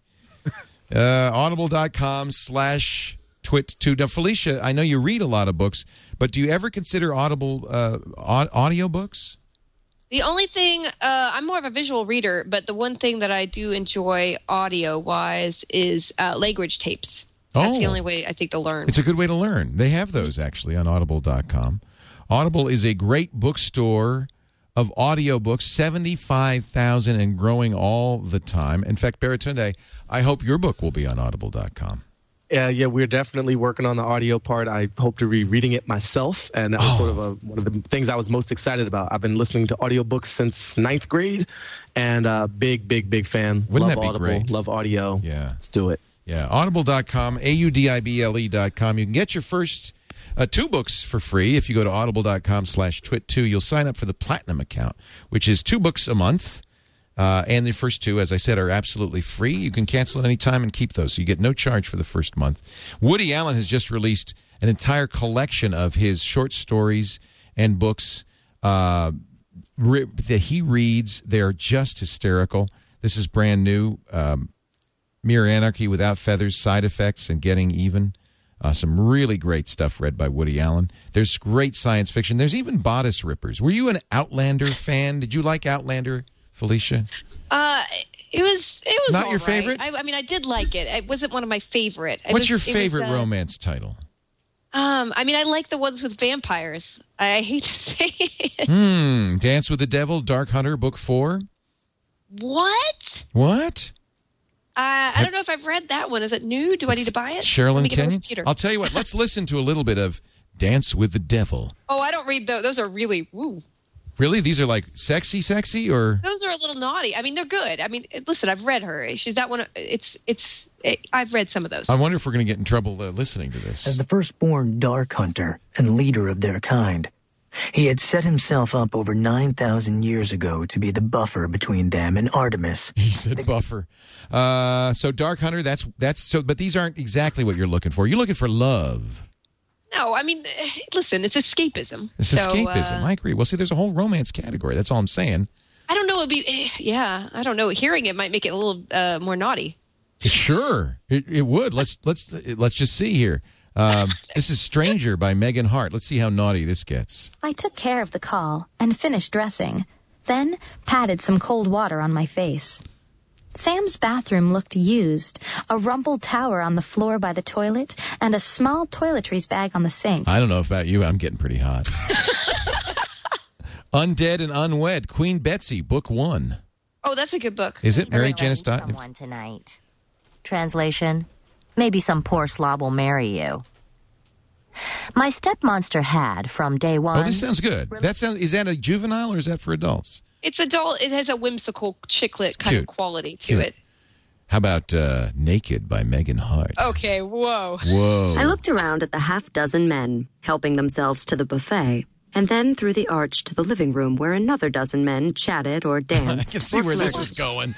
uh, Audible dot com slash twit two. Now, Felicia, I know you read a lot of books, but do you ever consider Audible uh, au- audio books? The only thing, uh, I'm more of a visual reader, but the one thing that I do enjoy audio-wise is uh, language tapes. That's Oh. the only way I think to learn. It's a good way to learn. They have those actually on Audible dot com. Audible is a great bookstore of audiobooks, seventy-five thousand and growing all the time. In fact, Baratunde, I hope your book will be on Audible dot com. Yeah, yeah, we're definitely working on the audio part. I hope to be reading it myself, and that was Oh. sort of a, one of the things I was most excited about. I've been listening to audiobooks since ninth grade, and uh, big, big, big fan. Wouldn't love that be Audible, great? love audio. Yeah. Let's do it. Yeah, Audible dot com, A U D I B L E dot com. You can get your first uh, two books for free if you go to Audible dot com slash twit two. You'll sign up for the Platinum account, which is two books a month. Uh, and the first two, as I said, are absolutely free. You can cancel at any time and keep those. So you get no charge for the first month. Woody Allen has just released an entire collection of his short stories and books uh, re- that he reads. They're just hysterical. This is brand new. Um, Mere Anarchy Without Feathers, Side Effects, and Getting Even. Uh, some really great stuff read by Woody Allen. There's great science fiction. There's even Bodice Rippers. Were you an Outlander fan? Did you like Outlander, Felicia? Uh, it was it was Not all your right. favorite? I, I mean, I did like it. It wasn't one of my favorite. It What's was- your it was, favorite uh, romance title? Um, I mean, I like the ones with vampires. I hate to say it. Hmm. Dance with the Devil, Dark Hunter, Book Four. What? What? Uh, I don't know if I've read that one. Is it new? Do I need to buy it? Let Sherilyn me get it on the Kenyon? computer. I'll tell you what. Let's listen to a little bit of Dance with the Devil. Oh, I don't read those. Those are really woo. Really? These are like sexy, sexy, or? Those are a little naughty. I mean, they're good. I mean, listen, I've read her. She's not one of. It's it's. It, I've read some of those. I wonder if we're going to get in trouble uh, listening to this. As the firstborn Dark Hunter and leader of their kind, he had set himself up over nine thousand years ago to be the buffer between them and Artemis. He said buffer. Uh, so Dark Hunter, that's that's so. But these aren't exactly what you're looking for. You're looking for love. No, I mean, eh, listen, it's escapism. It's So, escapism. uh, I agree. Well, see, there's a whole romance category. That's all I'm saying. I don't know. It'd be. eh, Yeah, I don't know. Hearing it might make it a little uh, more naughty. Sure, it, it would. Let's let's let's just see here. Um, this is Stranger by Megan Hart. Let's see how naughty this gets. I took care of the call and finished dressing, then patted some cold water on my face. Sam's bathroom looked used, a rumpled tower on the floor by the toilet, and a small toiletries bag on the sink. I don't know about you. I'm getting pretty hot. Undead and Unwed, Queen Betsy, Book One. Oh, that's a good book. Is it Mary Really Janice need Dot? someone tonight. Translation: maybe some poor slob will marry you. My stepmonster had, from day one... Oh, this sounds good. That sounds. Is that a juvenile or is that for adults? It's adult. It has a whimsical chiclet kind cute. of quality to Cute. it. How about uh, Naked by Megan Hart? Okay, whoa. Whoa. I looked around at the half dozen men helping themselves to the buffet and then through the arch to the living room where another dozen men chatted or danced. I can see where this is going.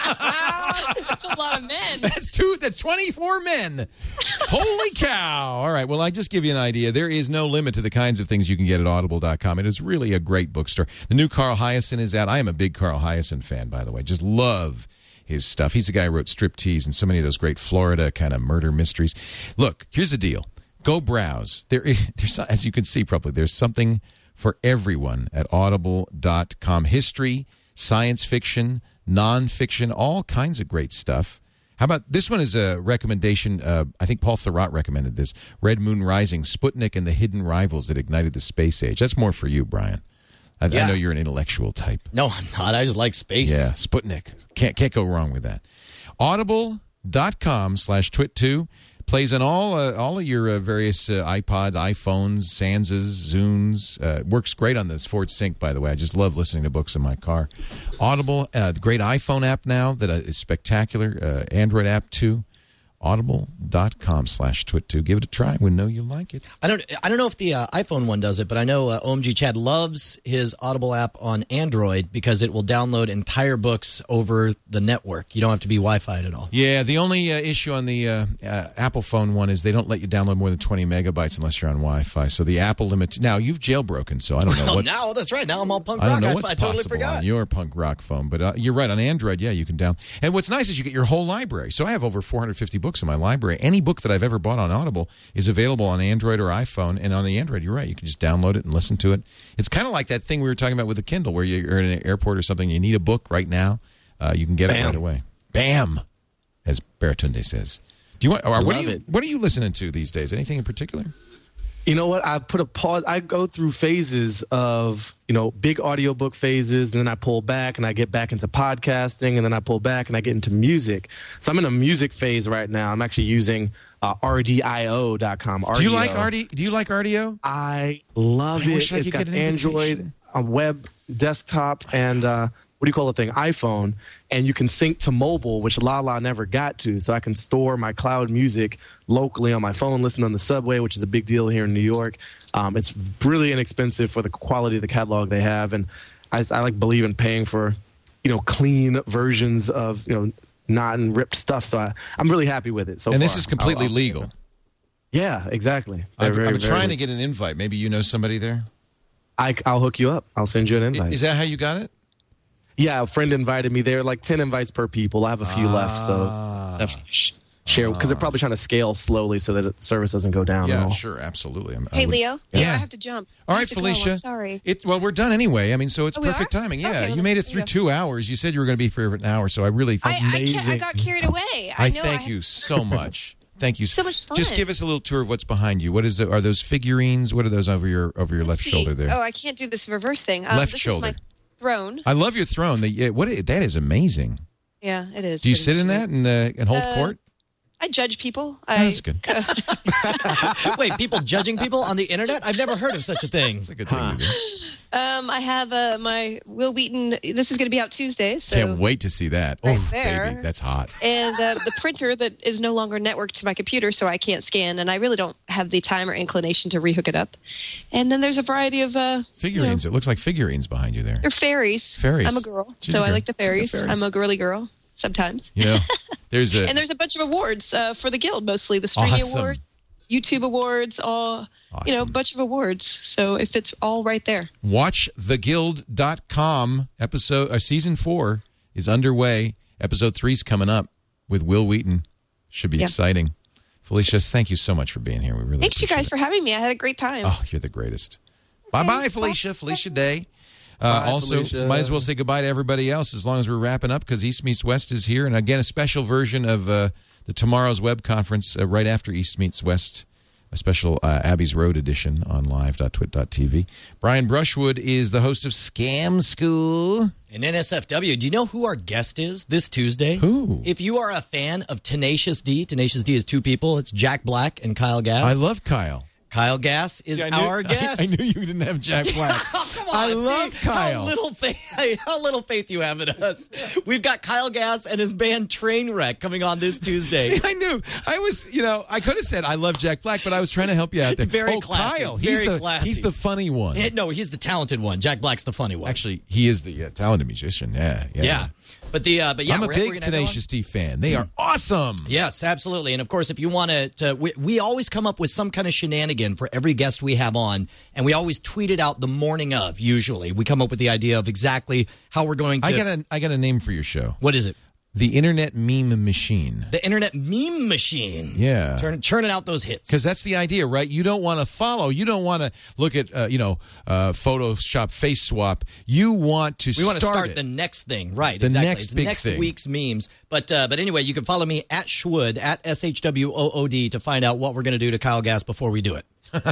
That's a lot of men. That's two. That's twenty-four men. Holy cow! All right. Well, I just give you an idea. There is no limit to the kinds of things you can get at audible dot com. It is really a great bookstore. The new Carl Hiaasen is out. I am a big Carl Hiaasen fan, by the way. Just love his stuff. He's the guy who wrote Striptease and so many of those great Florida kind of murder mysteries. Look, here's the deal. Go browse. There, is, there's, as you can see probably, there's something for everyone at audible dot com. History, science fiction, nonfiction, all kinds of great stuff. How about this one is a recommendation. Uh, I think Paul Thurrott recommended this. Red Moon Rising, Sputnik and the Hidden Rivals That Ignited the Space Age. That's more for you, Brian. I, Yeah. I know you're an intellectual type. No, I'm not. I just like space. Yeah, Sputnik. Can't can't go wrong with that. audible dot com slash twit two plays on all uh, all of your uh, various uh, iPods, iPhones, Sanzas, Zunes. Uh, works great on this Ford Sync, by the way. I just love listening to books in my car. Audible, uh, the great iPhone app now that uh, is spectacular. Uh, Android app too. audible dot com slash twit two. Give it a try. We know you like it. I don't. I don't know if the uh, iPhone one does it, but I know uh, O M G Chad loves his Audible app on Android because it will download entire books over the network. You don't have to be Wi-Fi'd at all. Yeah, the only uh, issue on the uh, uh, Apple phone one is they don't let you download more than twenty megabytes unless you're on Wi-Fi. So the Apple limit. Now you've jailbroken, so I don't know Well, what's. now that's right. Now I'm all punk I rock. don't know what's I, I totally possible forgot. on your punk rock phone, but uh, you're right. On Android, yeah, you can down. And what's nice is you get your whole library. So I have over four hundred fifty books in my library. Any book that I've ever bought on Audible is available on Android or iPhone. And on the Android, you're right. You can just download it and listen to it. It's kind of like that thing we were talking about with the Kindle, where you're in an airport or something. You need a book right now. Uh, you can get Bam. it right away. Bam, as Baratunde says. Do you want? Or what Love are you? it. What are you listening to these days? Anything in particular? You know what? I put a pause. I go through phases of, you know, big audiobook phases, and then I pull back and I get back into podcasting, and then I pull back and I get into music. So I'm in a music phase right now. I'm actually using uh, R D I O dot com. Do you like R D? Do you like R D O? I love I it. wish I It's could got get an Android, invitation. a web, desktop, and uh, what do you call the thing? iPhone. And you can sync to mobile, which Lala never got to. So I can store my cloud music locally on my phone, listen on the subway, which is a big deal here in New York. Um, it's really inexpensive for the quality of the catalog they have. And I, I like believe in paying for, you know, clean versions of, you know, not and ripped stuff. So I, I'm really happy with it. So and far. this is completely I'll- I'll- legal. Yeah, exactly. I've, Very, I've been very trying to legal. get an invite. Maybe you know somebody there. I, I'll hook you up. I'll send you an invite. Is that how you got it? Yeah, a friend invited me. There are like ten invites per people. I have a few left, so definitely sh- share because they're probably trying to scale slowly so that the service doesn't go down. at Yeah, all. sure, absolutely. I'm, I Hey, would- Leo. Yeah. Yeah, I have to jump. All I right, have to go. Felicia. I'm sorry. It, well, we're done anyway. I mean, so it's Oh, we perfect are? timing. Yeah, Okay, you well, made it there through you go. two hours. You said you were going to be for an hour, so I really I, thank I, can't- I got carried away. I, I know thank I- you so much. Thank you So much fun. Just give us a little tour of what's behind you. What is the, are those figurines? What are those over your over your left See- shoulder there? Oh, I can't do this reverse thing. Um, Left this shoulder. Is my throne. I love your throne. The, yeah, what is- that is amazing. Yeah, it is. Do you pretty sit in cute. that and uh, and hold Uh, court? I judge people. Oh, I, that's good. Wait, people judging people on the internet? I've never heard of such a thing. That's a good thing to do. Um, I have uh, my Will Wheaton. This is going to be out Tuesday. So. Can't wait to see that. Right oh, there. baby, that's hot. And uh, the printer that is no longer networked to my computer, so I can't scan, and I really don't have the time or inclination to rehook it up. And then there's a variety of uh, Figurines. You know, It looks like figurines behind you there. they're fairies. Fairies. I'm a girl, She's so a I girl. like the I like the fairies. fairies. I'm a girly girl sometimes. You know, there's a And there's a bunch of awards uh, for the guild, mostly the Streamy Awesome. Awards, YouTube Awards, all you know, a bunch of awards. So if it's all right there. watch the guild dot com episode uh, season four is underway. Episode three's coming up with Will Wheaton. Should be Yeah. exciting. Felicia, thank you so much for being here. We really Thanks you guys for having me. I had a great time. Oh, you're the greatest. Bye bye, Felicia. Felicia Day. Uh, Bye, also, Felicia. might as well say goodbye to everybody else as long as we're wrapping up because East Meets West is here. And again, a special version of uh, the Tomorrow's Web Conference uh, right after East Meets West, a special uh, Abbey's Road edition on live dot twit dot t v. Brian Brushwood is the host of Scam School. In N S F W, do you know who our guest is this Tuesday? Who? If you are a fan of Tenacious D, Tenacious D is two people. It's Jack Black and Kyle Gass. I love Kyle. Kyle Gass is See, I knew, our guest. I, I knew you didn't have Jack Black. Come on, I love see, Kyle. How little, faith, how little faith you have in us. We've got Kyle Gass and his band Trainwreck coming on this Tuesday. See, I knew. I was, you know, I could have said I love Jack Black, but I was trying to help you out there. Very oh, classy. Kyle. He's Very the, classy. He's the funny one. Eh, no, he's the talented one. Jack Black's the funny one. Actually, he is the uh, talented musician. Yeah, yeah. Yeah. But the uh, but yeah, I'm a we're, big we're Tenacious D fan. They are awesome. Yes, absolutely. And of course, if you want to, to we, we always come up with some kind of shenanigan for every guest we have on, and we always tweet it out the morning of. Usually, we come up with the idea of exactly how we're going to. I got a I got a name for your show. What is it? The Internet Meme Machine. The Internet Meme Machine. Yeah. Turn, churning out those hits. Because that's the idea, right? You don't want to follow. You don't want to look at, uh, you know, uh, Photoshop face swap. You want to we start want to start it. the next thing. Right, The exactly. next It's big next thing. week's memes. But uh, but anyway, you can follow me at Shwood, at S H W O O D, to find out what we're going to do to Kyle Gass before we do it.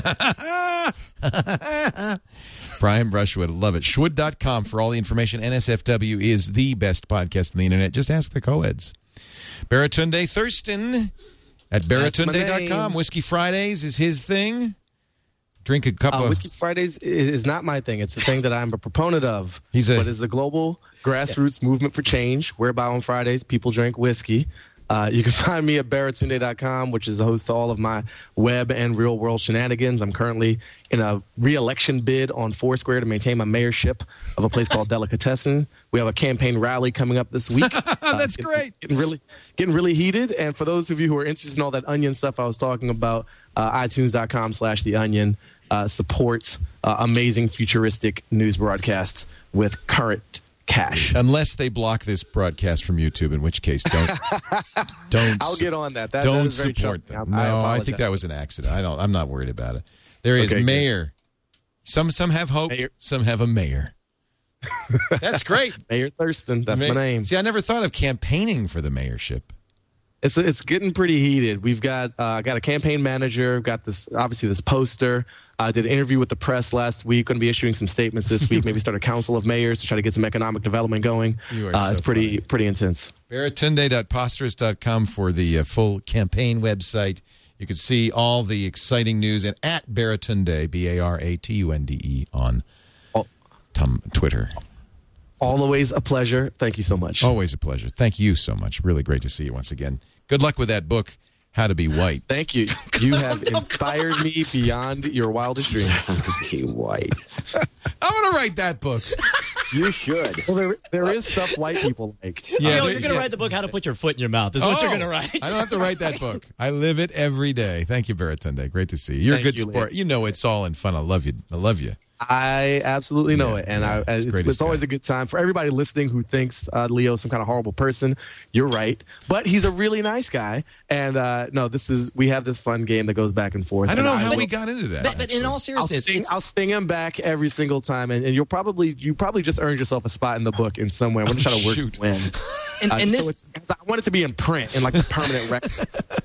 Brian Brushwood, love it. Shwood dot com for all the information. N S F W is the best podcast on the internet. Just ask the co-eds. Baratunde Thurston at Baratunde dot com. Whiskey Fridays is his thing. Drink a cup uh, of... Whiskey Fridays is not my thing. It's the thing that I'm a proponent of. He's a... But it's the global grassroots movement for change, whereby on Fridays people drink whiskey. Uh, you can find me at Baratunde dot com, which is the host to all of my web and real-world shenanigans. I'm currently in a re-election bid on Foursquare to maintain my mayorship of a place called Delicatessen. We have a campaign rally coming up this week. Uh, That's getting, great. Getting really, getting really heated. And for those of you who are interested in all that Onion stuff I was talking about, uh, iTunes dot com slash The Onion uh, supports uh, amazing futuristic news broadcasts with current cash. Unless they block this broadcast from YouTube, in which case don't don't I'll get on that. that don't that is very support troubling. them. I, I No, I, apologize. think that was an accident. I don't. I'm not worried about it. There is Okay, mayor. Some some have hope. Mayor. Some have a mayor. That's great. Mayor Thurston. That's Ma- my name. See, I never thought of campaigning for the mayorship. It's it's getting pretty heated. We've got uh, got a campaign manager. We've got this obviously this poster. I uh, did an interview with the press last week. Going to be issuing some statements this week. Maybe start a council of mayors to try to get some economic development going. You are uh, so it's pretty funny. pretty intense. Baratunde dot posterous dot com for the uh, full campaign website. You can see all the exciting news, and at Baratunde, B A R A T U N D E, on tum- Twitter. Always a pleasure. Thank you so much. Always a pleasure. Thank you so much. Really great to see you once again. Good luck with that book, How to Be White. Thank you. You have inspired me beyond your wildest dreams. Be white. I'm going to write that book. You should. Well, there, there is stuff white people like. Yeah, you know, there- you're going to write the book, How to Put Your Foot in Your Mouth, is what Oh, you're going to write. I don't have to write that book. I live it every day. Thank you, Baratunde. Great to see you. You're Thank a good you, sport. Lee. You know it's all in fun. I love you. I love you. I absolutely know Yeah, it, and yeah, I, it's it's, great it's as always guy. a good time for everybody listening who thinks uh, Leo's some kind of horrible person. You're right, but he's a really nice guy, and uh, no, this is we have this fun game that goes back and forth. I don't know and how will- we got into that. But, but in all I'll seriousness, sting, it's, I'll sting him back every single time, and, and you'll probably you probably just earned yourself a spot in the book in some way. I'm gonna try to work Shoot. to win. and, Uh, and so this, it's, 'cause I want it to be in print in like a permanent record.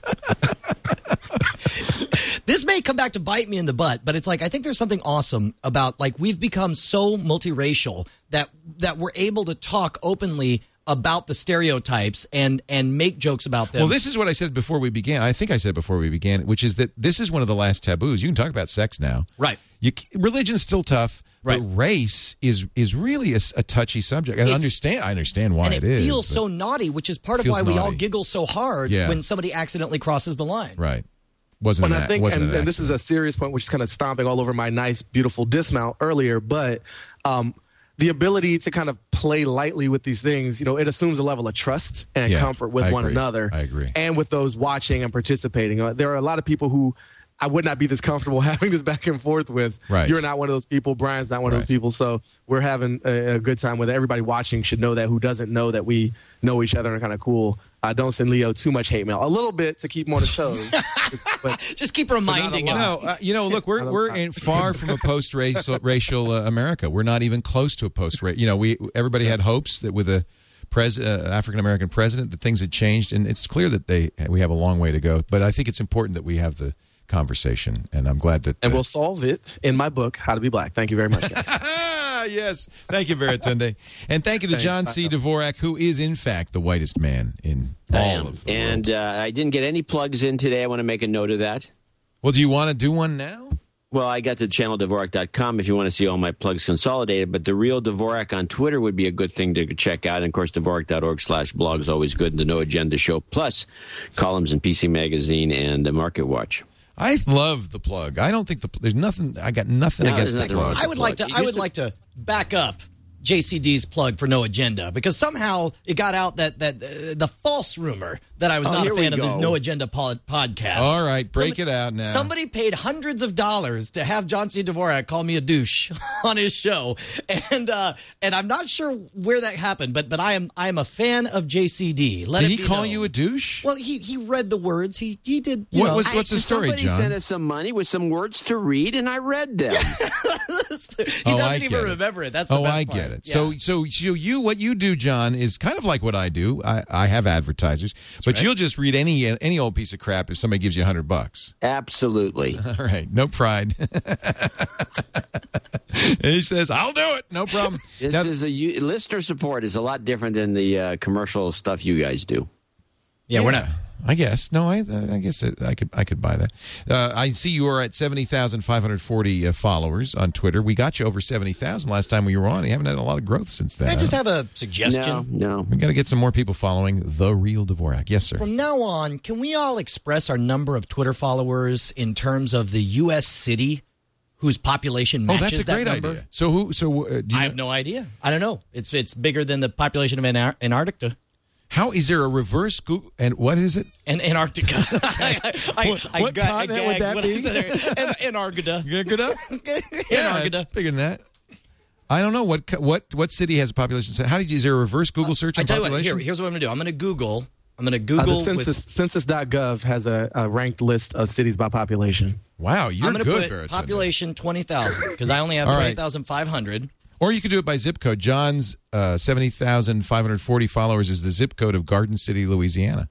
this may come back to bite me in the butt, but it's like I think there's something awesome about like we've become so multiracial that that we're able to talk openly about the stereotypes and and make jokes about them. Well, this is what I said before we began. I think I said before we began, which is that this is one of the last taboos. You can talk about sex now. Right. You, c- religion's still tough, Right. but race is is really a, s- a touchy subject. And I It's- understand. I understand why and it it is. feels but- so naughty, which is part of Feels why we all naughty. giggle so hard Yeah. when somebody accidentally crosses the line. right. Wasn't And an, I a- think, wasn't and, an and this is accident. a serious point, which is kind of stomping all over my nice, beautiful dismount earlier. But um, the ability to kind of play lightly with these things, you know, it assumes a level of trust and Yeah, comfort with I one agree. another. I agree. And with those watching and participating. Uh, There are a lot of people who I would not be this comfortable having this back and forth with. Right. You're not one of those people. Brian's not one Right. of those people. So we're having a, a good time with it. Everybody watching should know that. Who doesn't know that we know each other and are kind of cool. Uh, don't send Leo too much hate mail. A little bit to keep him on his toes. Just- but Just keep reminding But him. not a No, uh, you know, look, we're we're in far from a post-racial racial uh, America. We're not even close to a post-racial. You know, we everybody had hopes that with a pres uh, African American president that things had changed, and it's clear that they we have a long way to go. But I think it's important that we have the conversation, and I'm glad that. and uh, we'll solve it in my book, How to Be Black. Thank you very much, guys. Ah, yes. Thank you, Baratunde. And thank you to Thanks. John C. Dvorak, who is, in fact, the whitest man in I all am. of the And world. uh, I didn't get any plugs in today. I want to make a note of that. Well, do you want to do one now? Well, I got to channel dvorak dot com if you want to see all my plugs consolidated, but The Real Dvorak on Twitter would be a good thing to check out. And, of course, dvorak dot org slash blog is always good. And the No Agenda Show, plus columns in P C Magazine and uh, Market Watch. I love the plug. I don't think the there's nothing. I got nothing No, against the nothing plug. wrong with I would like to. I would like to back up J C D's plug for No Agenda, because somehow it got out that that uh, the false rumor that I was Oh, not a here we fan of the go. No Agenda pod- podcast. All right, break Somebody- it out now. Somebody paid hundreds of dollars to have John C. Dvorak call me a douche on his show, and uh, and I'm not sure where that happened, but but I am I am a fan of J C D. Let Did it he be call known. you a douche? Well, he he read the words. He he did. You What know. was- what's the story, Somebody John? sent us some money with some words to read, and I read them. he Oh, doesn't I even get it. remember it. That's the oh, best I part. get it. Yeah. So, so, so you, what you do, John, is kind of like what I do. I, I have advertisers, but right. you'll just read any any old piece of crap if somebody gives you a hundred bucks. Absolutely. All right, no pride. And he says, "I'll do it, no problem." This Now- is a you- listener support is a lot different than the uh, commercial stuff you guys do. yeah, we're not. I guess no. I I guess I could I could buy that. Uh, I see you are at seventy thousand five hundred forty uh, followers on Twitter. We got you over seventy thousand last time we were on. You haven't had a lot of growth since then. I just have a suggestion. No, no. We got to get some more people following The Real Dvorak. Yes, sir. From now on, can we all express our number of Twitter followers in terms of the U S city whose population Oh, matches that's a that great number? idea. So who? So uh, do you I have no idea. I don't know. It's it's bigger than the population of Anar- Antarctica. How is there a reverse Google? And what is it? And Antarctica. I, I, What- I, what got, continent I would gagged. that What be? is it? An- Antarctica. Good up. Yeah, Antarctica. it's bigger than that. I don't know what co- what what city has a population. How did you? Is there a reverse Google search I on tell you what. population? Here, here's what I'm going to do. I'm going to Google. I'm going to Uh, Google. the census, with, census dot gov has a, a ranked list of cities by population. Wow, you're I'm going to good, put Veritone. population twenty thousand because I only have All right. twenty thousand five hundred. Or you could do it by zip code. John's uh, seventy thousand five hundred forty followers is the zip code of Garden City, Louisiana.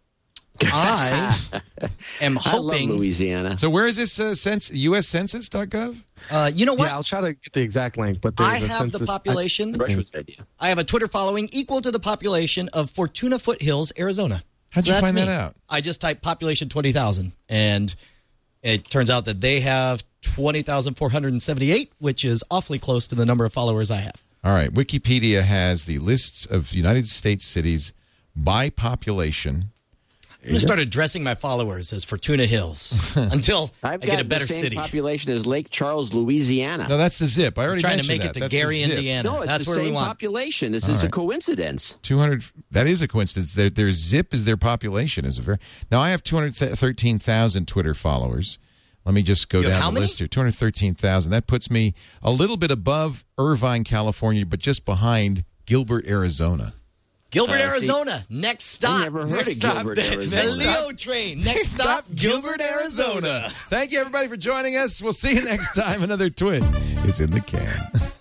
I am I love hoping. Louisiana. So where is this uh, census, U S census dot gov? Uh, you know what? Yeah, I'll try to get the exact link, but there's I a have census. the population. Brushwood's idea. I have a Twitter following equal to the population of Fortuna Foothills, Arizona. How'd you that's find me. that out? I just typed population twenty thousand, and it turns out that they have twenty thousand four hundred seventy-eight, which is awfully close to the number of followers I have. All right, Wikipedia has the lists of United States cities by population. I'm going to start addressing my followers as Fortuna Hills until I I've get got a better the same city. population as Lake Charles, Louisiana. No, that's the zip. I already Trying to mentioned make it that. to That's the Gary, zip. Indiana. no, it's That's the where we same want. population. This All is right. a coincidence. two hundred. That is a coincidence. Their, their zip is their population. Is a very now. I have two hundred thirteen thousand Twitter followers. Let me just go You have down how the many? list here. Two hundred thirteen thousand. That puts me a little bit above Irvine, California, but just behind Gilbert, Arizona. Gilbert, Uh, see- Arizona. Next stop. I never heard Next of stop. Gilbert, Next Arizona. The Leo train. Next stop, Gilbert, Arizona. Thank you, everybody, for joining us. We'll see you next time. Another twin is in the can.